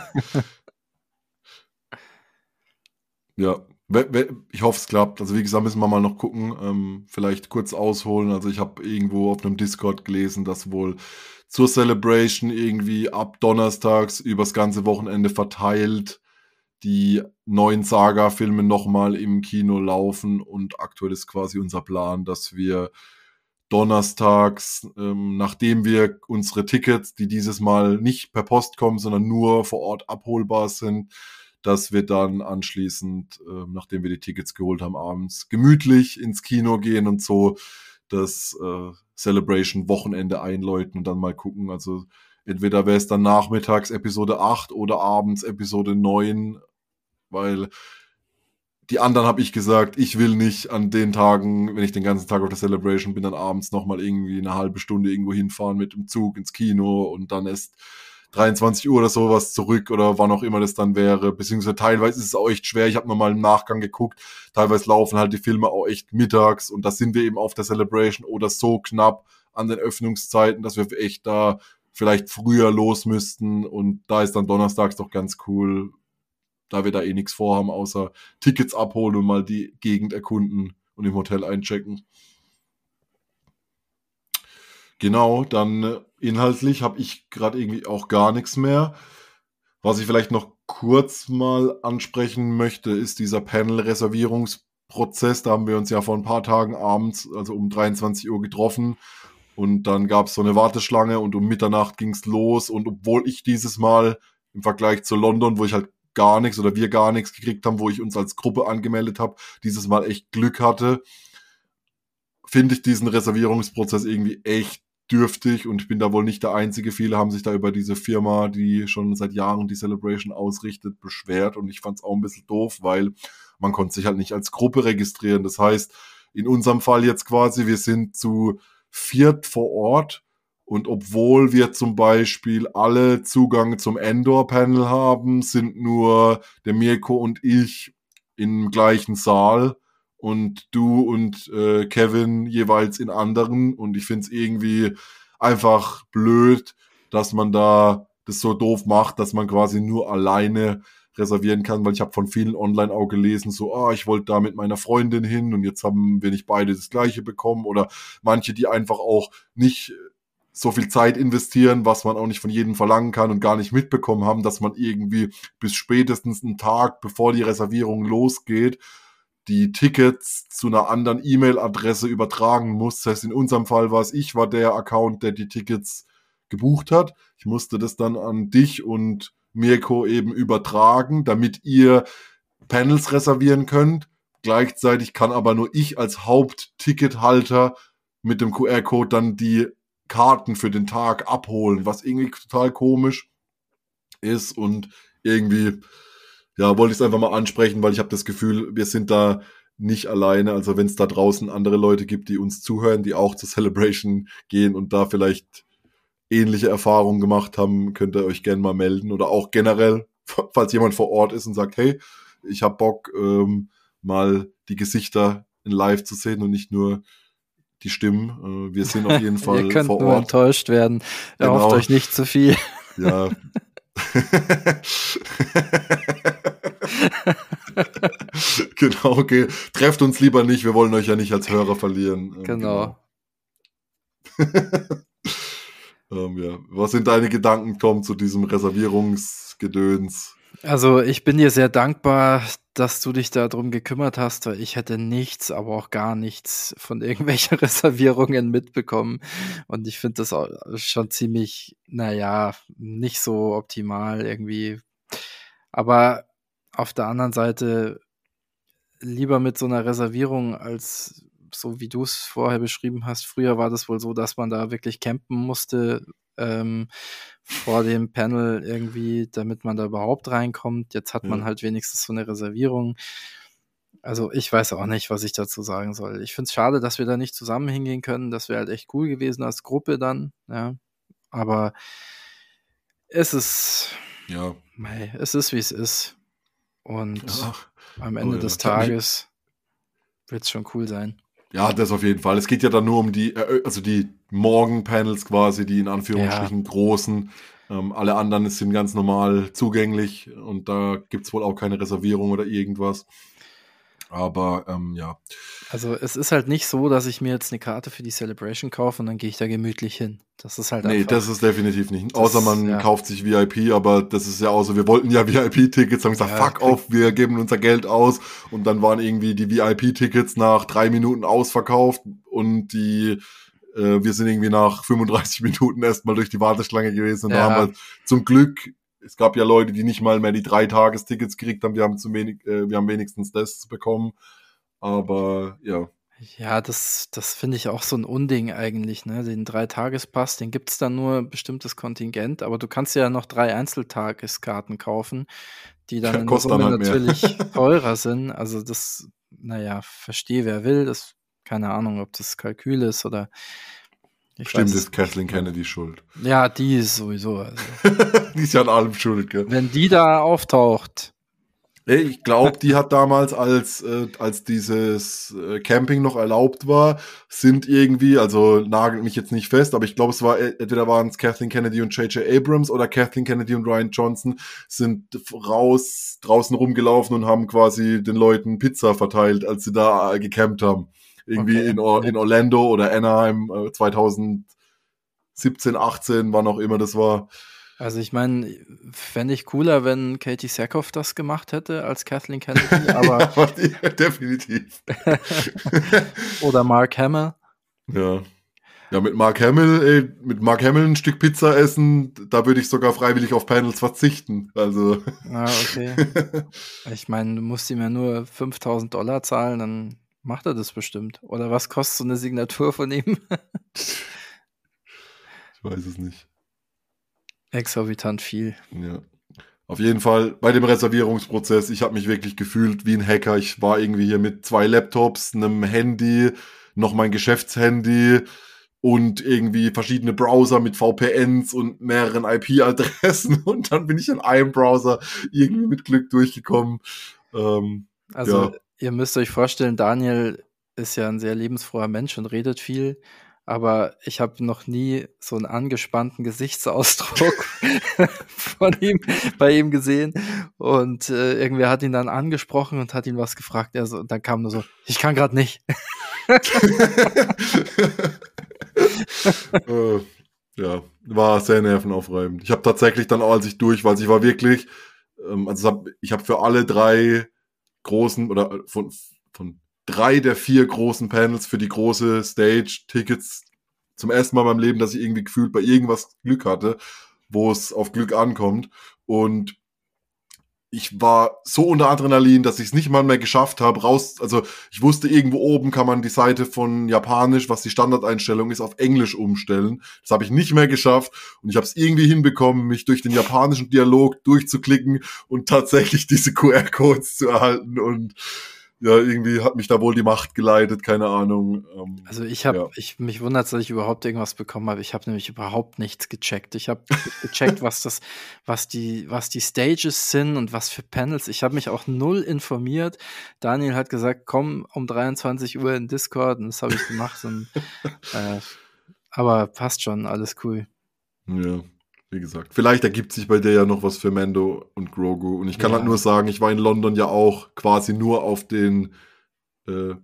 ja, ich hoffe, es klappt. Also wie gesagt, müssen wir mal noch gucken. Ähm, vielleicht kurz ausholen. Also ich habe irgendwo auf einem Discord gelesen, dass wohl zur Celebration irgendwie ab donnerstags übers ganze Wochenende verteilt die neuen Saga-Filme nochmal im Kino laufen. Und aktuell ist quasi unser Plan, dass wir donnerstags, ähm, nachdem wir unsere Tickets, die dieses Mal nicht per Post kommen, sondern nur vor Ort abholbar sind, dass wir dann anschließend, äh, nachdem wir die Tickets geholt haben, abends gemütlich ins Kino gehen und so das äh, Celebration-Wochenende einläuten und dann mal gucken. Also entweder wäre es dann nachmittags Episode acht oder abends Episode neun, weil die anderen habe ich gesagt, ich will nicht an den Tagen, wenn ich den ganzen Tag auf der Celebration bin, dann abends nochmal irgendwie eine halbe Stunde irgendwo hinfahren mit dem Zug ins Kino und dann erst dreiundzwanzig Uhr oder sowas zurück oder wann auch immer das dann wäre. Beziehungsweise teilweise ist es auch echt schwer. Ich habe nochmal im Nachgang geguckt. Teilweise laufen halt die Filme auch echt mittags und da sind wir eben auf der Celebration oder so knapp an den Öffnungszeiten, dass wir echt da vielleicht früher los müssten und da ist dann donnerstags doch ganz cool, da wir da eh nichts vorhaben, außer Tickets abholen und mal die Gegend erkunden und im Hotel einchecken. Genau, dann inhaltlich habe ich gerade irgendwie auch gar nichts mehr. Was ich vielleicht noch kurz mal ansprechen möchte, ist dieser Panel-Reservierungsprozess. Da haben wir uns ja vor ein paar Tagen abends, also um dreiundzwanzig Uhr getroffen und dann gab es so eine Warteschlange und um Mitternacht ging es los und obwohl ich dieses Mal im Vergleich zu London, wo ich halt gar nichts oder wir gar nichts gekriegt haben, wo ich uns als Gruppe angemeldet habe, dieses Mal echt Glück hatte, finde ich diesen Reservierungsprozess irgendwie echt dürftig und ich bin da wohl nicht der Einzige. Viele haben sich da über diese Firma, die schon seit Jahren die Celebration ausrichtet, beschwert und ich fand es auch ein bisschen doof, weil man konnte sich halt nicht als Gruppe registrieren. Das heißt, in unserem Fall jetzt quasi, wir sind zu viert vor Ort und obwohl wir zum Beispiel alle Zugang zum Endor-Panel haben, sind nur der Mirko und ich im gleichen Saal und du und äh, Kevin jeweils in anderen. Und ich finde es irgendwie einfach blöd, dass man da das so doof macht, dass man quasi nur alleine reservieren kann, weil ich habe von vielen online auch gelesen, so, ah, ich wollte da mit meiner Freundin hin und jetzt haben wir nicht beide das Gleiche bekommen, oder manche, die einfach auch nicht so viel Zeit investieren, was man auch nicht von jedem verlangen kann und gar nicht mitbekommen haben, dass man irgendwie bis spätestens einen Tag, bevor die Reservierung losgeht, die Tickets zu einer anderen E-Mail-Adresse übertragen muss. Das heißt, in unserem Fall war es, ich war der Account, der die Tickets gebucht hat. Ich musste das dann an dich und Mirko eben übertragen, damit ihr Panels reservieren könnt. Gleichzeitig kann aber nur ich als Haupttickethalter mit dem Q R-Code dann die Karten für den Tag abholen, was irgendwie total komisch ist und irgendwie, ja, wollte ich es einfach mal ansprechen, weil ich habe das Gefühl, wir sind da nicht alleine. Also wenn es da draußen andere Leute gibt, die uns zuhören, die auch zur Celebration gehen und da vielleicht ähnliche Erfahrungen gemacht haben, könnt ihr euch gerne mal melden oder auch generell, falls jemand vor Ort ist und sagt, hey, ich habe Bock, ähm, mal die Gesichter in live zu sehen und nicht nur die Stimmen. Äh, wir sind auf jeden Fall Ihr könnt vor nur Ort. enttäuscht werden. Erhofft Genau. euch nicht zu viel. Ja. Genau, okay. Trefft uns lieber nicht, wir wollen euch ja nicht als Hörer verlieren. Ähm, Genau. ähm, ja. Was sind deine Gedanken, Tom, zu diesem Reservierungsgedöns? Also ich bin dir sehr dankbar, dass du dich darum gekümmert hast, weil ich hätte nichts, aber auch gar nichts von irgendwelchen Reservierungen mitbekommen. Und ich finde das auch schon ziemlich, naja, nicht so optimal irgendwie. Aber auf der anderen Seite lieber mit so einer Reservierung als so, wie du es vorher beschrieben hast. Früher war das wohl so, dass man da wirklich campen musste, ähm, vor dem Panel irgendwie, damit man da überhaupt reinkommt. Jetzt hat man Ja. halt wenigstens so eine Reservierung. Also ich weiß auch nicht, was ich dazu sagen soll. Ich finde es schade, dass wir da nicht zusammen hingehen können. Das wäre halt echt cool gewesen als Gruppe dann. Ja, aber es ist, Ja. mei, es ist, wie es ist. Und Ja. am Ende Oh ja. des Ich hab mich- Tages wird es schon cool sein. Ja, das auf jeden Fall. Es geht ja dann nur um die, äh, also die Morgenpanels quasi, die in Anführungsstrichen großen. Ähm, alle anderen sind ganz normal zugänglich und da gibt's wohl auch keine Reservierung oder irgendwas. Aber ähm, ja, Also es ist halt nicht so, dass ich mir jetzt eine Karte für die Celebration kaufe und dann gehe ich da gemütlich hin. Das ist halt nee, einfach. das ist definitiv nicht. Das- Außer man ja. kauft sich V I P, aber das ist ja auch so, wir wollten ja V I P-Tickets, haben gesagt, Ja, fuck krieg- off, wir geben unser Geld aus und dann waren irgendwie die V I P-Tickets nach drei Minuten ausverkauft und die äh, wir sind irgendwie nach fünfunddreißig Minuten erstmal durch die Warteschlange gewesen und Ja. da haben wir zum Glück, es gab ja Leute, die nicht mal mehr die drei Tagestickets gekriegt haben, wir haben zu wenig, äh, wir haben wenigstens das bekommen, aber ja. Ja, das, das finde ich auch so ein Unding eigentlich, ne? Den Dreitagespass, den gibt's dann nur ein bestimmtes Kontingent, aber du kannst ja noch drei Einzeltageskarten kaufen, die dann Ja, in der kostet dann Summe halt mehr. natürlich teurer sind. Also das, naja, verstehe wer will, das, keine Ahnung, ob das Kalkül ist oder ich Bestimmt weiß es ist Kathleen nicht. Kennedy schuld. Ja, die ist sowieso. Also, Die ist ja an allem schuld, gell? wenn die da auftaucht, Ey, ich glaube, die hat damals, als, äh, als dieses äh, Camping noch erlaubt war, sind irgendwie, also nagelt mich jetzt nicht fest, aber ich glaube, es war, äh, entweder waren es Kathleen Kennedy und J J Abrams oder Kathleen Kennedy und Ryan Johnson, sind raus, draußen rumgelaufen und haben quasi den Leuten Pizza verteilt, als sie da äh, gecampt haben. Irgendwie Okay, in, Or- ja. in Orlando oder Anaheim äh, zweitausendsiebzehn, achtzehn, wann auch immer das war. Also ich meine, fände ich cooler, wenn Katie Sackhoff das gemacht hätte als Kathleen Kennedy, aber aber die, definitiv. oder Mark Hamill. Ja. Ja, mit Mark Hamill, ey, mit Mark Hamill ein Stück Pizza essen, da würde ich sogar freiwillig auf Panels verzichten. Also. Ah, okay. Ich meine, du musst ihm ja nur fünftausend Dollar zahlen, dann macht er das bestimmt. Oder was kostet so eine Signatur von ihm? Ich weiß es nicht. Exorbitant viel. Ja. Auf jeden Fall bei dem Reservierungsprozess, ich habe mich wirklich gefühlt wie ein Hacker. Ich war irgendwie hier mit zwei Laptops, einem Handy, noch mein Geschäftshandy und irgendwie verschiedene Browser mit V P Ns und mehreren I P-Adressen und dann bin ich in einem Browser irgendwie mit Glück durchgekommen. Ähm, Also Ja. ihr müsst euch vorstellen, Daniel ist ja ein sehr lebensfroher Mensch und redet viel. aber ich habe noch nie so einen angespannten Gesichtsausdruck von ihm, bei ihm gesehen. Und äh, irgendwer hat ihn dann angesprochen und hat ihn was gefragt. Er so, und dann kam nur so, ich kann gerade nicht. äh, ja, war sehr nervenaufreibend. Ich habe tatsächlich dann auch, als ich durch war, also ich war wirklich, ähm, also hab, ich habe für alle drei großen oder von, von drei der vier großen Panels für die große Stage Tickets zum ersten Mal in meinem Leben, dass ich irgendwie gefühlt bei irgendwas Glück hatte, wo es auf Glück ankommt. Und ich war so unter Adrenalin, dass ich es nicht mal mehr geschafft habe, raus, also ich wusste, irgendwo oben kann man die Seite von Japanisch, was die Standardeinstellung ist, auf Englisch umstellen. Das habe ich nicht mehr geschafft und ich habe es irgendwie hinbekommen, mich durch den japanischen Dialog durchzuklicken und tatsächlich diese Q R-Codes zu erhalten und ja, irgendwie hat mich da wohl die Macht geleitet, keine Ahnung. Ähm, Also ich habe, ja. ich mich wundert, dass ich überhaupt irgendwas bekommen habe. Ich habe nämlich überhaupt nichts gecheckt. Ich habe gecheckt, was das, was die, was die Stages sind und was für Panels. Ich habe mich auch null informiert. Daniel hat gesagt, komm um dreiundzwanzig Uhr in Discord und das habe ich gemacht. Und, äh, aber passt schon, alles cool. Ja, wie gesagt. Vielleicht ergibt sich bei dir ja noch was für Mando und Grogu. Und ich kann Ja. halt nur sagen, ich war in London ja auch quasi nur auf den äh,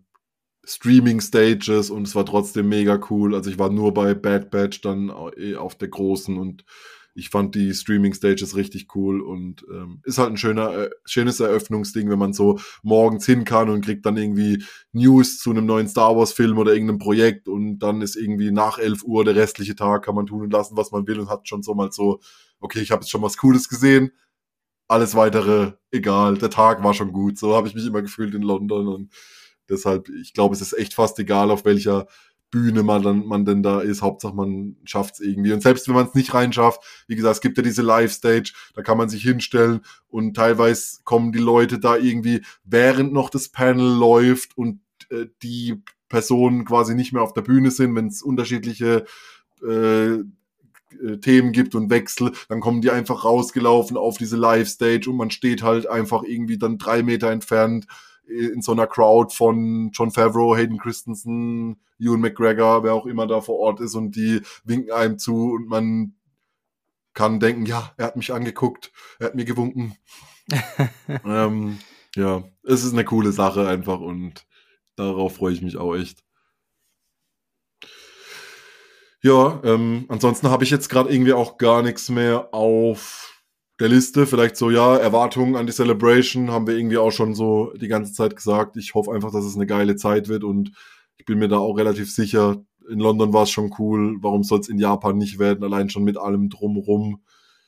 Streaming-Stages und es war trotzdem mega cool. Also ich war nur bei Bad Batch dann eh auf der großen und ich fand die Streaming-Stages richtig cool und ähm, ist halt ein schöner, äh, schönes Eröffnungsding, wenn man so morgens hin kann und kriegt dann irgendwie News zu einem neuen Star Wars-Film oder irgendeinem Projekt und dann ist irgendwie nach elf Uhr der restliche Tag, kann man tun und lassen, was man will und hat schon so mal so, okay, ich habe jetzt schon was Cooles gesehen, alles weitere egal, der Tag war schon gut. So habe ich mich immer gefühlt in London und deshalb, ich glaube, es ist echt fast egal, auf welcher Bühne man dann man denn da ist. Hauptsache, man schafft es irgendwie. Und selbst wenn man es nicht reinschafft, wie gesagt, es gibt ja diese Live-Stage, da kann man sich hinstellen und teilweise kommen die Leute da irgendwie, während noch das Panel läuft und äh, die Personen quasi nicht mehr auf der Bühne sind, wenn es unterschiedliche äh, Themen gibt und Wechsel, dann kommen die einfach rausgelaufen auf diese Live-Stage und man steht halt einfach irgendwie dann drei Meter entfernt in so einer Crowd von Jon Favreau, Hayden Christensen, Ewan McGregor, wer auch immer da vor Ort ist und die winken einem zu und man kann denken, ja, er hat mich angeguckt, er hat mir gewunken. ähm, ja, es ist eine coole Sache einfach und darauf freue ich mich auch echt. Ja, ähm, ansonsten habe ich jetzt gerade irgendwie auch gar nichts mehr auf der Liste. Vielleicht so, ja, Erwartungen an die Celebration haben wir irgendwie auch schon so die ganze Zeit gesagt. Ich hoffe einfach, dass es eine geile Zeit wird und ich bin mir da auch relativ sicher. In London war es schon cool. Warum soll es in Japan nicht werden? Allein schon mit allem drumrum.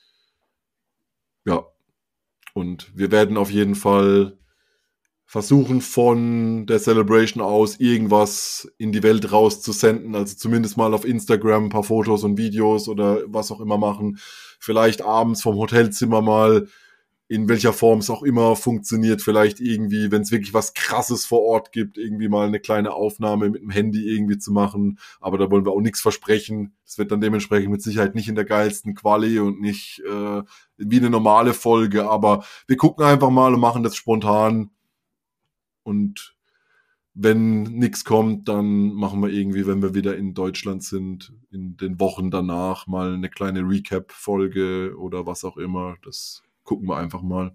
Ja, und wir werden auf jeden Fall versuchen von der Celebration aus irgendwas in die Welt rauszusenden, also zumindest mal auf Instagram ein paar Fotos und Videos oder was auch immer machen, vielleicht abends vom Hotelzimmer mal, in welcher Form es auch immer funktioniert, vielleicht irgendwie, wenn es wirklich was Krasses vor Ort gibt, irgendwie mal eine kleine Aufnahme mit dem Handy irgendwie zu machen, aber da wollen wir auch nichts versprechen, es wird dann dementsprechend mit Sicherheit nicht in der geilsten Quali und nicht äh, wie eine normale Folge, aber wir gucken einfach mal und machen das spontan. Und wenn nichts kommt, dann machen wir irgendwie, wenn wir wieder in Deutschland sind, in den Wochen danach mal eine kleine Recap-Folge oder was auch immer. Das gucken wir einfach mal.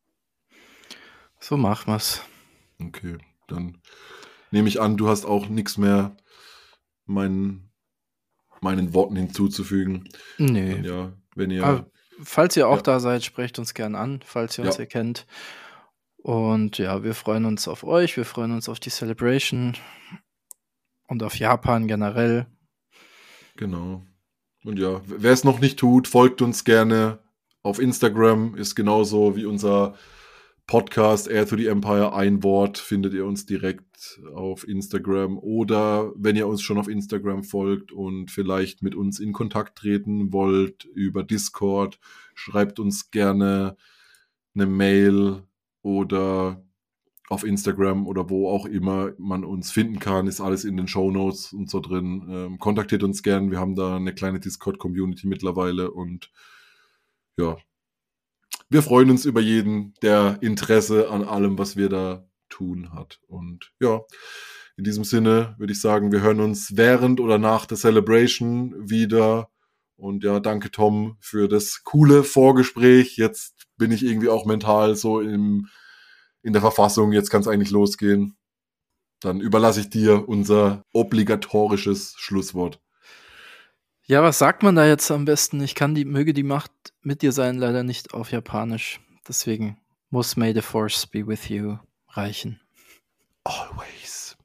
So machen wir's. Okay, dann nehme ich an, du hast auch nichts mehr meinen, meinen Worten hinzuzufügen. Nö. Dann ja, wenn ihr... Aber falls ihr auch ja. da seid, sprecht uns gern an, falls ihr uns Ja. hier kennt. Und ja, wir freuen uns auf euch, wir freuen uns auf die Celebration und auf Japan generell. Genau. Und ja, wer es noch nicht tut, folgt uns gerne auf Instagram, ist genauso wie unser Podcast Heir to the Empire, ein Wort, findet ihr uns direkt auf Instagram. Oder wenn ihr uns schon auf Instagram folgt und vielleicht mit uns in Kontakt treten wollt über Discord, schreibt uns gerne eine Mail oder auf Instagram oder wo auch immer man uns finden kann, ist alles in den Shownotes und so drin. Ähm, kontaktiert uns gern, wir haben da eine kleine Discord-Community mittlerweile und ja, wir freuen uns über jeden, der Interesse an allem, was wir da tun hat. Und ja, In diesem Sinne würde ich sagen, wir hören uns während oder nach der Celebration wieder. Und ja, danke Tom für das coole Vorgespräch. Jetzt bin ich irgendwie auch mental so im, in der Verfassung. Jetzt kann es eigentlich losgehen. Dann überlasse ich dir unser obligatorisches Schlusswort. Ja, was sagt man da jetzt am besten? Ich kann die, möge die Macht mit dir sein, leider nicht auf Japanisch. Deswegen muss May the Force be with you reichen. Always.